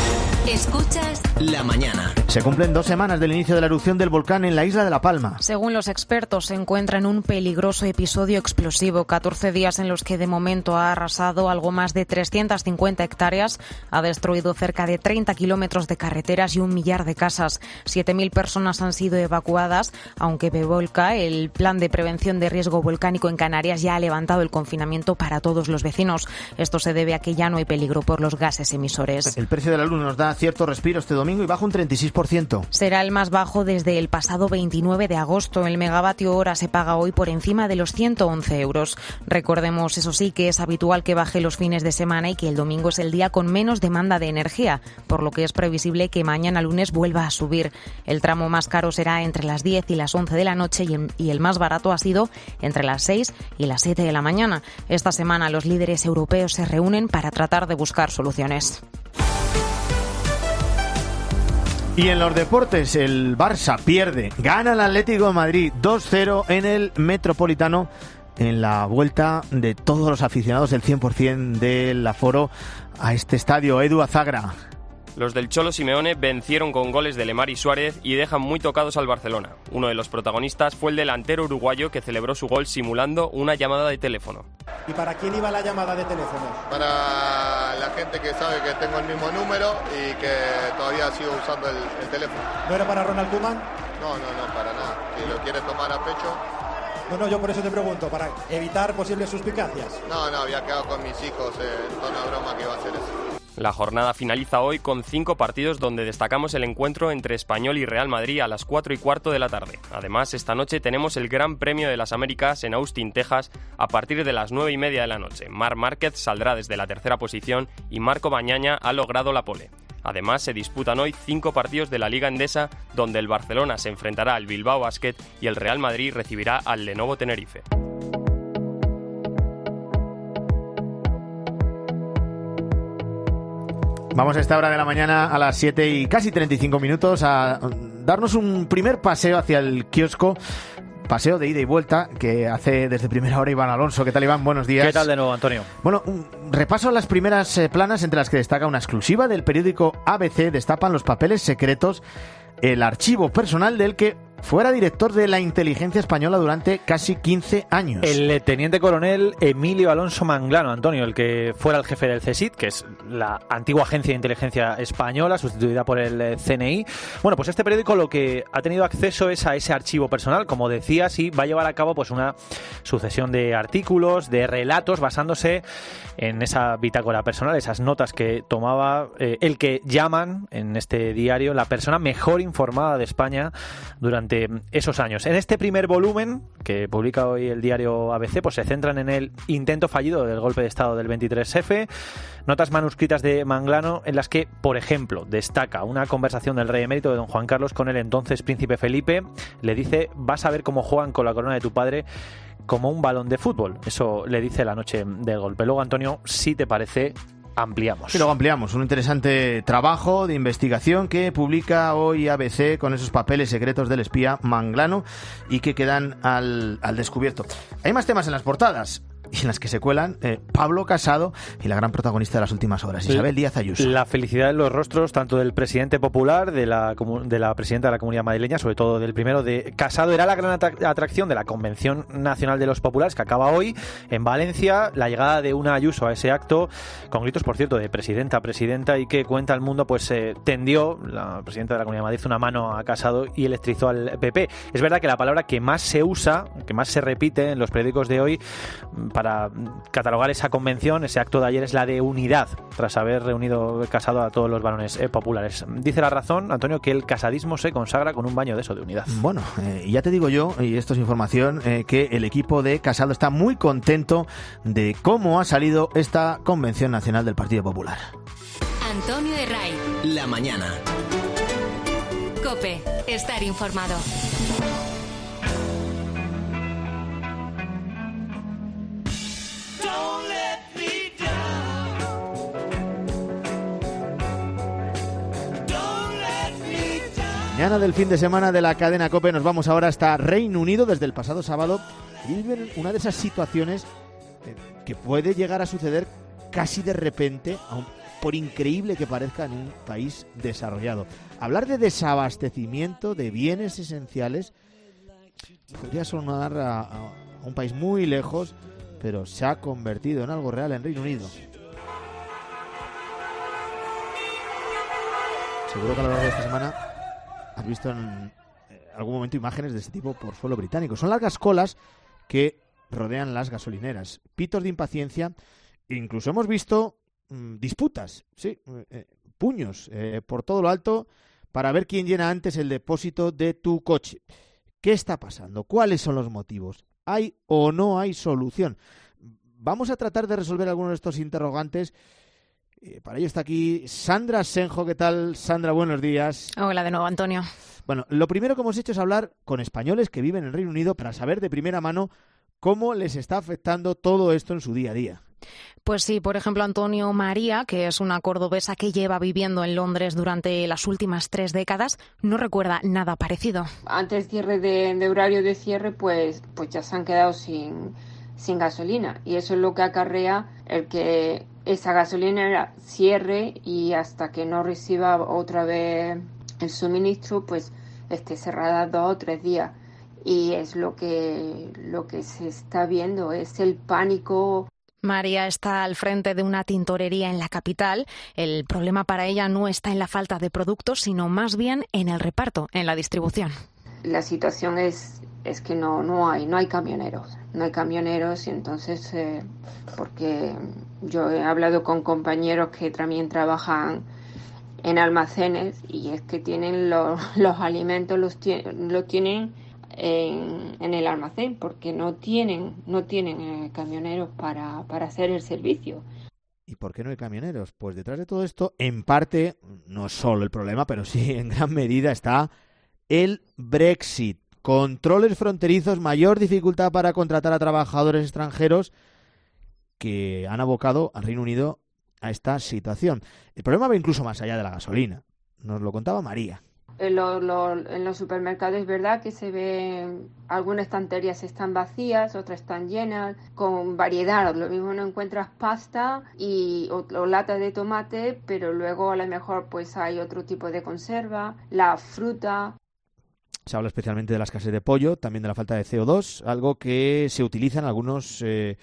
Escuchas La Mañana. Se cumplen dos semanas del inicio de la erupción del volcán en la isla de La Palma. Según los expertos, se encuentra en un peligroso episodio explosivo. catorce días en los que de momento ha arrasado algo más de trescientas cincuenta hectáreas, ha destruido cerca de treinta kilómetros de carreteras y un millar de casas. siete mil personas han sido evacuadas, aunque Bevolca, el plan de prevención de riesgo volcánico en Canarias, ya ha levantado el confinamiento para todos los vecinos. Esto se debe a que ya no hay peligro por los gases emisores. El precio de la luz nos da cierto respiro este domingo y baja un treinta y seis por ciento. Será el más bajo desde el pasado veintinueve de agosto. El megavatio hora se paga hoy por encima de los ciento once euros. Recordemos, eso sí, que es habitual que baje los fines de semana y que el domingo es el día con menos demanda de energía, por lo que es previsible que mañana lunes vuelva a subir. El tramo más caro será entre las diez y las once de la noche y el más barato ha sido entre las seis y las siete de la mañana. Esta semana los líderes europeos se reúnen para tratar de buscar soluciones. Y en los deportes, el Barça pierde, gana el Atlético de Madrid dos cero en el Metropolitano en la vuelta de todos los aficionados, el cien por ciento del aforo a este estadio. Edu Azagra. Los del Cholo Simeone vencieron con goles de Lemar y Suárez y dejan muy tocados al Barcelona. Uno de los protagonistas fue el delantero uruguayo que celebró su gol simulando una llamada de teléfono. ¿Y para quién iba la llamada de teléfono? Para la gente que sabe que tengo el mismo número y que todavía sigo usando el, el teléfono. ¿No era para Ronald Koeman? No, no, no, para nada. Si lo quiere tomar a pecho... No, no, yo por eso te pregunto, para evitar posibles suspicacias. No, no, había quedado con mis hijos eh, en tono de broma que iba a hacer eso. La jornada finaliza hoy con cinco partidos donde destacamos el encuentro entre Español y Real Madrid a las cuatro y cuarto de la tarde. Además, esta noche tenemos el Gran Premio de las Américas en Austin, Texas, a partir de las nueve y media de la noche. Marc Márquez saldrá desde la tercera posición y Marco Bañaña ha logrado la pole. Además, se disputan hoy cinco partidos de la Liga Endesa, donde el Barcelona se enfrentará al Bilbao Basket y el Real Madrid recibirá al Lenovo Tenerife. Vamos a esta hora de la mañana, a las siete y casi treinta y cinco minutos, a darnos un primer paseo hacia el kiosco. Paseo de ida y vuelta que hace desde primera hora Iván Alonso. ¿Qué tal, Iván? Buenos días. ¿Qué tal de nuevo, Antonio? Bueno, un repaso a las primeras eh, planas, entre las que destaca una exclusiva del periódico A B C. Destapan los papeles secretos, el archivo personal del que fuera director de la inteligencia española durante casi quince años. El teniente coronel Emilio Alonso Manglano, Antonio, el que fuera el jefe del C S I D, que es la antigua agencia de inteligencia española, sustituida por el C N I. Bueno, pues este periódico lo que ha tenido acceso es a ese archivo personal, como decías, y va a llevar a cabo pues una sucesión de artículos, de relatos, basándose en esa bitácora personal, esas notas que tomaba eh, el que llaman en este diario la persona mejor informada de España durante esos años. En este primer volumen que publica hoy el diario A B C, pues se centran en el intento fallido del golpe de Estado del veintitrés efe, notas manuscritas de Manglano en las que, por ejemplo, destaca una conversación del rey emérito de don Juan Carlos con el entonces príncipe Felipe. Le dice: vas a ver cómo juegan con la corona de tu padre como un balón de fútbol. Eso le dice la noche del golpe. Luego, Antonio, si te parece, ampliamos. Y luego ampliamos. Un interesante trabajo de investigación que publica hoy A B C con esos papeles secretos del espía Manglano y que quedan al, al descubierto. Hay más temas en las portadas y en las que se cuelan eh, Pablo Casado y la gran protagonista de las últimas horas, Isabel Díaz Ayuso. La felicidad en los rostros tanto del presidente popular, de la, de la presidenta de la Comunidad Madrileña, sobre todo del primero, de Casado. Era la gran atracción de la Convención Nacional de los Populares, que acaba hoy en Valencia. La llegada de una Ayuso a ese acto, con gritos, por cierto, de presidenta, presidenta, y que cuenta el mundo, pues eh, tendió, la presidenta de la Comunidad de Madrid, una mano a Casado y electrizó al P P. Es verdad que la palabra que más se usa, que más se repite en los periódicos de hoy, para catalogar esa convención, ese acto de ayer, es la de unidad, tras haber reunido Casado a todos los varones eh, populares. Dice La Razón, Antonio, que el casadismo se consagra con un baño de eso, de unidad. Bueno, eh, ya te digo yo, y esto es información, eh, que el equipo de Casado está muy contento de cómo ha salido esta Convención Nacional del Partido Popular. Antonio Herray. La mañana. COPE. Estar informado. Mañana del fin de semana de la cadena COPE nos vamos ahora hasta Reino Unido. Desde el pasado sábado viven una de esas situaciones que puede llegar a suceder casi de repente a un por increíble que parezca en un país desarrollado. Hablar de desabastecimiento de bienes esenciales podría sonar a, a un país muy lejos, pero se ha convertido en algo real en Reino Unido. Seguro que a lo largo de esta semana has visto en algún momento imágenes de este tipo por suelo británico. Son largas colas que rodean las gasolineras, pitos de impaciencia, incluso hemos visto mmm, disputas, sí, eh, puños eh, por todo lo alto para ver quién llena antes el depósito de tu coche. ¿Qué está pasando? ¿Cuáles son los motivos? ¿Hay o no hay solución? Vamos a tratar de resolver algunos de estos interrogantes. Eh, para ello está aquí Sandra Senjo. ¿Qué tal, Sandra? Buenos días. Hola de nuevo, Antonio. Bueno, lo primero que hemos hecho es hablar con españoles que viven en Reino Unido para saber de primera mano cómo les está afectando todo esto en su día a día. Pues sí, por ejemplo, Antonio, María, que es una cordobesa que lleva viviendo en Londres durante las últimas tres décadas, no recuerda nada parecido. Antes del cierre de, de horario de cierre, pues, pues ya se han quedado sin, sin gasolina. Y eso es lo que acarrea el que esa gasolinera cierre y hasta que no reciba otra vez el suministro, pues esté cerrada dos o tres días. Y es lo que, lo que se está viendo, es el pánico. María está al frente de una tintorería en la capital. El problema para ella no está en la falta de productos, sino más bien en el reparto, en la distribución. La situación es, es que no, no hay, no hay camioneros, no hay camioneros y entonces, eh, porque yo he hablado con compañeros que también trabajan en almacenes y es que tienen los, los alimentos, los, los tienen En, en el almacén porque no tienen no tienen eh, camioneros para, para hacer el servicio. ¿Y por qué no hay camioneros? Pues detrás de todo esto, en parte, no solo el problema, pero sí en gran medida está el Brexit. Controles fronterizos, mayor dificultad para contratar a trabajadores extranjeros que han abocado al Reino Unido a esta situación. El problema va incluso más allá de la gasolina. Nos lo contaba María. En, lo, lo, en los supermercados es verdad que se ve, algunas estanterías están vacías, otras están llenas, con variedad. Lo mismo no encuentras pasta y, o, o latas de tomate, pero luego a lo mejor pues hay otro tipo de conserva, la fruta. Se habla especialmente de la escasez de pollo, también de la falta de C O dos, algo que se utiliza en algunos eh,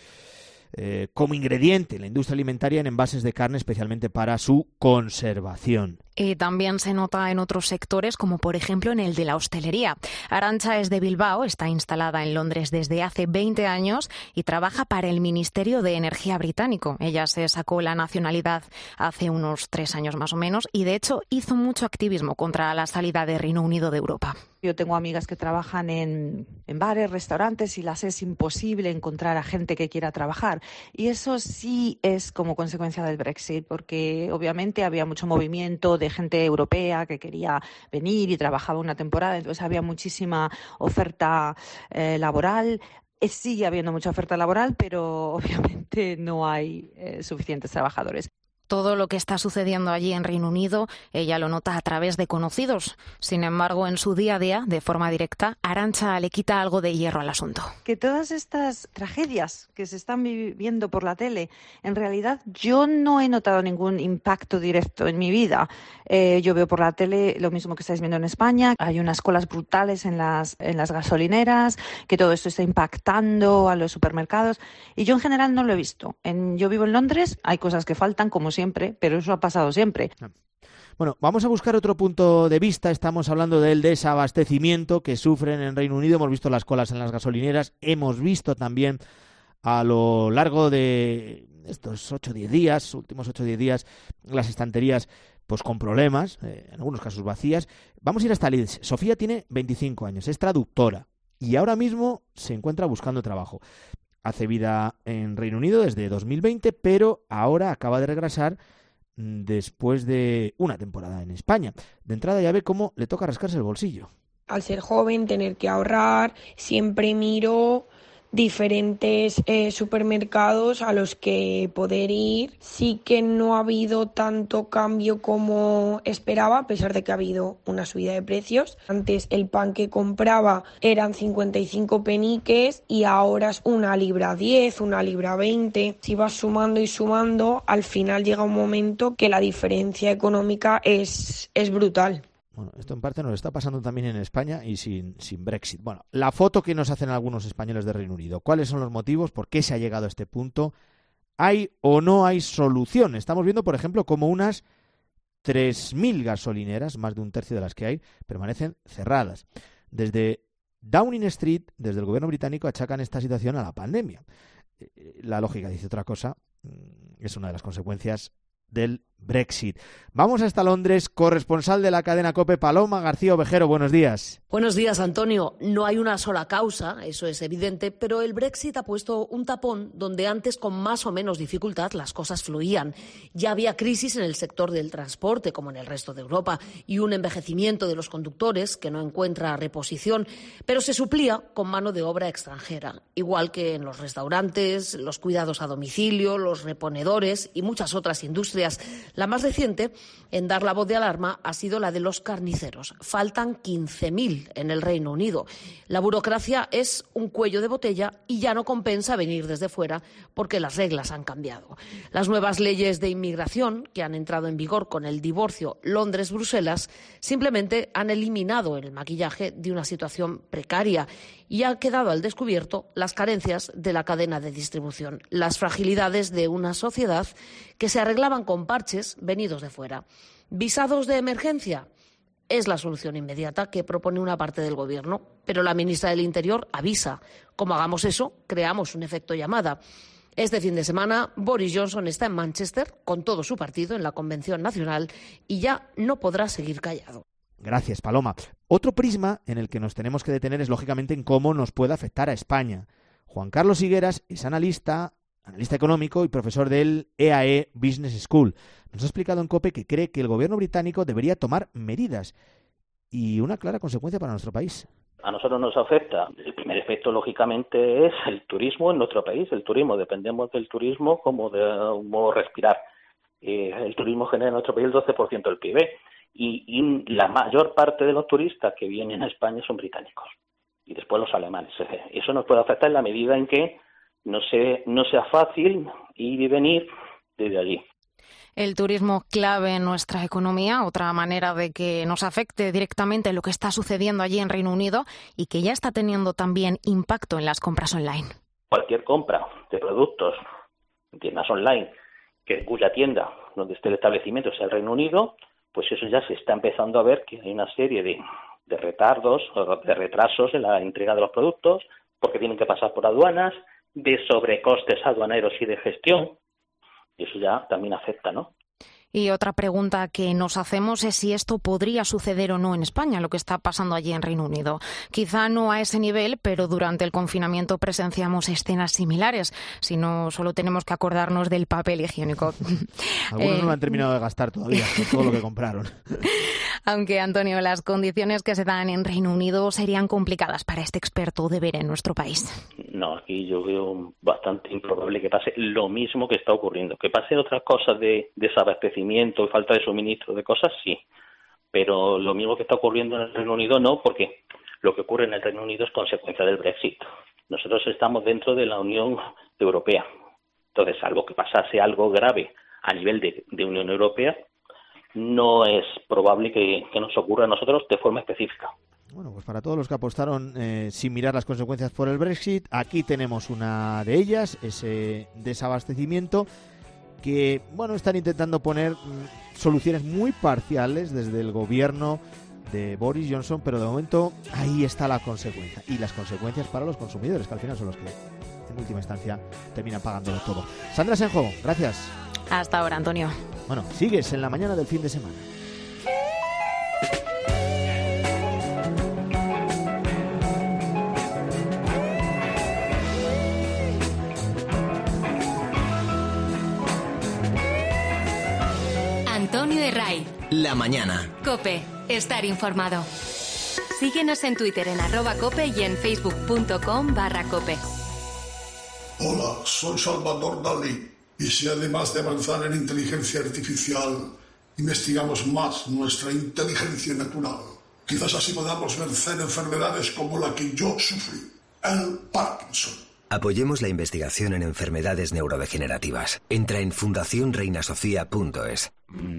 eh, como ingrediente en la industria alimentaria en envases de carne, especialmente para su conservación. Y también se nota en otros sectores, como por ejemplo en el de la hostelería. Arantxa es de Bilbao, está instalada en Londres desde hace veinte años y trabaja para el Ministerio de Energía británico. Ella se sacó la nacionalidad hace unos tres años más o menos y de hecho hizo mucho activismo contra la salida de Reino Unido de Europa. Yo tengo amigas que trabajan en, en bares, restaurantes y las es imposible encontrar a gente que quiera trabajar. Y eso sí es como consecuencia del Brexit, porque obviamente había mucho movimiento de gente europea que quería venir y trabajaba una temporada, entonces había muchísima oferta eh, laboral. Eh, sigue habiendo mucha oferta laboral, pero obviamente no hay eh, suficientes trabajadores. Todo lo que está sucediendo allí en Reino Unido, ella lo nota a través de conocidos. Sin embargo, en su día a día, de forma directa, Arantxa le quita algo de hierro al asunto. Que todas estas tragedias que se están viviendo por la tele, en realidad yo no he notado ningún impacto directo en mi vida. Eh, yo veo por la tele lo mismo que estáis viendo en España. Hay unas colas brutales en las, en las gasolineras, que todo esto está impactando a los supermercados. Y yo en general no lo he visto. En, yo vivo en Londres, hay cosas que faltan, como siempre. Siempre, pero eso ha pasado siempre. Bueno, vamos a buscar otro punto de vista. Estamos hablando del desabastecimiento que sufren en Reino Unido. Hemos visto las colas en las gasolineras. Hemos visto también a lo largo de estos ocho o diez días, últimos ocho o diez días, las estanterías pues con problemas, eh, en algunos casos vacías. Vamos a ir hasta Leeds. Sofía tiene veinticinco años, es traductora y ahora mismo se encuentra buscando trabajo. Hace vida en Reino Unido desde dos mil veinte, pero ahora acaba de regresar después de una temporada en España. De entrada ya ve cómo le toca rascarse el bolsillo. Al ser joven, tener que ahorrar, siempre miro diferentes eh, supermercados a los que poder ir. Sí que no ha habido tanto cambio como esperaba, a pesar de que ha habido una subida de precios. Antes el pan que compraba eran cincuenta y cinco peniques y ahora es una libra diez, una libra veinte. Si vas sumando y sumando, al final llega un momento que la diferencia económica es, es brutal. Bueno, esto en parte nos está pasando también en España y sin, sin Brexit. Bueno, la foto que nos hacen algunos españoles de Reino Unido. ¿Cuáles son los motivos? ¿Por qué se ha llegado a este punto? ¿Hay o no hay solución? Estamos viendo, por ejemplo, como unas tres mil gasolineras, más de un tercio de las que hay, permanecen cerradas. Desde Downing Street, desde el gobierno británico, achacan esta situación a la pandemia. La lógica dice otra cosa. Es una de las consecuencias del Brexit. Vamos hasta Londres, corresponsal de la cadena COPE, Paloma García Ovejero, buenos días. Buenos días, Antonio. No hay una sola causa, eso es evidente, pero el Brexit ha puesto un tapón donde antes con más o menos dificultad las cosas fluían. Ya había crisis en el sector del transporte, como en el resto de Europa, y un envejecimiento de los conductores que no encuentra reposición, pero se suplía con mano de obra extranjera, igual que en los restaurantes, los cuidados a domicilio, los reponedores y muchas otras industrias. La más reciente en dar la voz de alarma ha sido la de los carniceros. Faltan quince mil en el Reino Unido. La burocracia es un cuello de botella y ya no compensa venir desde fuera porque las reglas han cambiado. Las nuevas leyes de inmigración que han entrado en vigor con el divorcio Londres-Bruselas simplemente han eliminado el maquillaje de una situación precaria y han quedado al descubierto las carencias de la cadena de distribución, las fragilidades de una sociedad que se arreglaban con parches venidos de fuera. ¿Visados de emergencia? Es la solución inmediata que propone una parte del Gobierno, pero la ministra del Interior avisa. Como hagamos eso, creamos un efecto llamada. Este fin de semana, Boris Johnson está en Manchester con todo su partido en la Convención Nacional y ya no podrá seguir callado. Gracias, Paloma. Otro prisma en el que nos tenemos que detener es, lógicamente, en cómo nos puede afectar a España. Juan Carlos Higueras es analista, analista económico y profesor del E A E Business School. Nos ha explicado en COPE que cree que el gobierno británico debería tomar medidas y una clara consecuencia para nuestro país. A nosotros nos afecta. El primer efecto, lógicamente, es el turismo en nuestro país. El turismo, dependemos del turismo como de un modo respirar. Eh, el turismo genera en nuestro país el doce por ciento del P I B. Y, y la mayor parte de los turistas que vienen a España son británicos y después los alemanes. Eso nos puede afectar en la medida en que no, se, no sea fácil ir y venir desde allí. El turismo clave en nuestra economía, otra manera de que nos afecte directamente lo que está sucediendo allí en Reino Unido y que ya está teniendo también impacto en las compras online. Cualquier compra de productos en tiendas online que cuya tienda donde esté el establecimiento sea el Reino Unido, pues eso ya se está empezando a ver que hay una serie de, de retardos o de retrasos en la entrega de los productos porque tienen que pasar por aduanas, de sobrecostes aduaneros y de gestión, y eso ya también afecta, ¿no? Y otra pregunta que nos hacemos es si esto podría suceder o no en España, lo que está pasando allí en Reino Unido. Quizá no a ese nivel, pero durante el confinamiento presenciamos escenas similares. Si no, solo tenemos que acordarnos del papel higiénico. Algunos eh... no lo han terminado de gastar todavía, con todo lo que compraron. Aunque, Antonio, las condiciones que se dan en Reino Unido serían complicadas para este experto de ver en nuestro país. No, aquí yo veo bastante improbable que pase lo mismo que está ocurriendo. Que pasen otras cosas de desabastecimiento y falta de suministro de cosas, sí. Pero lo mismo que está ocurriendo en el Reino Unido, no, porque lo que ocurre en el Reino Unido es consecuencia del Brexit. Nosotros estamos dentro de la Unión Europea. Entonces, salvo que pasase algo grave a nivel de, de Unión Europea, no es probable que, que nos ocurra a nosotros de forma específica. Bueno, pues para todos los que apostaron eh, sin mirar las consecuencias por el Brexit, aquí tenemos una de ellas, ese desabastecimiento que, bueno, están intentando poner mm, soluciones muy parciales desde el gobierno de Boris Johnson, pero de momento ahí está la consecuencia. Y las consecuencias para los consumidores, que al final son los que, en última instancia, terminan pagándolo todo. Sandra Senjo, gracias. Hasta ahora, Antonio. Bueno, sigues en la mañana del fin de semana. Antonio de Ray. La mañana. COPE. Estar informado. Síguenos en Twitter en arroba COPE y en facebook punto com barra COPE. Hola, soy Salvador Dalí. Y si además de avanzar en inteligencia artificial, investigamos más nuestra inteligencia natural, quizás así podamos vencer enfermedades como la que yo sufrí, el Parkinson. Apoyemos la investigación en enfermedades neurodegenerativas. Entra en fundación reina sofía punto es.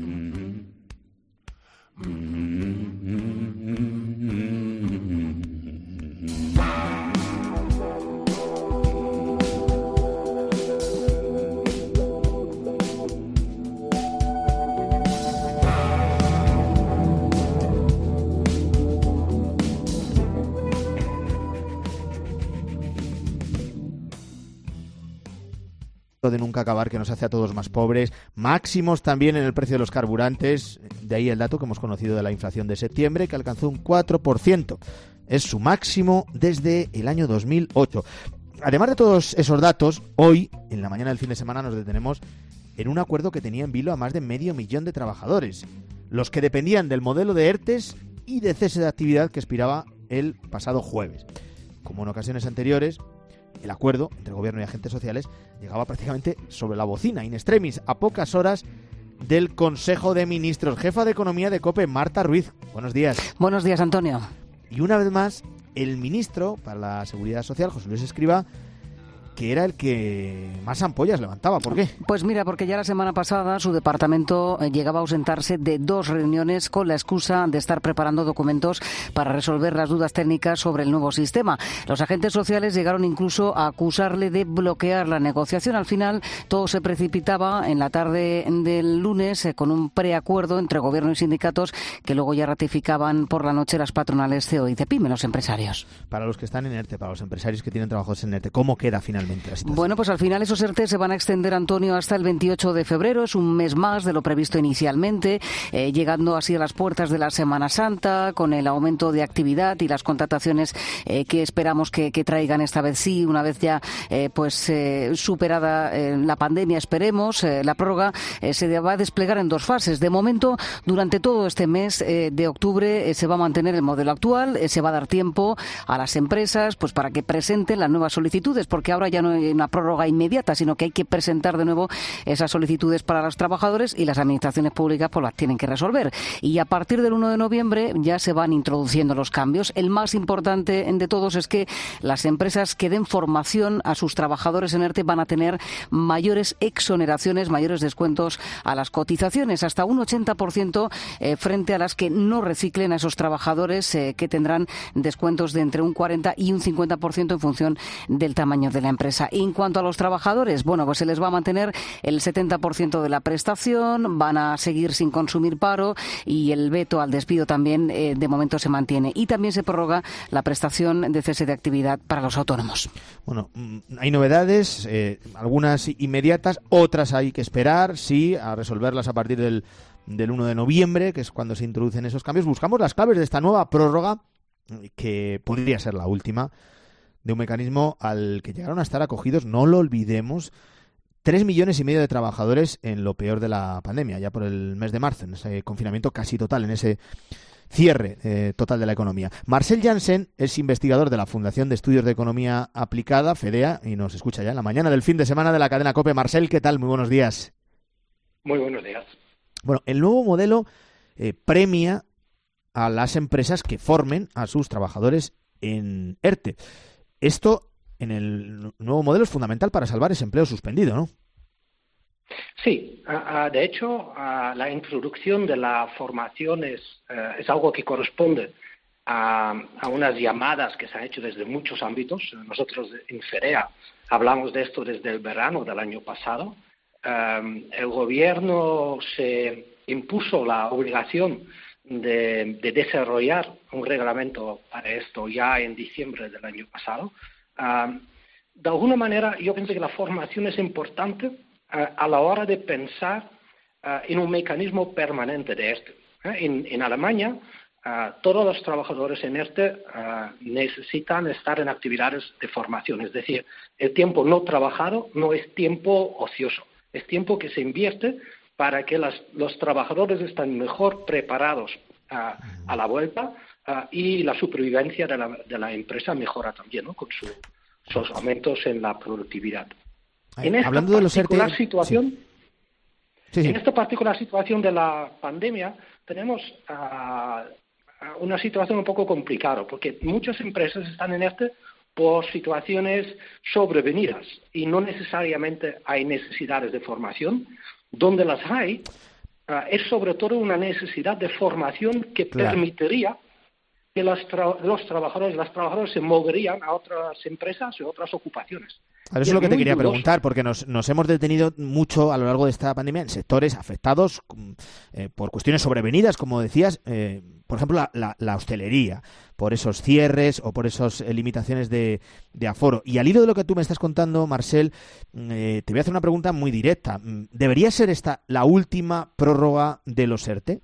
De nunca acabar, que nos hace a todos más pobres, máximos también en el precio de los carburantes, de ahí el dato que hemos conocido de la inflación de septiembre, que alcanzó un cuatro por ciento, es su máximo desde el año dos mil ocho. Además de todos esos datos, hoy, en la mañana del fin de semana, nos detenemos en un acuerdo que tenía en vilo a más de medio millón de trabajadores, los que dependían del modelo de ERTES y de cese de actividad que expiraba el pasado jueves. Como en ocasiones anteriores, el acuerdo entre gobierno y agentes sociales llegaba prácticamente sobre la bocina, in extremis, a pocas horas del Consejo de Ministros. Jefa de Economía de COPE, Marta Ruiz. Buenos días. Buenos días, Antonio. Y una vez más, el ministro para la Seguridad Social, José Luis Escrivá, que era el que más ampollas levantaba. ¿Por qué? Pues mira, porque ya la semana pasada su departamento llegaba a ausentarse de dos reuniones con la excusa de estar preparando documentos para resolver las dudas técnicas sobre el nuevo sistema. Los agentes sociales llegaron incluso a acusarle de bloquear la negociación. Al final, todo se precipitaba en la tarde del lunes eh, con un preacuerdo entre gobierno y sindicatos que luego ya ratificaban por la noche las patronales C E O y CEPIME, los empresarios. Para los que están en ERTE, para los empresarios que tienen trabajos en ERTE, ¿cómo queda finalmente? Bueno, pues al final esos ERTE se van a extender, Antonio, hasta el veintiocho de febrero. Es un mes más de lo previsto inicialmente, eh, llegando así a las puertas de la Semana Santa, con el aumento de actividad y las contrataciones eh, que esperamos que, que traigan esta vez sí, una vez ya eh, pues eh, superada eh, la pandemia, esperemos. Eh, la prórroga eh, se va a desplegar en dos fases. De momento, durante todo este mes eh, de octubre eh, se va a mantener el modelo actual, eh, se va a dar tiempo a las empresas pues para que presenten las nuevas solicitudes, porque ahora ya no hay una prórroga inmediata, sino que hay que presentar de nuevo esas solicitudes para los trabajadores y las administraciones públicas pues las tienen que resolver. Y a partir del uno de noviembre ya se van introduciendo los cambios. El más importante de todos es que las empresas que den formación a sus trabajadores en ERTE van a tener mayores exoneraciones, mayores descuentos a las cotizaciones, hasta un ochenta por ciento eh, frente a las que no reciclen a esos trabajadores eh, que tendrán descuentos de entre un cuarenta y un cincuenta por ciento en función del tamaño de la empresa. En cuanto a los trabajadores, bueno, pues se les va a mantener el setenta por ciento de la prestación, van a seguir sin consumir paro y el veto al despido también eh, de momento se mantiene. Y también se prorroga la prestación de cese de actividad para los autónomos. Bueno, hay novedades, eh, algunas inmediatas, otras hay que esperar, sí, a resolverlas a partir del, del uno de noviembre, que es cuando se introducen esos cambios. Buscamos las claves de esta nueva prórroga, que podría ser la última, de un mecanismo al que llegaron a estar acogidos, no lo olvidemos, tres millones y medio de trabajadores en lo peor de la pandemia, ya por el mes de marzo, en ese confinamiento casi total, en ese cierre eh, total de la economía. Marcel Janssen es investigador de la Fundación de Estudios de Economía Aplicada, FEDEA, y nos escucha ya en la mañana del fin de semana de la cadena COPE. Marcel, ¿qué tal? Muy buenos días. Muy buenos días. Bueno, el nuevo modelo eh, premia a las empresas que formen a sus trabajadores en ERTE. Esto, en el nuevo modelo, es fundamental para salvar ese empleo suspendido, ¿no? Sí, uh, uh, de hecho, uh, la introducción de la formación es, uh, es algo que corresponde a, a unas llamadas que se han hecho desde muchos ámbitos. Nosotros en FEDEA hablamos de esto desde el verano del año pasado. Um, el gobierno se impuso la obligación De, de desarrollar un reglamento para esto ya en diciembre del año pasado. Uh, de alguna manera, yo pienso que la formación es importante uh, a la hora de pensar uh, en un mecanismo permanente de este. Uh, en, en Alemania, uh, todos los trabajadores en ERTE uh, necesitan estar en actividades de formación. Es decir, el tiempo no trabajado no es tiempo ocioso, es tiempo que se invierte para que las, los trabajadores estén mejor preparados uh, a la vuelta uh, y la supervivencia de la, de la empresa mejora también, ¿no? con su esos aumentos en la productividad. Ay, en esta hablando de los particular ERTE, situación, sí. Sí, sí. en esta particular situación de la pandemia tenemos uh, una situación un poco complicada, porque muchas empresas están en este por situaciones sobrevenidas y no necesariamente hay necesidades de formación. Donde las hay, uh, es sobre todo una necesidad de formación que Claro. permitiría que los, tra- los trabajadores las trabajadoras se moverían a otras empresas y otras ocupaciones. A ver, Y eso es lo que te muy quería dudoso. preguntar, porque nos, nos hemos detenido mucho a lo largo de esta pandemia en sectores afectados eh, por cuestiones sobrevenidas, como decías, eh, por ejemplo, la, la, la hostelería, por esos cierres o por esas eh, limitaciones de, de aforo. Y al hilo de lo que tú me estás contando, Marcel, eh, te voy a hacer una pregunta muy directa. ¿Debería ser esta la última prórroga de los ERTE?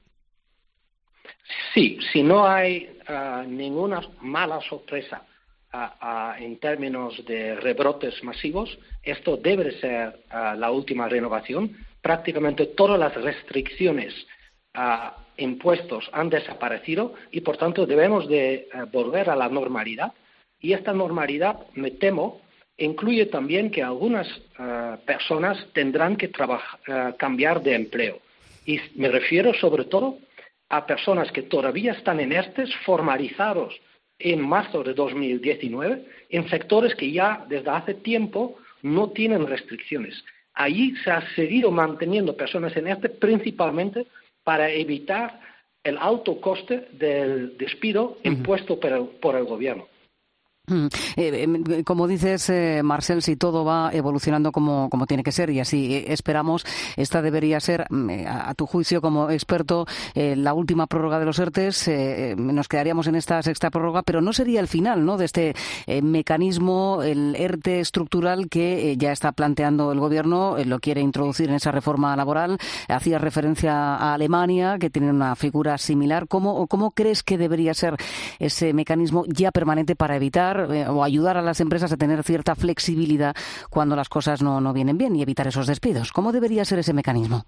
Sí, si no hay uh, ninguna mala sorpresa uh, uh, en términos de rebrotes masivos, esto debe ser uh, la última renovación. Prácticamente todas las restricciones uh, impuestos han desaparecido y, por tanto, debemos de uh, volver a la normalidad. Y esta normalidad, me temo, incluye también que algunas uh, personas tendrán que trabajar, uh, cambiar de empleo. Y me refiero sobre todo a personas que todavía están en ERTEs formalizados en marzo de dos mil diecinueve en sectores que ya desde hace tiempo no tienen restricciones. Allí se ha seguido manteniendo personas en ERTE principalmente para evitar el alto coste del despido impuesto por el, por el gobierno. Eh, eh, como dices, eh, Marcel, si todo va evolucionando como, como tiene que ser y así eh, esperamos, esta debería ser, eh, a, a tu juicio como experto, eh, la última prórroga de los ERTEs. Eh, nos quedaríamos en esta sexta prórroga, pero no sería el final, ¿no?, de este eh, mecanismo, el ERTE estructural que eh, ya está planteando el Gobierno, eh, lo quiere introducir en esa reforma laboral. Hacía referencia a Alemania, que tiene una figura similar. ¿Cómo, cómo crees que debería ser ese mecanismo ya permanente para evitar o ayudar a las empresas a tener cierta flexibilidad cuando las cosas no, no vienen bien y evitar esos despidos? ¿Cómo debería ser ese mecanismo?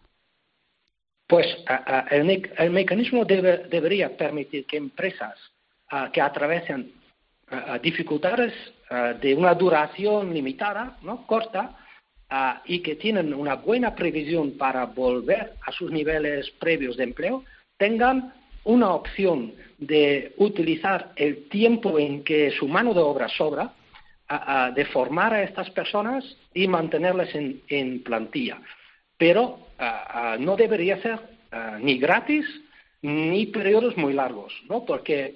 Pues a, a, el, me, el mecanismo debe, debería permitir que empresas a, que atravesan a, a dificultades a, de una duración limitada, ¿no?, corta, a, y que tienen una buena previsión para volver a sus niveles previos de empleo, tengan una opción de utilizar el tiempo en que su mano de obra sobra, a, a, de formar a estas personas y mantenerlas en, en plantilla. Pero a, a, no debería ser a, ni gratis ni periodos muy largos, ¿no? Porque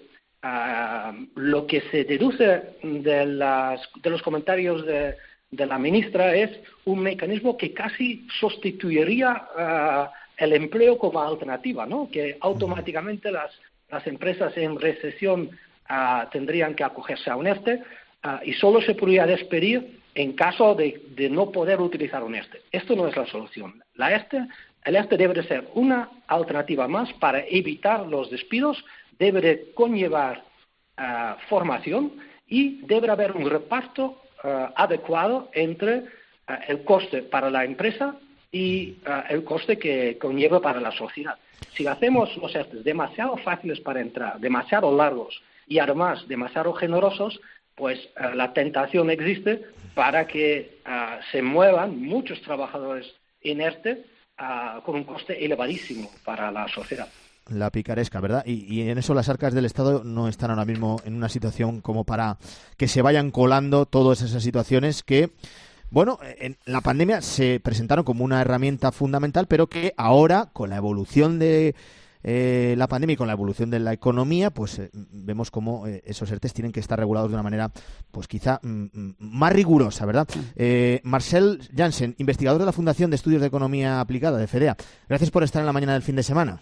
a, lo que se deduce de, las, de los comentarios de, de la ministra es un mecanismo que casi sustituiría a, el empleo como alternativa, ¿no?, que automáticamente las, las empresas en recesión uh, tendrían que acogerse a un ERTE uh, y solo se podría despedir en caso de, de no poder utilizar un ERTE. Esto no es la solución. La ERTE, el ERTE debe de ser una alternativa más para evitar los despidos, debe de conllevar uh, formación y debe haber un reparto uh, adecuado entre uh, el coste para la empresa y uh, el coste que conlleva para la sociedad. Si hacemos los ERTEs demasiado fáciles para entrar, demasiado largos y además demasiado generosos, pues uh, la tentación existe para que uh, se muevan muchos trabajadores en ERTE uh, con un coste elevadísimo para la sociedad. La picaresca, ¿verdad? Y, y en eso las arcas del Estado no están ahora mismo en una situación como para que se vayan colando todas esas situaciones que, bueno, en la pandemia se presentaron como una herramienta fundamental, pero que ahora, con la evolución de eh, la pandemia y con la evolución de la economía, pues eh, vemos cómo eh, esos ERTEs tienen que estar regulados de una manera, pues quizá mm, más rigurosa, ¿verdad? Eh, Marcel Jansen, investigador de la Fundación de Estudios de Economía Aplicada, de FEDEA. Gracias por estar en la mañana del fin de semana.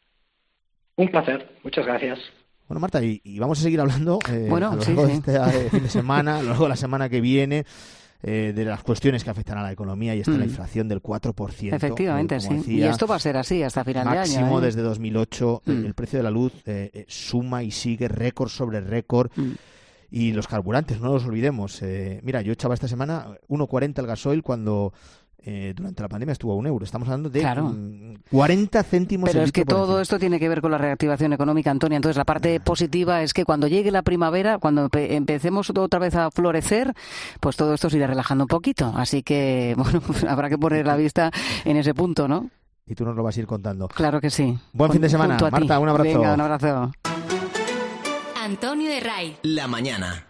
Un placer, muchas gracias. Bueno, Marta, y, y vamos a seguir hablando eh, bueno, a lo sí, largo sí. de este fin de semana, a lo largo de la semana que viene, eh, de las cuestiones que afectan a la economía, y está mm. la inflación del cuatro por ciento. Efectivamente, eh, sí. decía, y esto va a ser así hasta final de año. Máximo ¿eh? desde dos mil ocho, mm. el, el precio de la luz eh, eh, suma y sigue récord sobre récord. Mm. Y los carburantes, no los olvidemos. Eh, mira, yo echaba esta semana uno cuarenta el gasoil cuando eh, durante la pandemia estuvo a un euro. Estamos hablando de claro. mm, cuarenta céntimos. Pero el es que litro por todo encima. esto tiene que ver con la reactivación económica, Antonia. Entonces, la parte positiva es que cuando llegue la primavera, cuando empe- empecemos otra vez a florecer, pues todo esto se irá relajando un poquito. Así que, bueno, pues habrá que poner la vista en ese punto, ¿no? Y tú nos lo vas a ir contando. Claro que sí. Buen fin de semana. Junto a ti. Marta, un abrazo. Venga, un abrazo. Antonio de Ray. La mañana.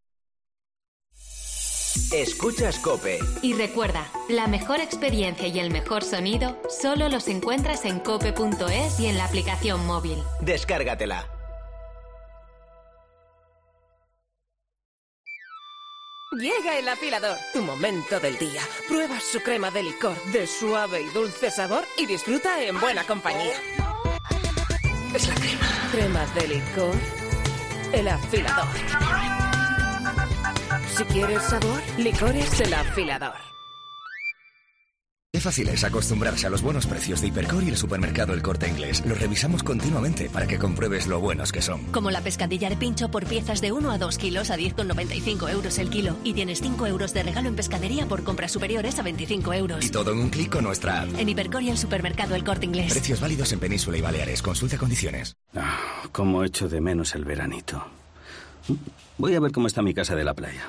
Escuchas COPE. Y recuerda, la mejor experiencia y el mejor sonido solo los encuentras en cope punto es y en la aplicación móvil. Descárgatela. Llega el afilador, tu momento del día. Prueba su crema de licor de suave y dulce sabor y disfruta en buena compañía. Es la crema. Crema de licor. El afilador. Si quieres sabor, licores el afilador. Qué fácil es acostumbrarse a los buenos precios de Hipercor y el supermercado El Corte Inglés. Los revisamos continuamente para que compruebes lo buenos que son. Como la pescadilla de pincho por piezas de uno a dos kilos a diez con noventa y cinco euros el kilo. Y tienes cinco euros de regalo en pescadería por compras superiores a veinticinco euros. Y todo en un clic con nuestra app. En Hipercor y el supermercado El Corte Inglés. Precios válidos en Península y Baleares. Consulta condiciones. Ah, cómo echo de menos el veranito. Voy a ver cómo está mi casa de la playa.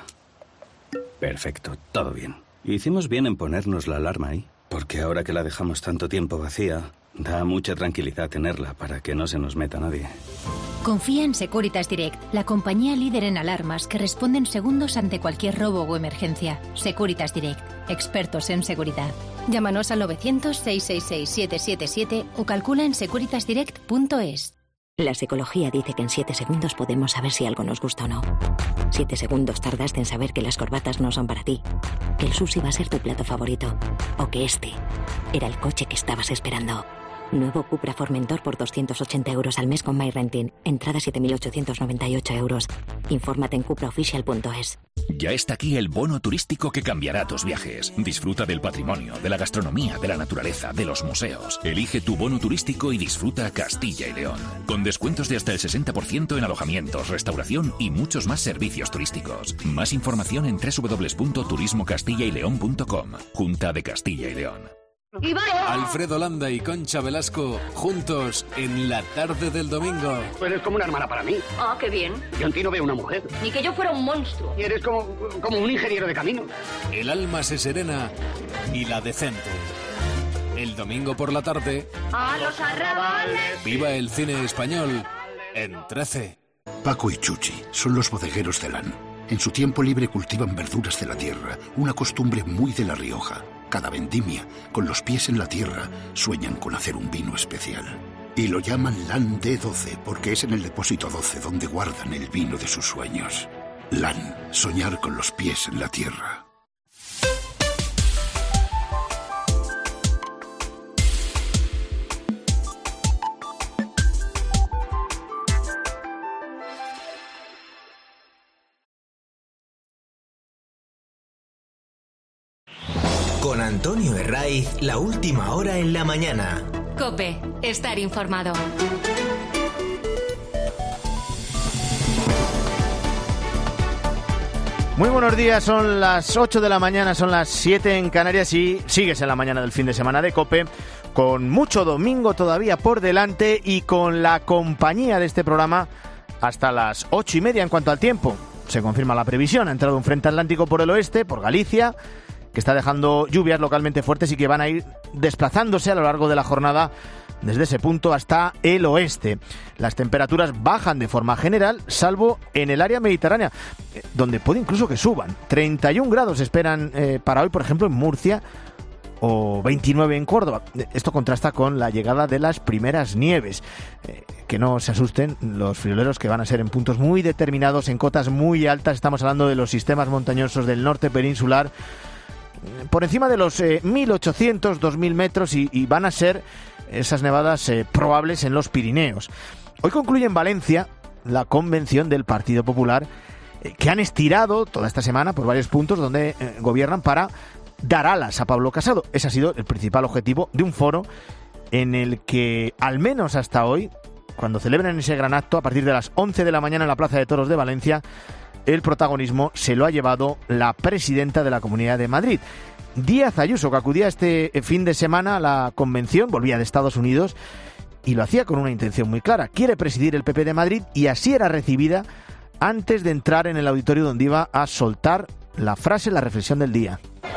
Perfecto, todo bien. Hicimos bien en ponernos la alarma ahí, porque ahora que la dejamos tanto tiempo vacía, da mucha tranquilidad tenerla para que no se nos meta nadie. Confía en Securitas Direct, la compañía líder en alarmas que responde en segundos ante cualquier robo o emergencia. Securitas Direct, expertos en seguridad. Llámanos al novecientos, seiscientos sesenta y seis, setecientos setenta y siete o calcula en securitas direct punto es. La psicología dice que en siete segundos podemos saber si algo nos gusta o no. Siete segundos tardaste en saber que las corbatas no son para ti, que el sushi va a ser tu plato favorito, o que este era el coche que estabas esperando. Nuevo Cupra Formentor por doscientos ochenta euros al mes con MyRenting. Entrada siete mil ochocientos noventa y ocho euros. Infórmate en cupra oficial punto es. Ya está aquí el bono turístico que cambiará tus viajes. Disfruta del patrimonio, de la gastronomía, de la naturaleza, de los museos. Elige tu bono turístico y disfruta Castilla y León. Con descuentos de hasta el sesenta por ciento en alojamientos, restauración y muchos más servicios turísticos. Más información en doble u doble u doble u punto turismo castilla y león punto com. Junta de Castilla y León. Alfredo Landa y Concha Velasco juntos en la tarde del domingo. Tú eres como una hermana para mí. Ah, qué bien. Yo en ti no veo una mujer. Ni que yo fuera un monstruo. Y eres como, como un ingeniero de camino. El alma se serena y la decente. El domingo por la tarde. ¡A los arrabales! Viva el cine español en trece. Paco y Chuchi son los bodegueros de Lan. En su tiempo libre cultivan verduras de la tierra, una costumbre muy de La Rioja. Cada vendimia, con los pies en la tierra, sueñan con hacer un vino especial. Y lo llaman Lan D doce porque es en el depósito doce donde guardan el vino de sus sueños. Lan, soñar con los pies en la tierra. Con Antonio Herraiz, la última hora en la mañana. COPE, estar informado. Muy buenos días, son las ocho de la mañana, son las siete en Canarias y sigues en la mañana del fin de semana de COPE con mucho domingo todavía por delante y con la compañía de este programa hasta las ocho y media en cuanto al tiempo. Se confirma la previsión, ha entrado un frente atlántico por el oeste, por Galicia, que está dejando lluvias localmente fuertes y que van a ir desplazándose a lo largo de la jornada desde ese punto hasta el oeste. Las temperaturas bajan de forma general, salvo en el área mediterránea, donde puede incluso que suban. treinta y un grados esperan eh, para hoy, por ejemplo, en Murcia, o veintinueve en Córdoba. Esto contrasta con la llegada de las primeras nieves. Eh, que no se asusten los frioleros, que van a ser en puntos muy determinados, en cotas muy altas. Estamos hablando de los sistemas montañosos del norte peninsular, por encima de los eh, mil ochocientos, dos mil metros, y, y van a ser esas nevadas eh, probables en los Pirineos. Hoy concluye en Valencia la convención del Partido Popular, eh, que han estirado toda esta semana por varios puntos donde eh, gobiernan para dar alas a Pablo Casado. Ese ha sido el principal objetivo de un foro en el que, al menos hasta hoy, cuando celebran ese gran acto, a partir de las once de la mañana en la Plaza de Toros de Valencia, el protagonismo se lo ha llevado la presidenta de la Comunidad de Madrid. Díaz Ayuso, que acudía este fin de semana a la convención, volvía de Estados Unidos y lo hacía con una intención muy clara. Quiere presidir el P P de Madrid y así era recibida antes de entrar en el auditorio donde iba a soltar la frase, la reflexión del día.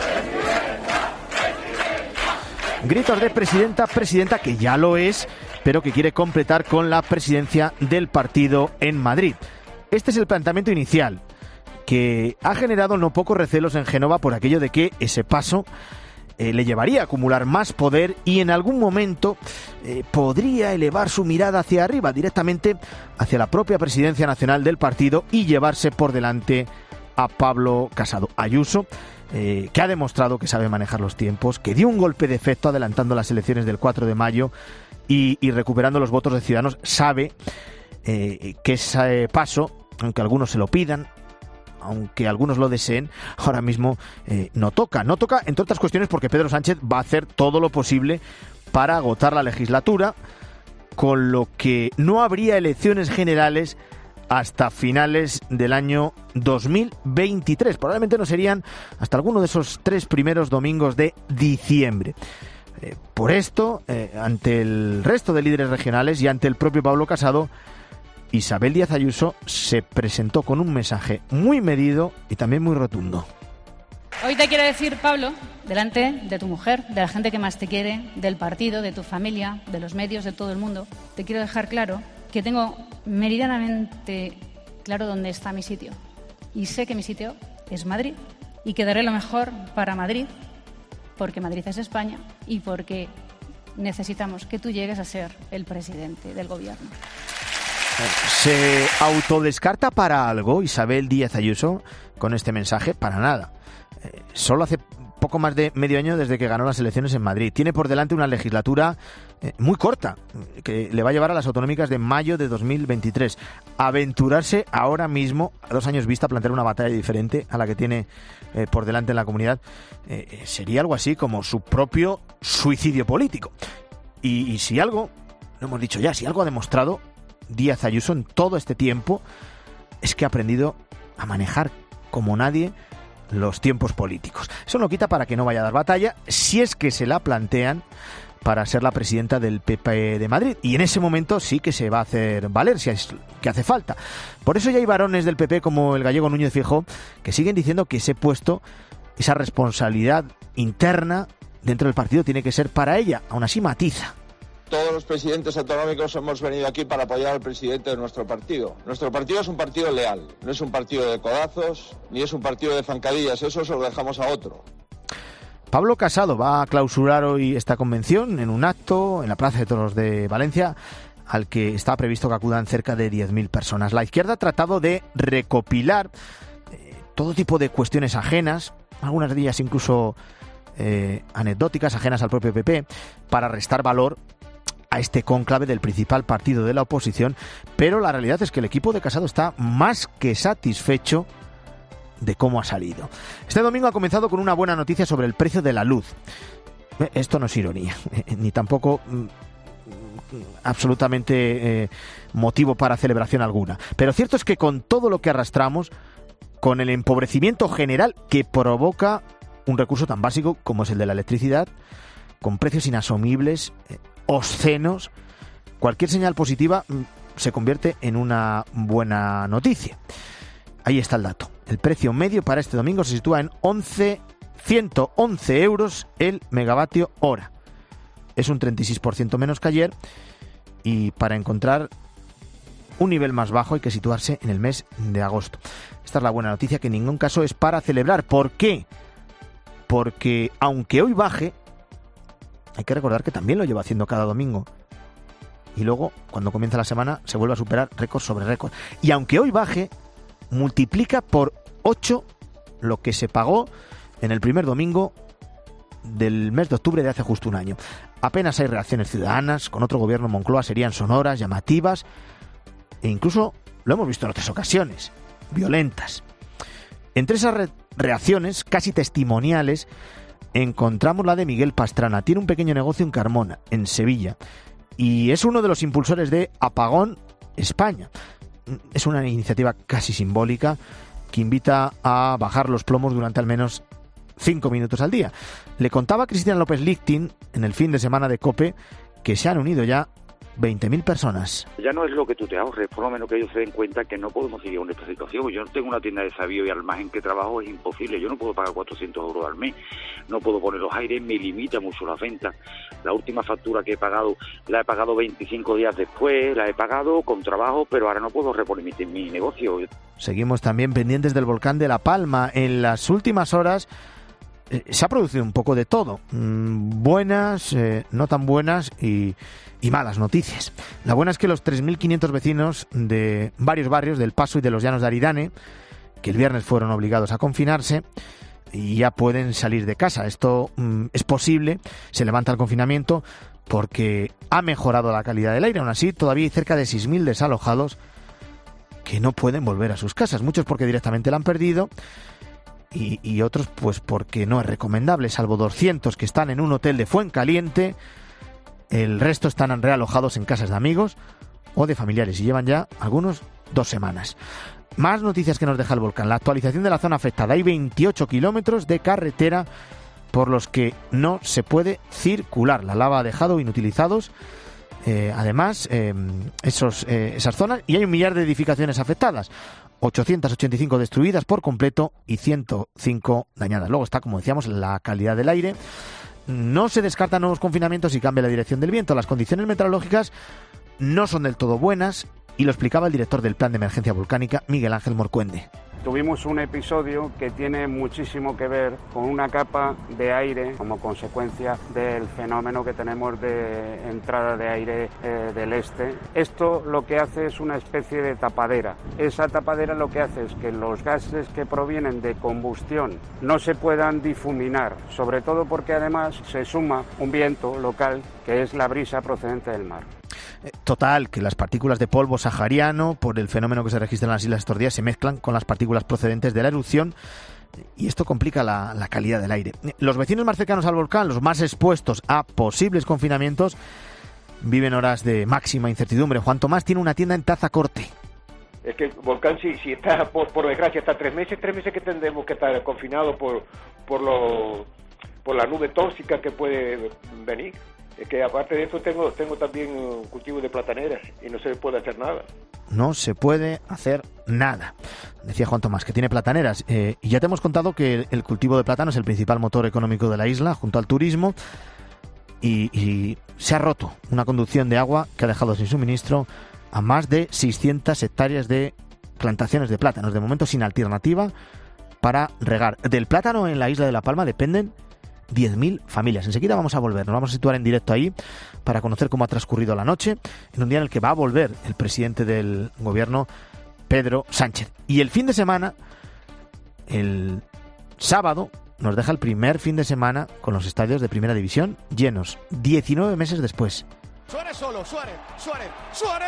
Gritos de presidenta, presidenta, que ya lo es, pero que quiere completar con la presidencia del partido en Madrid. Este es el planteamiento inicial, que ha generado no pocos recelos en Génova por aquello de que ese paso eh, le llevaría a acumular más poder y en algún momento eh, podría elevar su mirada hacia arriba, directamente hacia la propia presidencia nacional del partido y llevarse por delante a Pablo Casado. Ayuso, eh, que ha demostrado que sabe manejar los tiempos, que dio un golpe de efecto adelantando las elecciones del cuatro de mayo y, y recuperando los votos de Ciudadanos, sabe eh, que ese paso, aunque algunos se lo pidan, aunque algunos lo deseen, ahora mismo eh, no toca. No toca, entre otras cuestiones, porque Pedro Sánchez va a hacer todo lo posible para agotar la legislatura, con lo que no habría elecciones generales hasta finales del año dos mil veintitrés. Probablemente no serían hasta alguno de esos tres primeros domingos de diciembre. Eh, por esto, eh, ante el resto de líderes regionales y ante el propio Pablo Casado, Isabel Díaz Ayuso se presentó con un mensaje muy medido y también muy rotundo. Hoy te quiero decir, Pablo, delante de tu mujer, de la gente que más te quiere, del partido, de tu familia, de los medios, de todo el mundo, te quiero dejar claro que tengo meridianamente claro dónde está mi sitio. Y sé que mi sitio es Madrid y que daré lo mejor para Madrid, porque Madrid es España y porque necesitamos que tú llegues a ser el presidente del gobierno. ¿Se autodescarta para algo Isabel Díaz Ayuso con este mensaje? Para nada. Eh, solo hace poco más de medio año desde que ganó las elecciones en Madrid. Tiene por delante una legislatura eh, muy corta, que le va a llevar a las autonómicas de mayo de dos mil veintitrés. Aventurarse ahora mismo, a dos años vista, a plantear una batalla diferente a la que tiene eh, por delante en la comunidad, eh, sería algo así como su propio suicidio político. Y, y si algo, lo hemos dicho ya, si algo ha demostrado Díaz Ayuso en todo este tiempo, es que ha aprendido a manejar como nadie los tiempos políticos. Eso no quita para que no vaya a dar batalla, si es que se la plantean para ser la presidenta del P P de Madrid. Y en ese momento sí que se va a hacer valer, si es que hace falta. Por eso ya hay varones del P P como el gallego Núñez Feijóo que siguen diciendo que ese puesto, esa responsabilidad interna dentro del partido tiene que ser para ella. Aún así matiza. Todos los presidentes autonómicos hemos venido aquí para apoyar al presidente de nuestro partido. Nuestro partido es un partido leal, no es un partido de codazos, ni es un partido de zancadillas, eso se lo dejamos a otro. Pablo Casado va a clausurar hoy esta convención en un acto en la Plaza de Toros de Valencia, al que está previsto que acudan cerca de diez mil personas. La izquierda ha tratado de recopilar eh, todo tipo de cuestiones ajenas, algunas de ellas incluso eh, anecdóticas, ajenas al propio P P, para restar valor a este cónclave del principal partido de la oposición, pero la realidad es que el equipo de Casado está más que satisfecho de cómo ha salido. Este domingo ha comenzado con una buena noticia sobre el precio de la luz. Esto no es ironía, ni tampoco mm, absolutamente eh, motivo para celebración alguna. Pero cierto es que con todo lo que arrastramos, con el empobrecimiento general que provoca un recurso tan básico como es el de la electricidad, con precios inasumibles, eh, obscenos, cualquier señal positiva se convierte en una buena noticia. Ahí está el dato. El precio medio para este domingo se sitúa en ciento once euros el megavatio hora. Es un treinta y seis por ciento menos que ayer y para encontrar un nivel más bajo hay que situarse en el mes de agosto. Esta es la buena noticia, que en ningún caso es para celebrar. ¿Por qué? Porque aunque hoy baje, hay que recordar que también lo lleva haciendo cada domingo. Y luego, cuando comienza la semana, se vuelve a superar récord sobre récord. Y aunque hoy baje, multiplica por ocho lo que se pagó en el primer domingo del mes de octubre de hace justo un año. Apenas hay reacciones ciudadanas. Con otro gobierno Moncloa serían sonoras, llamativas e incluso, lo hemos visto en otras ocasiones, violentas. Entre esas re- reacciones, casi testimoniales, encontramos la de Miguel Pastrana. Tiene un pequeño negocio en Carmona, en Sevilla, y es uno de los impulsores de Apagón España. Es una iniciativa casi simbólica que invita a bajar los plomos durante al menos cinco minutos al día. Le contaba a Cristina López Lichtin en el fin de semana de COPE que se han unido ya veinte mil personas. Ya no es lo que tú te ahorres, por lo menos que ellos se den cuenta que no podemos seguir en esta situación. Yo no tengo una tienda de sabio y al margen que trabajo es imposible. Yo no puedo pagar cuatrocientos euros al mes, no puedo poner los aires, me limita mucho la venta. La última factura que he pagado, la he pagado veinticinco días después, la he pagado con trabajo, pero ahora no puedo reponer mi, mi negocio. Seguimos también pendientes del volcán de La Palma. En las últimas horas eh, se ha producido un poco de todo. Mm, buenas, eh, no tan buenas y... y malas noticias. La buena es que los tres mil quinientos vecinos de varios barrios del Paso y de los Llanos de Aridane, que el viernes fueron obligados a confinarse, y ya pueden salir de casa. Esto mm, es posible, se levanta el confinamiento porque ha mejorado la calidad del aire. Aún así, todavía hay cerca de seis mil desalojados que no pueden volver a sus casas. Muchos porque directamente la han perdido y, y otros pues porque no es recomendable, salvo doscientos que están en un hotel de Fuencaliente. El resto están realojados en casas de amigos o de familiares y llevan ya algunos dos semanas. Más noticias que nos deja el volcán. La actualización de la zona afectada. Hay veintiocho kilómetros de carretera por los que no se puede circular. La lava ha dejado inutilizados eh, además eh, esos, eh, esas zonas, y hay un millar de edificaciones afectadas. ochocientas ochenta y cinco destruidas por completo y ciento cinco dañadas. Luego está, como decíamos, la calidad del aire. No se descartan nuevos confinamientos si cambia la dirección del viento. Las condiciones meteorológicas no son del todo buenas y lo explicaba el director del Plan de Emergencia Volcánica, Miguel Ángel Morcuende. Tuvimos un episodio que tiene muchísimo que ver con una capa de aire como consecuencia del fenómeno que tenemos de entrada de aire eh, del este. Esto lo que hace es una especie de tapadera. Esa tapadera lo que hace es que los gases que provienen de combustión no se puedan difuminar, sobre todo porque además se suma un viento local que es la brisa procedente del mar. Total, que las partículas de polvo sahariano, por el fenómeno que se registra en las islas estos días, se mezclan con las partículas procedentes de la erupción y esto complica la, la calidad del aire. Los vecinos más cercanos al volcán, los más expuestos a posibles confinamientos, viven horas de máxima incertidumbre. Juan Tomás tiene una tienda en Tazacorte. Es que el volcán, si, si está, por, por desgracia, está tres meses, tres meses que tendremos que estar confinados por, por, lo, por la nube tóxica que puede venir. Es que aparte de eso tengo tengo también un cultivo de plataneras y no se puede hacer nada. No se puede hacer nada, decía Juan Tomás, que tiene plataneras. Eh, y ya te hemos contado que el, el cultivo de plátano es el principal motor económico de la isla, junto al turismo, y, y se ha roto una conducción de agua que ha dejado sin suministro a más de seiscientas hectáreas de plantaciones de plátanos, de momento sin alternativa para regar. Del plátano en la isla de La Palma dependen diez mil familias. Enseguida vamos a volver, nos vamos a situar en directo ahí para conocer cómo ha transcurrido la noche, en un día en el que va a volver el presidente del gobierno, Pedro Sánchez. Y el fin de semana, el sábado, nos deja el primer fin de semana con los estadios de Primera División llenos, diecinueve meses después. Suárez solo, Suárez, Suárez, Suárez.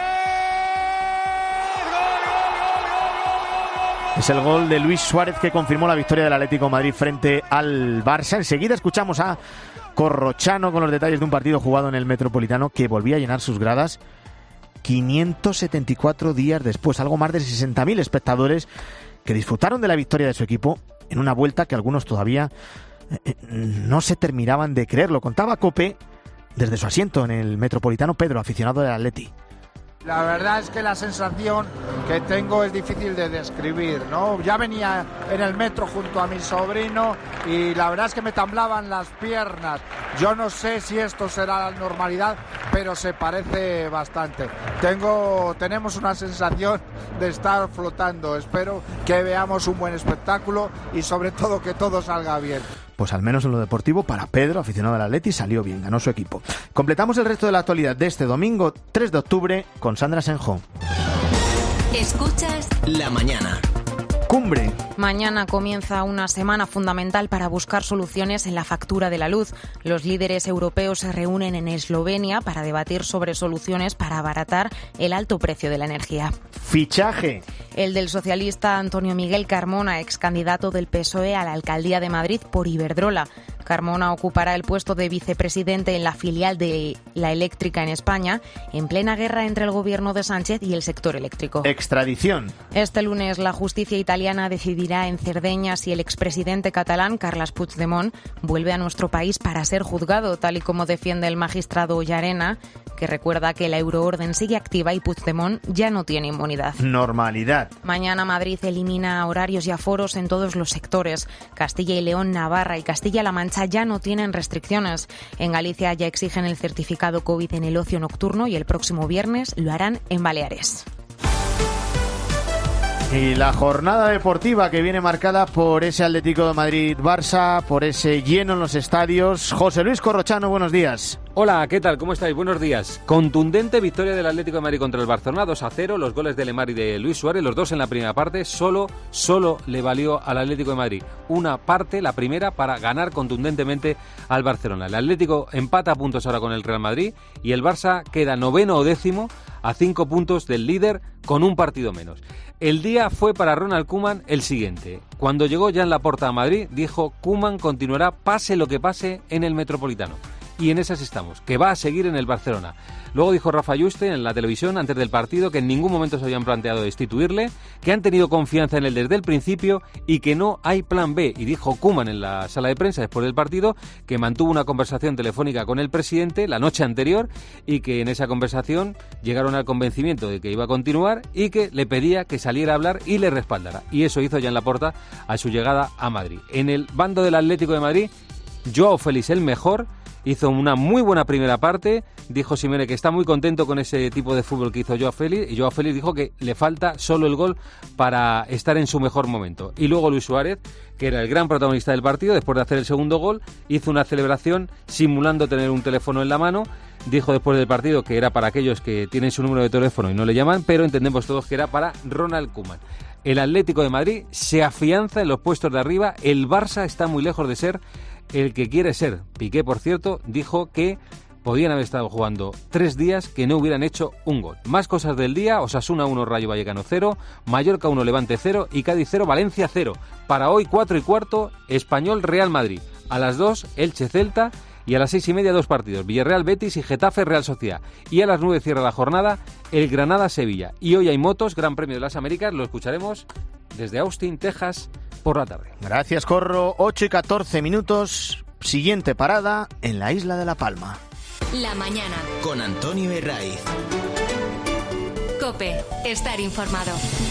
Es el gol de Luis Suárez que confirmó la victoria del Atlético de Madrid frente al Barça. Enseguida escuchamos a Corrochano con los detalles de un partido jugado en el Metropolitano que volvía a llenar sus gradas quinientos setenta y cuatro días después. Algo más de sesenta mil espectadores que disfrutaron de la victoria de su equipo en una vuelta que algunos todavía eh, no se terminaban de creer. Lo contaba COPE desde su asiento en el Metropolitano, Pedro, aficionado del Atleti. La verdad es que la sensación que tengo es difícil de describir, ¿no? Ya venía en el metro junto a mi sobrino y la verdad es que me temblaban las piernas. Yo no sé si esto será la normalidad, pero se parece bastante. Tengo, tenemos una sensación de estar flotando. Espero que veamos un buen espectáculo y sobre todo que todo salga bien. Pues al menos en lo deportivo, para Pedro, aficionado del Atleti, salió bien, ganó su equipo. Completamos el resto de la actualidad de este domingo tres de octubre con Sandra Senjo. Escuchas La Mañana. Cumbre. Mañana comienza una semana fundamental para buscar soluciones en la factura de la luz. Los líderes europeos se reúnen en Eslovenia para debatir sobre soluciones para abaratar el alto precio de la energía. Fichaje. El del socialista Antonio Miguel Carmona, ex candidato del P S O E a la alcaldía de Madrid por Iberdrola. Carmona ocupará el puesto de vicepresidente en la filial de la eléctrica en España, en plena guerra entre el gobierno de Sánchez y el sector eléctrico. Extradición. Este lunes la justicia italiana decidirá en Cerdeña si el expresidente catalán, Carles Puigdemont, vuelve a nuestro país para ser juzgado, tal y como defiende el magistrado Llarena, que recuerda que la euroorden sigue activa y Puigdemont ya no tiene inmunidad. Normalidad. Mañana Madrid elimina horarios y aforos en todos los sectores. Castilla y León, Navarra y Castilla-La Mancha ya no tienen restricciones. En Galicia ya exigen el certificado COVID en el ocio nocturno y el próximo viernes lo harán en Baleares. Y la jornada deportiva que viene marcada por ese Atlético de Madrid-Barça, por ese lleno en los estadios. José Luis Corrochano, buenos días. Hola, ¿qué tal? ¿Cómo estáis? Buenos días. Contundente victoria del Atlético de Madrid contra el Barcelona, dos a cero. Los goles de Lemar y de Luis Suárez, los dos en la primera parte. Solo, solo le valió al Atlético de Madrid una parte, la primera, para ganar contundentemente al Barcelona. El Atlético empata a puntos ahora con el Real Madrid y el Barça queda noveno o décimo a cinco puntos del líder con un partido menos. El día fue para Ronald Koeman el siguiente. Cuando llegó Jan Laporta a Madrid, dijo: Koeman continuará pase lo que pase en el Metropolitano. Y en esas estamos, que va a seguir en el Barcelona. Luego dijo Rafa Yuste en la televisión antes del partido que en ningún momento se habían planteado destituirle, que han tenido confianza en él desde el principio y que no hay plan B. Y dijo Koeman en la sala de prensa después del partido que mantuvo una conversación telefónica con el presidente la noche anterior y que en esa conversación llegaron al convencimiento de que iba a continuar y que le pedía que saliera a hablar y le respaldara. Y eso hizo Jan Laporta a su llegada a Madrid. En el bando del Atlético de Madrid, Joao Félix el mejor. Hizo una muy buena primera parte, dijo Simeone que está muy contento con ese tipo de fútbol que hizo Joao Félix, y Joao Félix dijo que le falta solo el gol para estar en su mejor momento. Y luego Luis Suárez, que era el gran protagonista del partido, después de hacer el segundo gol, hizo una celebración simulando tener un teléfono en la mano. Dijo después del partido que era para aquellos que tienen su número de teléfono y no le llaman, pero entendemos todos que era para Ronald Koeman. El Atlético de Madrid se afianza en los puestos de arriba, el Barça está muy lejos de ser el que quiere ser. Piqué, por cierto, dijo que podían haber estado jugando tres días que no hubieran hecho un gol. Más cosas del día: Osasuna uno, Rayo Vallecano cero, Mallorca uno, Levante cero y Cádiz cero, Valencia cero. Para hoy, cuatro y cuarto, Español Real Madrid. A las dos, Elche Celta. Y a las seis y media, dos partidos: Villarreal Betis y Getafe Real Sociedad. Y a las nueve cierra la jornada el Granada Sevilla. Y hoy hay motos, Gran Premio de las Américas, lo escucharemos desde Austin, Texas, por la tarde. Gracias, Corro. ocho y catorce minutos. Siguiente parada en la isla de La Palma. La mañana. Con Antonio Herraiz. COPE. Estar informado.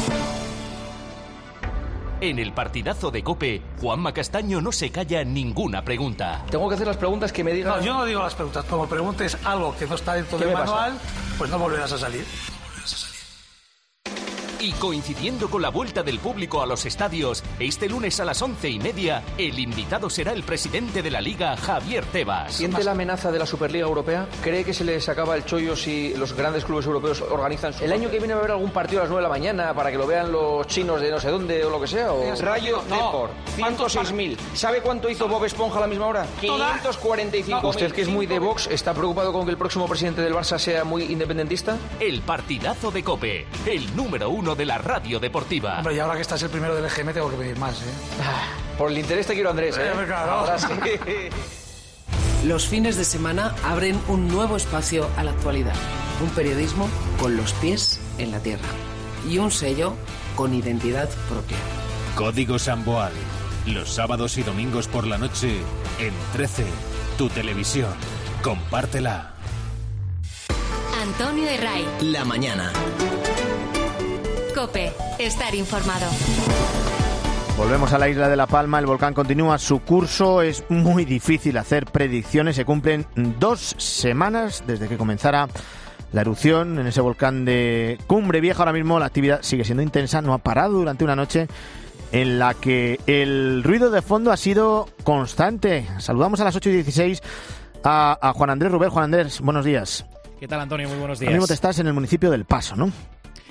En el partidazo de COPE, Juanma Castaño no se calla ninguna pregunta. Tengo que hacer las preguntas que me digan. No, yo no digo las preguntas. Como preguntes algo que no está dentro del manual, pues no volverás a salir. Y coincidiendo con la vuelta del público a los estadios, este lunes a las once y media, el invitado será el presidente de la Liga, Javier Tebas. ¿Siente la amenaza de la Superliga Europea? ¿Cree que se les acaba el chollo si los grandes clubes europeos organizan su... ¿El año que viene va a haber algún partido a las nueve de la mañana para que lo vean los chinos de no sé dónde o lo que sea? O... Rayo no. Depor, ciento seis mil. ¿Sabe cuánto hizo Bob Esponja a la misma hora? quinientos cuarenta y cinco mil. ¿Usted, que es muy de Vox, está preocupado con que el próximo presidente del Barça sea muy independentista? El partidazo de COPE, el número uno de la radio deportiva. Hombre, y ahora que estás el primero del E G M tengo que pedir más, ¿eh? Por el interés te quiero, Andrés, ¿eh? eh claro. Ahora sí. Los fines de semana abren un nuevo espacio a la actualidad. Un periodismo con los pies en la tierra. Y un sello con identidad propia. Código Samboal. Los sábados y domingos por la noche en trece, tu televisión. Compártela. Antonio Herraiz. La mañana. COPE. Estar informado. Volvemos a la isla de La Palma. El volcán continúa su curso. Es muy difícil hacer predicciones. Se cumplen dos semanas desde que comenzara la erupción en ese volcán de Cumbre Vieja. Ahora mismo la actividad sigue siendo intensa. No ha parado durante una noche en la que el ruido de fondo ha sido constante. Saludamos a las ocho y dieciséis a, a Juan Andrés Rubén. Juan Andrés, buenos días. ¿Qué tal, Antonio? Muy buenos días. Ahora mismo te estás en el municipio del Paso, ¿no?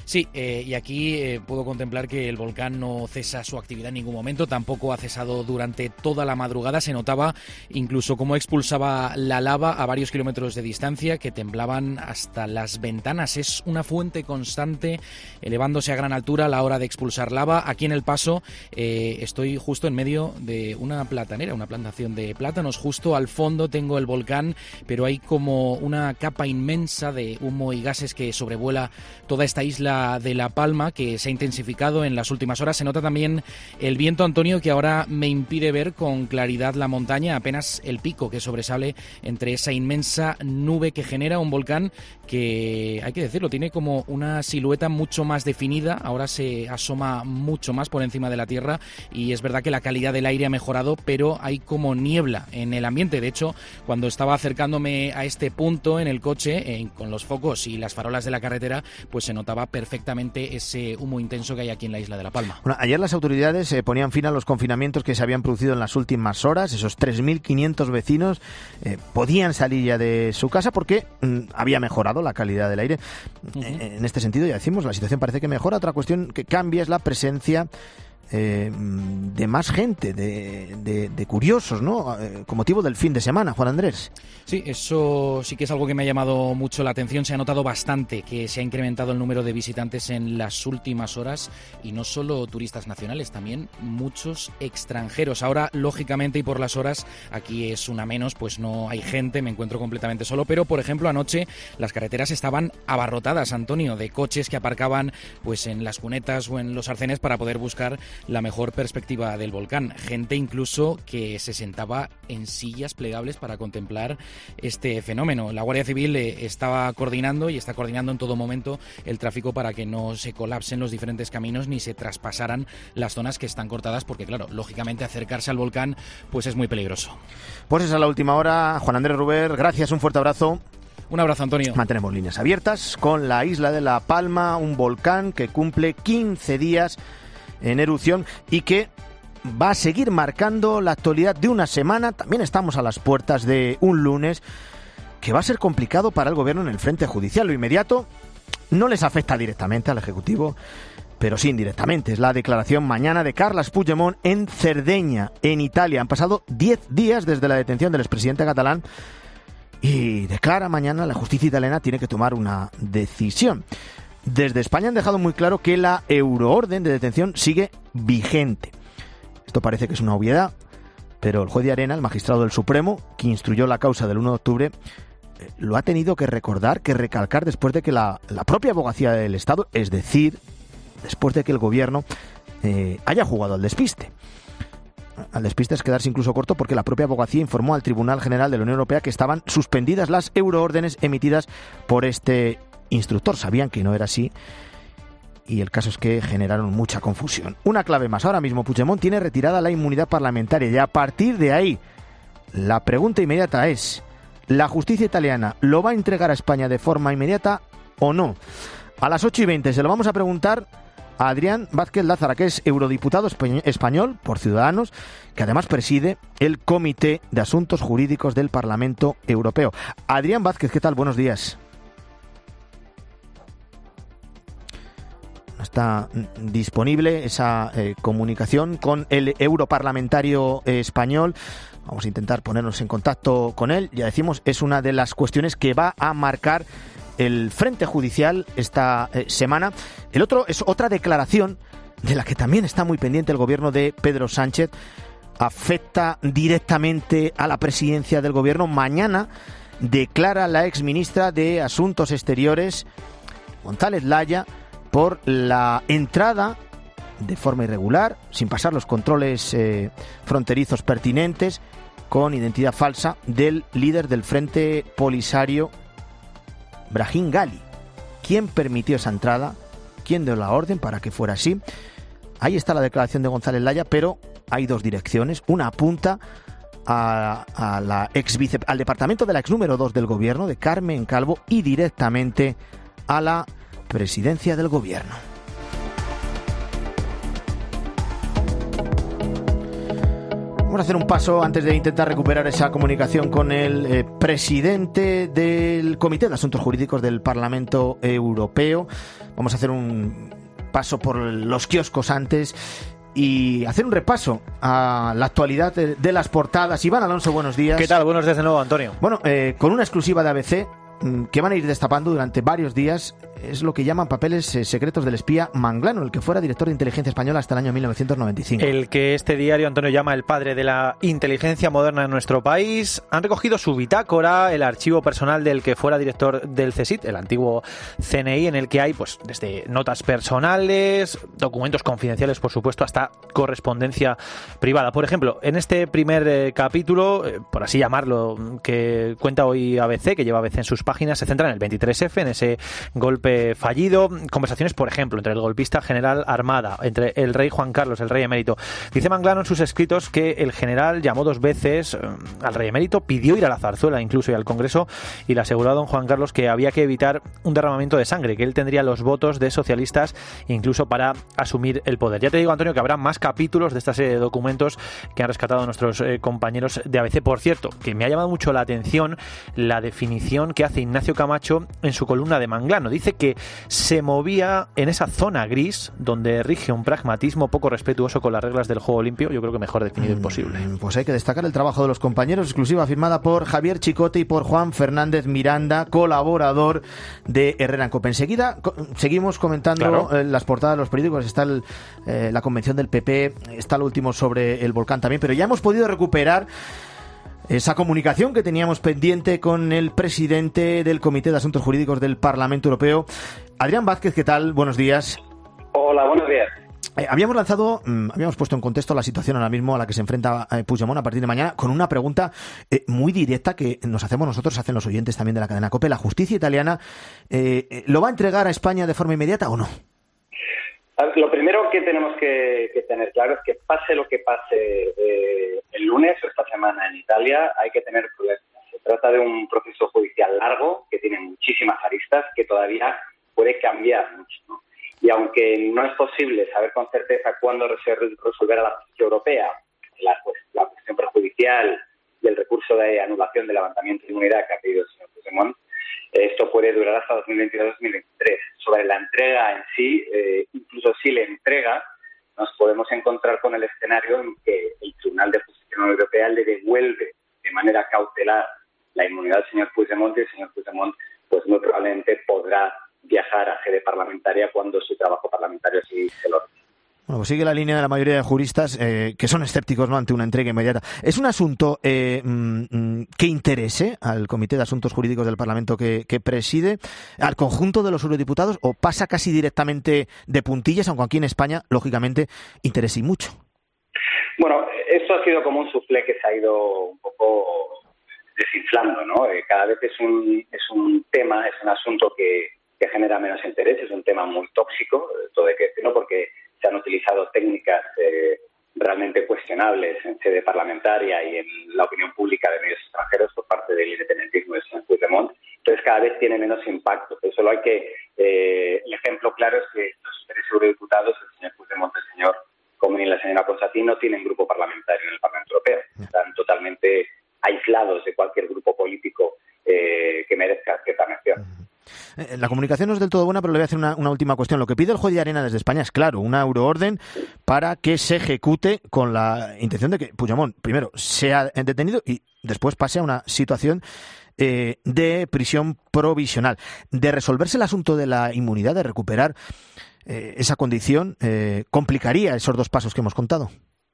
Sí, eh, y aquí eh, puedo contemplar que el volcán no cesa su actividad en ningún momento, tampoco ha cesado durante toda la madrugada. Se notaba incluso cómo expulsaba la lava a varios kilómetros de distancia, que temblaban hasta las ventanas. Es una fuente constante, elevándose a gran altura a la hora de expulsar lava. Aquí en El Paso eh, estoy justo en medio de una platanera, una plantación de plátanos. Justo al fondo tengo el volcán, pero hay como una capa inmensa de humo y gases que sobrevuela toda esta isla de La Palma, que se ha intensificado en las últimas horas. Se nota también el viento, Antonio, que ahora me impide ver con claridad la montaña, apenas el pico que sobresale entre esa inmensa nube que genera un volcán que, hay que decirlo, tiene como una silueta mucho más definida. Ahora se asoma mucho más por encima de la tierra y es verdad que la calidad del aire ha mejorado, pero hay como niebla en el ambiente. De hecho, cuando estaba acercándome a este punto en el coche, eh, con los focos y las farolas de la carretera, pues se notaba perfectamente ese humo intenso que hay aquí en la isla de La Palma. Bueno, ayer las autoridades eh, ponían fin a los confinamientos que se habían producido en las últimas horas. Esos tres mil quinientos vecinos eh, podían salir ya de su casa porque mm, había mejorado la calidad del aire. Uh-huh. Eh, en este sentido, ya decimos, la situación parece que mejora. Otra cuestión que cambia es la presencia Eh, de más gente, de, de, de curiosos, ¿no? Eh, con motivo del fin de semana, Juan Andrés. Sí, eso sí que es algo que me ha llamado mucho la atención. Se ha notado bastante que se ha incrementado el número de visitantes en las últimas horas, y no solo turistas nacionales, también muchos extranjeros. Ahora, lógicamente, y por las horas, aquí es una menos, pues no hay gente, me encuentro completamente solo, pero, por ejemplo, anoche las carreteras estaban abarrotadas, Antonio, de coches que aparcaban pues en las cunetas o en los arcenes para poder buscar la mejor perspectiva del volcán. Gente incluso que se sentaba en sillas plegables para contemplar este fenómeno. La Guardia Civil eh, estaba coordinando y está coordinando en todo momento el tráfico para que no se colapsen los diferentes caminos ni se traspasaran las zonas que están cortadas, porque claro, lógicamente acercarse al volcán pues es muy peligroso. Pues esa es la última hora. Juan Andrés Ruber, gracias, un fuerte abrazo. Un abrazo, Antonio. Mantenemos líneas abiertas con la isla de La Palma, un volcán que cumple quince días en erupción y que va a seguir marcando la actualidad de una semana. También estamos a las puertas de un lunes que va a ser complicado para el gobierno en el frente judicial. Lo inmediato no les afecta directamente al Ejecutivo, pero sí indirectamente. Es la declaración mañana de Carles Puigdemont en Cerdeña, en Italia. Han pasado diez días desde la detención del expresidente catalán y declara mañana la justicia italiana tiene que tomar una decisión. Desde España han dejado muy claro que la euroorden de detención sigue vigente. Esto parece que es una obviedad, pero el juez de Arena, el magistrado del Supremo, que instruyó la causa del uno de octubre, eh, lo ha tenido que recordar, que recalcar después de que la, la propia abogacía del Estado, es decir, después de que el gobierno eh, haya jugado al despiste. Al despiste es quedarse incluso corto, porque la propia abogacía informó al Tribunal General de la Unión Europea que estaban suspendidas las euroórdenes emitidas por este instructor. Sabían que no era así y el caso es que generaron mucha confusión. Una clave más. Ahora mismo Puigdemont tiene retirada la inmunidad parlamentaria y a partir de ahí la pregunta inmediata es: ¿la justicia italiana lo va a entregar a España de forma inmediata o no? A las ocho y veinte se lo vamos a preguntar a Adrián Vázquez Lázara, que es eurodiputado español por Ciudadanos, que además preside el Comité de Asuntos Jurídicos del Parlamento Europeo. Adrián Vázquez, ¿qué tal? Buenos días. Está disponible esa eh, comunicación con el europarlamentario eh, español. Vamos a intentar ponernos en contacto con él. Ya decimos, es una de las cuestiones que va a marcar el frente judicial esta eh, semana. El otro es otra declaración de la que también está muy pendiente el gobierno de Pedro Sánchez. Afecta directamente a la presidencia del gobierno. Mañana declara la exministra de Asuntos Exteriores, González Laya, por la entrada de forma irregular, sin pasar los controles eh, fronterizos pertinentes, con identidad falsa, del líder del Frente Polisario, Brahim Gali. ¿Quién permitió esa entrada? ¿Quién dio la orden para que fuera así? Ahí está la declaración de González Laya, pero hay dos direcciones. Una apunta a, a la ex vice, al departamento de la ex número dos del gobierno, de Carmen Calvo, y directamente a la presidencia del gobierno. Vamos a hacer un paso antes de intentar recuperar esa comunicación con el eh, presidente del Comité de Asuntos Jurídicos del Parlamento Europeo. Vamos a hacer un paso por los kioscos antes y hacer un repaso a la actualidad de, de las portadas. Iván Alonso, buenos días. ¿Qué tal? Buenos días de nuevo, Antonio. Bueno, eh, con una exclusiva de A B C que van a ir destapando durante varios días, es lo que llaman papeles eh, secretos del espía Manglano, el que fuera director de inteligencia española hasta el año mil novecientos noventa y cinco. El que este diario, Antonio, llama el padre de la inteligencia moderna en nuestro país. Han recogido su bitácora, el archivo personal del que fuera director del C S I T, el antiguo C N I, en el que hay pues desde notas personales, documentos confidenciales, por supuesto, hasta correspondencia privada. Por ejemplo, en este primer eh, capítulo, eh, por así llamarlo, que cuenta hoy A B C, que lleva A B C en sus páginas, se centra en el veintitrés efe, en ese golpe fallido. Conversaciones, por ejemplo, entre el golpista general Armada, entre el rey Juan Carlos, el rey emérito. Dice Manglano en sus escritos que el general llamó dos veces eh, al rey emérito, pidió ir a la zarzuela incluso y al Congreso, y le aseguró a don Juan Carlos que había que evitar un derramamiento de sangre, que él tendría los votos de socialistas incluso para asumir el poder. Ya te digo, Antonio, que habrá más capítulos de esta serie de documentos que han rescatado nuestros eh, compañeros de A B C. Por cierto, que me ha llamado mucho la atención la definición que hace Ignacio Camacho en su columna de Manglano. Dice que se movía en esa zona gris donde rige un pragmatismo poco respetuoso con las reglas del juego limpio. Yo creo que mejor definido imposible. Pues hay que destacar el trabajo de los compañeros, exclusiva firmada por Javier Chicote y por Juan Fernández Miranda, colaborador de Herrera en Cope. Enseguida co- seguimos comentando claro. eh, las portadas de los periódicos. Está el, eh, la convención del P P, está lo último sobre el volcán también, pero ya hemos podido recuperar esa comunicación que teníamos pendiente con el presidente del Comité de Asuntos Jurídicos del Parlamento Europeo. Adrián Vázquez, ¿qué tal? Buenos días. Hola, buenos días. Eh, habíamos lanzado, mmm, habíamos puesto en contexto la situación ahora mismo a la que se enfrenta eh, Puigdemont a partir de mañana con una pregunta eh, muy directa que nos hacemos nosotros, hacen los oyentes también de la cadena COPE. ¿La justicia italiana eh, lo va a entregar a España de forma inmediata o no? Lo primero que tenemos que, que tener claro es que pase lo que pase eh, el lunes o esta semana en Italia, hay que tener prudencia. Se trata de un proceso judicial largo que tiene muchísimas aristas que todavía puede cambiar mucho, ¿no? Y aunque no es posible saber con certeza cuándo se resolverá la justicia europea la, pues, la cuestión prejudicial y el recurso de anulación del levantamiento de inmunidad que ha pedido el señor Puigdemont, esto puede durar hasta dos mil veintidós dos mil veintitrés. Sobre la entrega en sí, eh, incluso si le entrega, nos podemos encontrar con el escenario en que el Tribunal de Justicia de la Unión Europea le devuelve de manera cautelar la inmunidad al señor Puigdemont, y el señor Puigdemont pues muy probablemente podrá viajar a sede parlamentaria cuando su trabajo parlamentario sí se lo requiere. Bueno, pues sigue la línea de la mayoría de juristas eh, que son escépticos, ¿no?, ante una entrega inmediata. ¿Es un asunto eh, mm, que interese al Comité de Asuntos Jurídicos del Parlamento que, que preside, al conjunto de los eurodiputados, o pasa casi directamente de puntillas, aunque aquí en España, lógicamente, interese y mucho? Bueno, esto ha sido como un soufflé que se ha ido un poco desinflando, ¿no? Eh, cada vez es un, es un tema, es un asunto que, que genera menos interés, es un tema muy tóxico, todo hay que decirlo, porque se han utilizado técnicas eh, realmente cuestionables en sede parlamentaria y en la opinión pública de medios extranjeros por parte del independentismo del señor Puigdemont. Entonces cada vez tiene menos impacto. Pero solo hay que... Eh, el ejemplo claro es que los tres eurodiputados, el señor Puigdemont, el señor Comín y la señora Ponsatí, no tienen grupo parlamentario en el Parlamento Europeo. Están totalmente aislados de cualquier grupo político eh, que merezca cierta mención. La comunicación no es del todo buena, pero le voy a hacer una, una última cuestión. Lo que pide el juez de Arena desde España es claro, una euroorden para que se ejecute con la intención de que Puigdemont, primero, sea detenido y después pase a una situación eh, de prisión provisional. De resolverse el asunto de la inmunidad, de recuperar eh, esa condición, eh, complicaría esos dos pasos que hemos contado.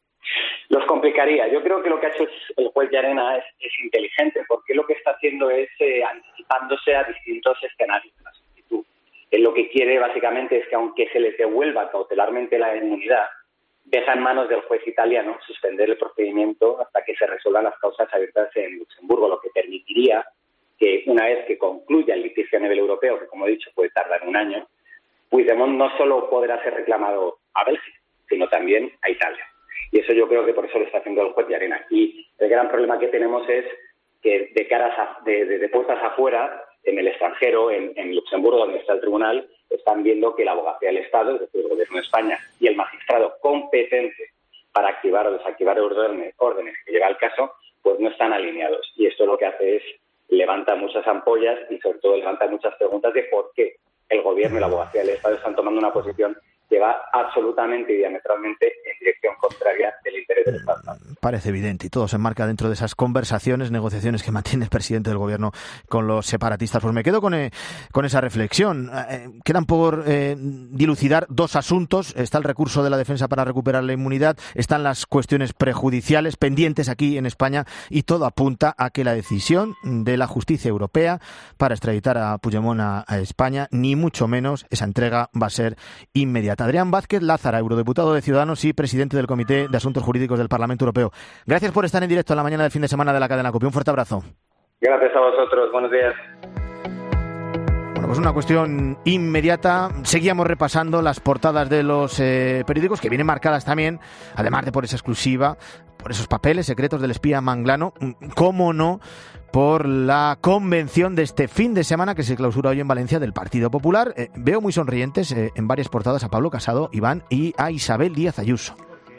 Los complicaría. Yo creo que lo que ha hecho el juez de Arena es, es inteligente, porque lo que está haciendo es eh, anticipándose a distintos escenarios de la solicitud. Él lo que quiere básicamente es que, aunque se les devuelva cautelarmente la inmunidad, deja en manos del juez italiano suspender el procedimiento hasta que se resuelvan las causas abiertas en Luxemburgo, lo que permitiría que, una vez que concluya el litigio a nivel europeo, que como he dicho puede tardar un año, Puigdemont no solo podrá ser reclamado a Bélgica, sino también a Italia. Y eso yo creo que por eso lo está haciendo el juez de Arena. Y el gran problema que tenemos es que de caras a, de, de, de puertas afuera, en el extranjero, en, en Luxemburgo, donde está el tribunal, están viendo que la abogacía del Estado, es decir, el Gobierno de España, y el magistrado competente para activar o desactivar órdenes, órdenes que llega al caso, pues no están alineados. Y esto lo que hace es levanta muchas ampollas y sobre todo levanta muchas preguntas de por qué el gobierno y la abogacía del Estado están tomando una posición que va absolutamente y diametralmente en dirección contraria del interés del Estado. Parece evidente y todo se enmarca dentro de esas conversaciones, negociaciones que mantiene el presidente del gobierno con los separatistas. Pues me quedo con, eh, con esa reflexión. Eh, quedan por eh, dilucidar dos asuntos. Está el recurso de la defensa para recuperar la inmunidad, están las cuestiones prejudiciales pendientes aquí en España y todo apunta a que la decisión de la justicia europea para extraditar a Puigdemont a, a España, ni mucho menos esa entrega va a ser inmediata. Adrián Vázquez Lázara, eurodiputado de Ciudadanos y presidente del Comité de Asuntos Jurídicos del Parlamento Europeo. Gracias por estar en directo en la mañana del fin de semana de la cadena COPE. Un fuerte abrazo. Gracias a vosotros. Buenos días. Bueno, pues una cuestión inmediata. Seguíamos repasando las portadas de los eh, periódicos que vienen marcadas también, además de por esa exclusiva, por esos papeles secretos del espía Manglano, cómo no, por la convención de este fin de semana que se clausura hoy en Valencia del Partido Popular. Eh, veo muy sonrientes eh, en varias portadas a Pablo Casado, Iván, y a Isabel Díaz Ayuso.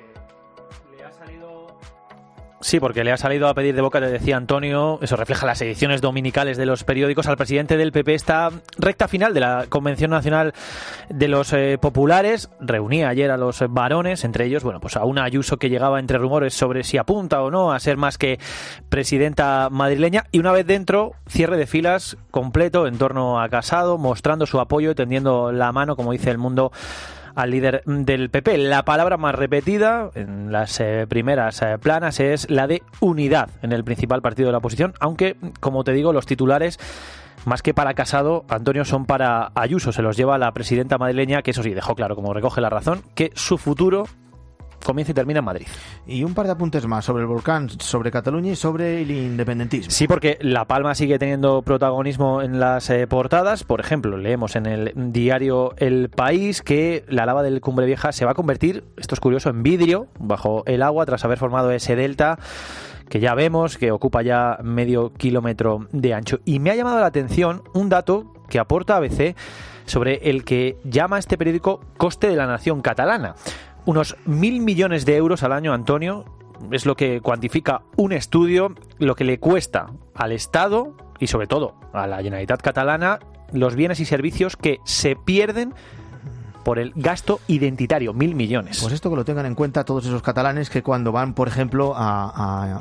Sí, porque le ha salido a pedir de boca, te decía Antonio, eso refleja las ediciones dominicales de los periódicos, al presidente del P P esta recta final de la Convención Nacional de los eh, Populares. Reunía ayer a los varones, entre ellos, bueno, pues a una Ayuso que llegaba entre rumores sobre si apunta o no a ser más que presidenta madrileña, y una vez dentro, cierre de filas completo en torno a Casado, mostrando su apoyo, tendiendo la mano, como dice El Mundo, al líder del P P. La palabra más repetida en las eh, primeras eh, planas es la de unidad en el principal partido de la oposición, aunque, como te digo, los titulares, más que para Casado, Antonio, son para Ayuso. Se los lleva la presidenta madrileña, que eso sí, dejó claro, como recoge La Razón, que su futuro comienza y termina en Madrid. Y un par de apuntes más sobre el volcán, sobre Cataluña y sobre el independentismo. Sí, porque La Palma sigue teniendo protagonismo en las eh, portadas. Por ejemplo, leemos en el diario El País que la lava del Cumbre Vieja se va a convertir, esto es curioso, en vidrio bajo el agua tras haber formado ese delta que ya vemos que ocupa ya medio kilómetro de ancho. Y me ha llamado la atención un dato que aporta A B C sobre el que llama este periódico coste de la nación catalana. Unos mil millones de euros al año, Antonio, es lo que cuantifica un estudio, lo que le cuesta al Estado y sobre todo a la Generalitat catalana los bienes y servicios que se pierden por el gasto identitario, mil millones. Pues esto que lo tengan en cuenta todos esos catalanes que cuando van, por ejemplo, a, a,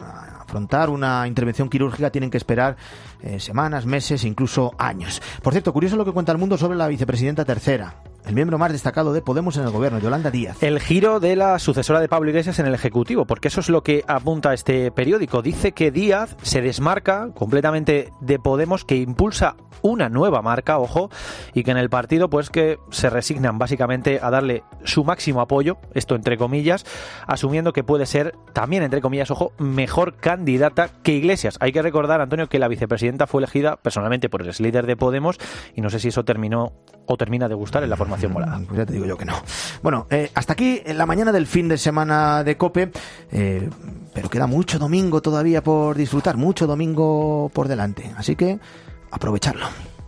a afrontar una intervención quirúrgica tienen que esperar eh, semanas, meses, incluso años. Por cierto, curioso lo que cuenta El Mundo sobre la vicepresidenta tercera, el miembro más destacado de Podemos en el gobierno, Yolanda Díaz. El giro de la sucesora de Pablo Iglesias en el Ejecutivo, porque eso es lo que apunta este periódico. Dice que Díaz se desmarca completamente de Podemos, que impulsa una nueva marca, ojo, y que en el partido pues que se resignan básicamente a darle su máximo apoyo, esto entre comillas, asumiendo que puede ser también, entre comillas, ojo, mejor candidata que Iglesias. Hay que recordar, Antonio, que la vicepresidenta fue elegida personalmente por el líder de Podemos y no sé si eso terminó o termina de gustar en la formación morada. Pues ya te digo yo que no. Bueno, eh, hasta aquí en la mañana del fin de semana de COPE, eh, pero queda mucho domingo todavía por disfrutar, mucho domingo por delante, así que aprovecharlo.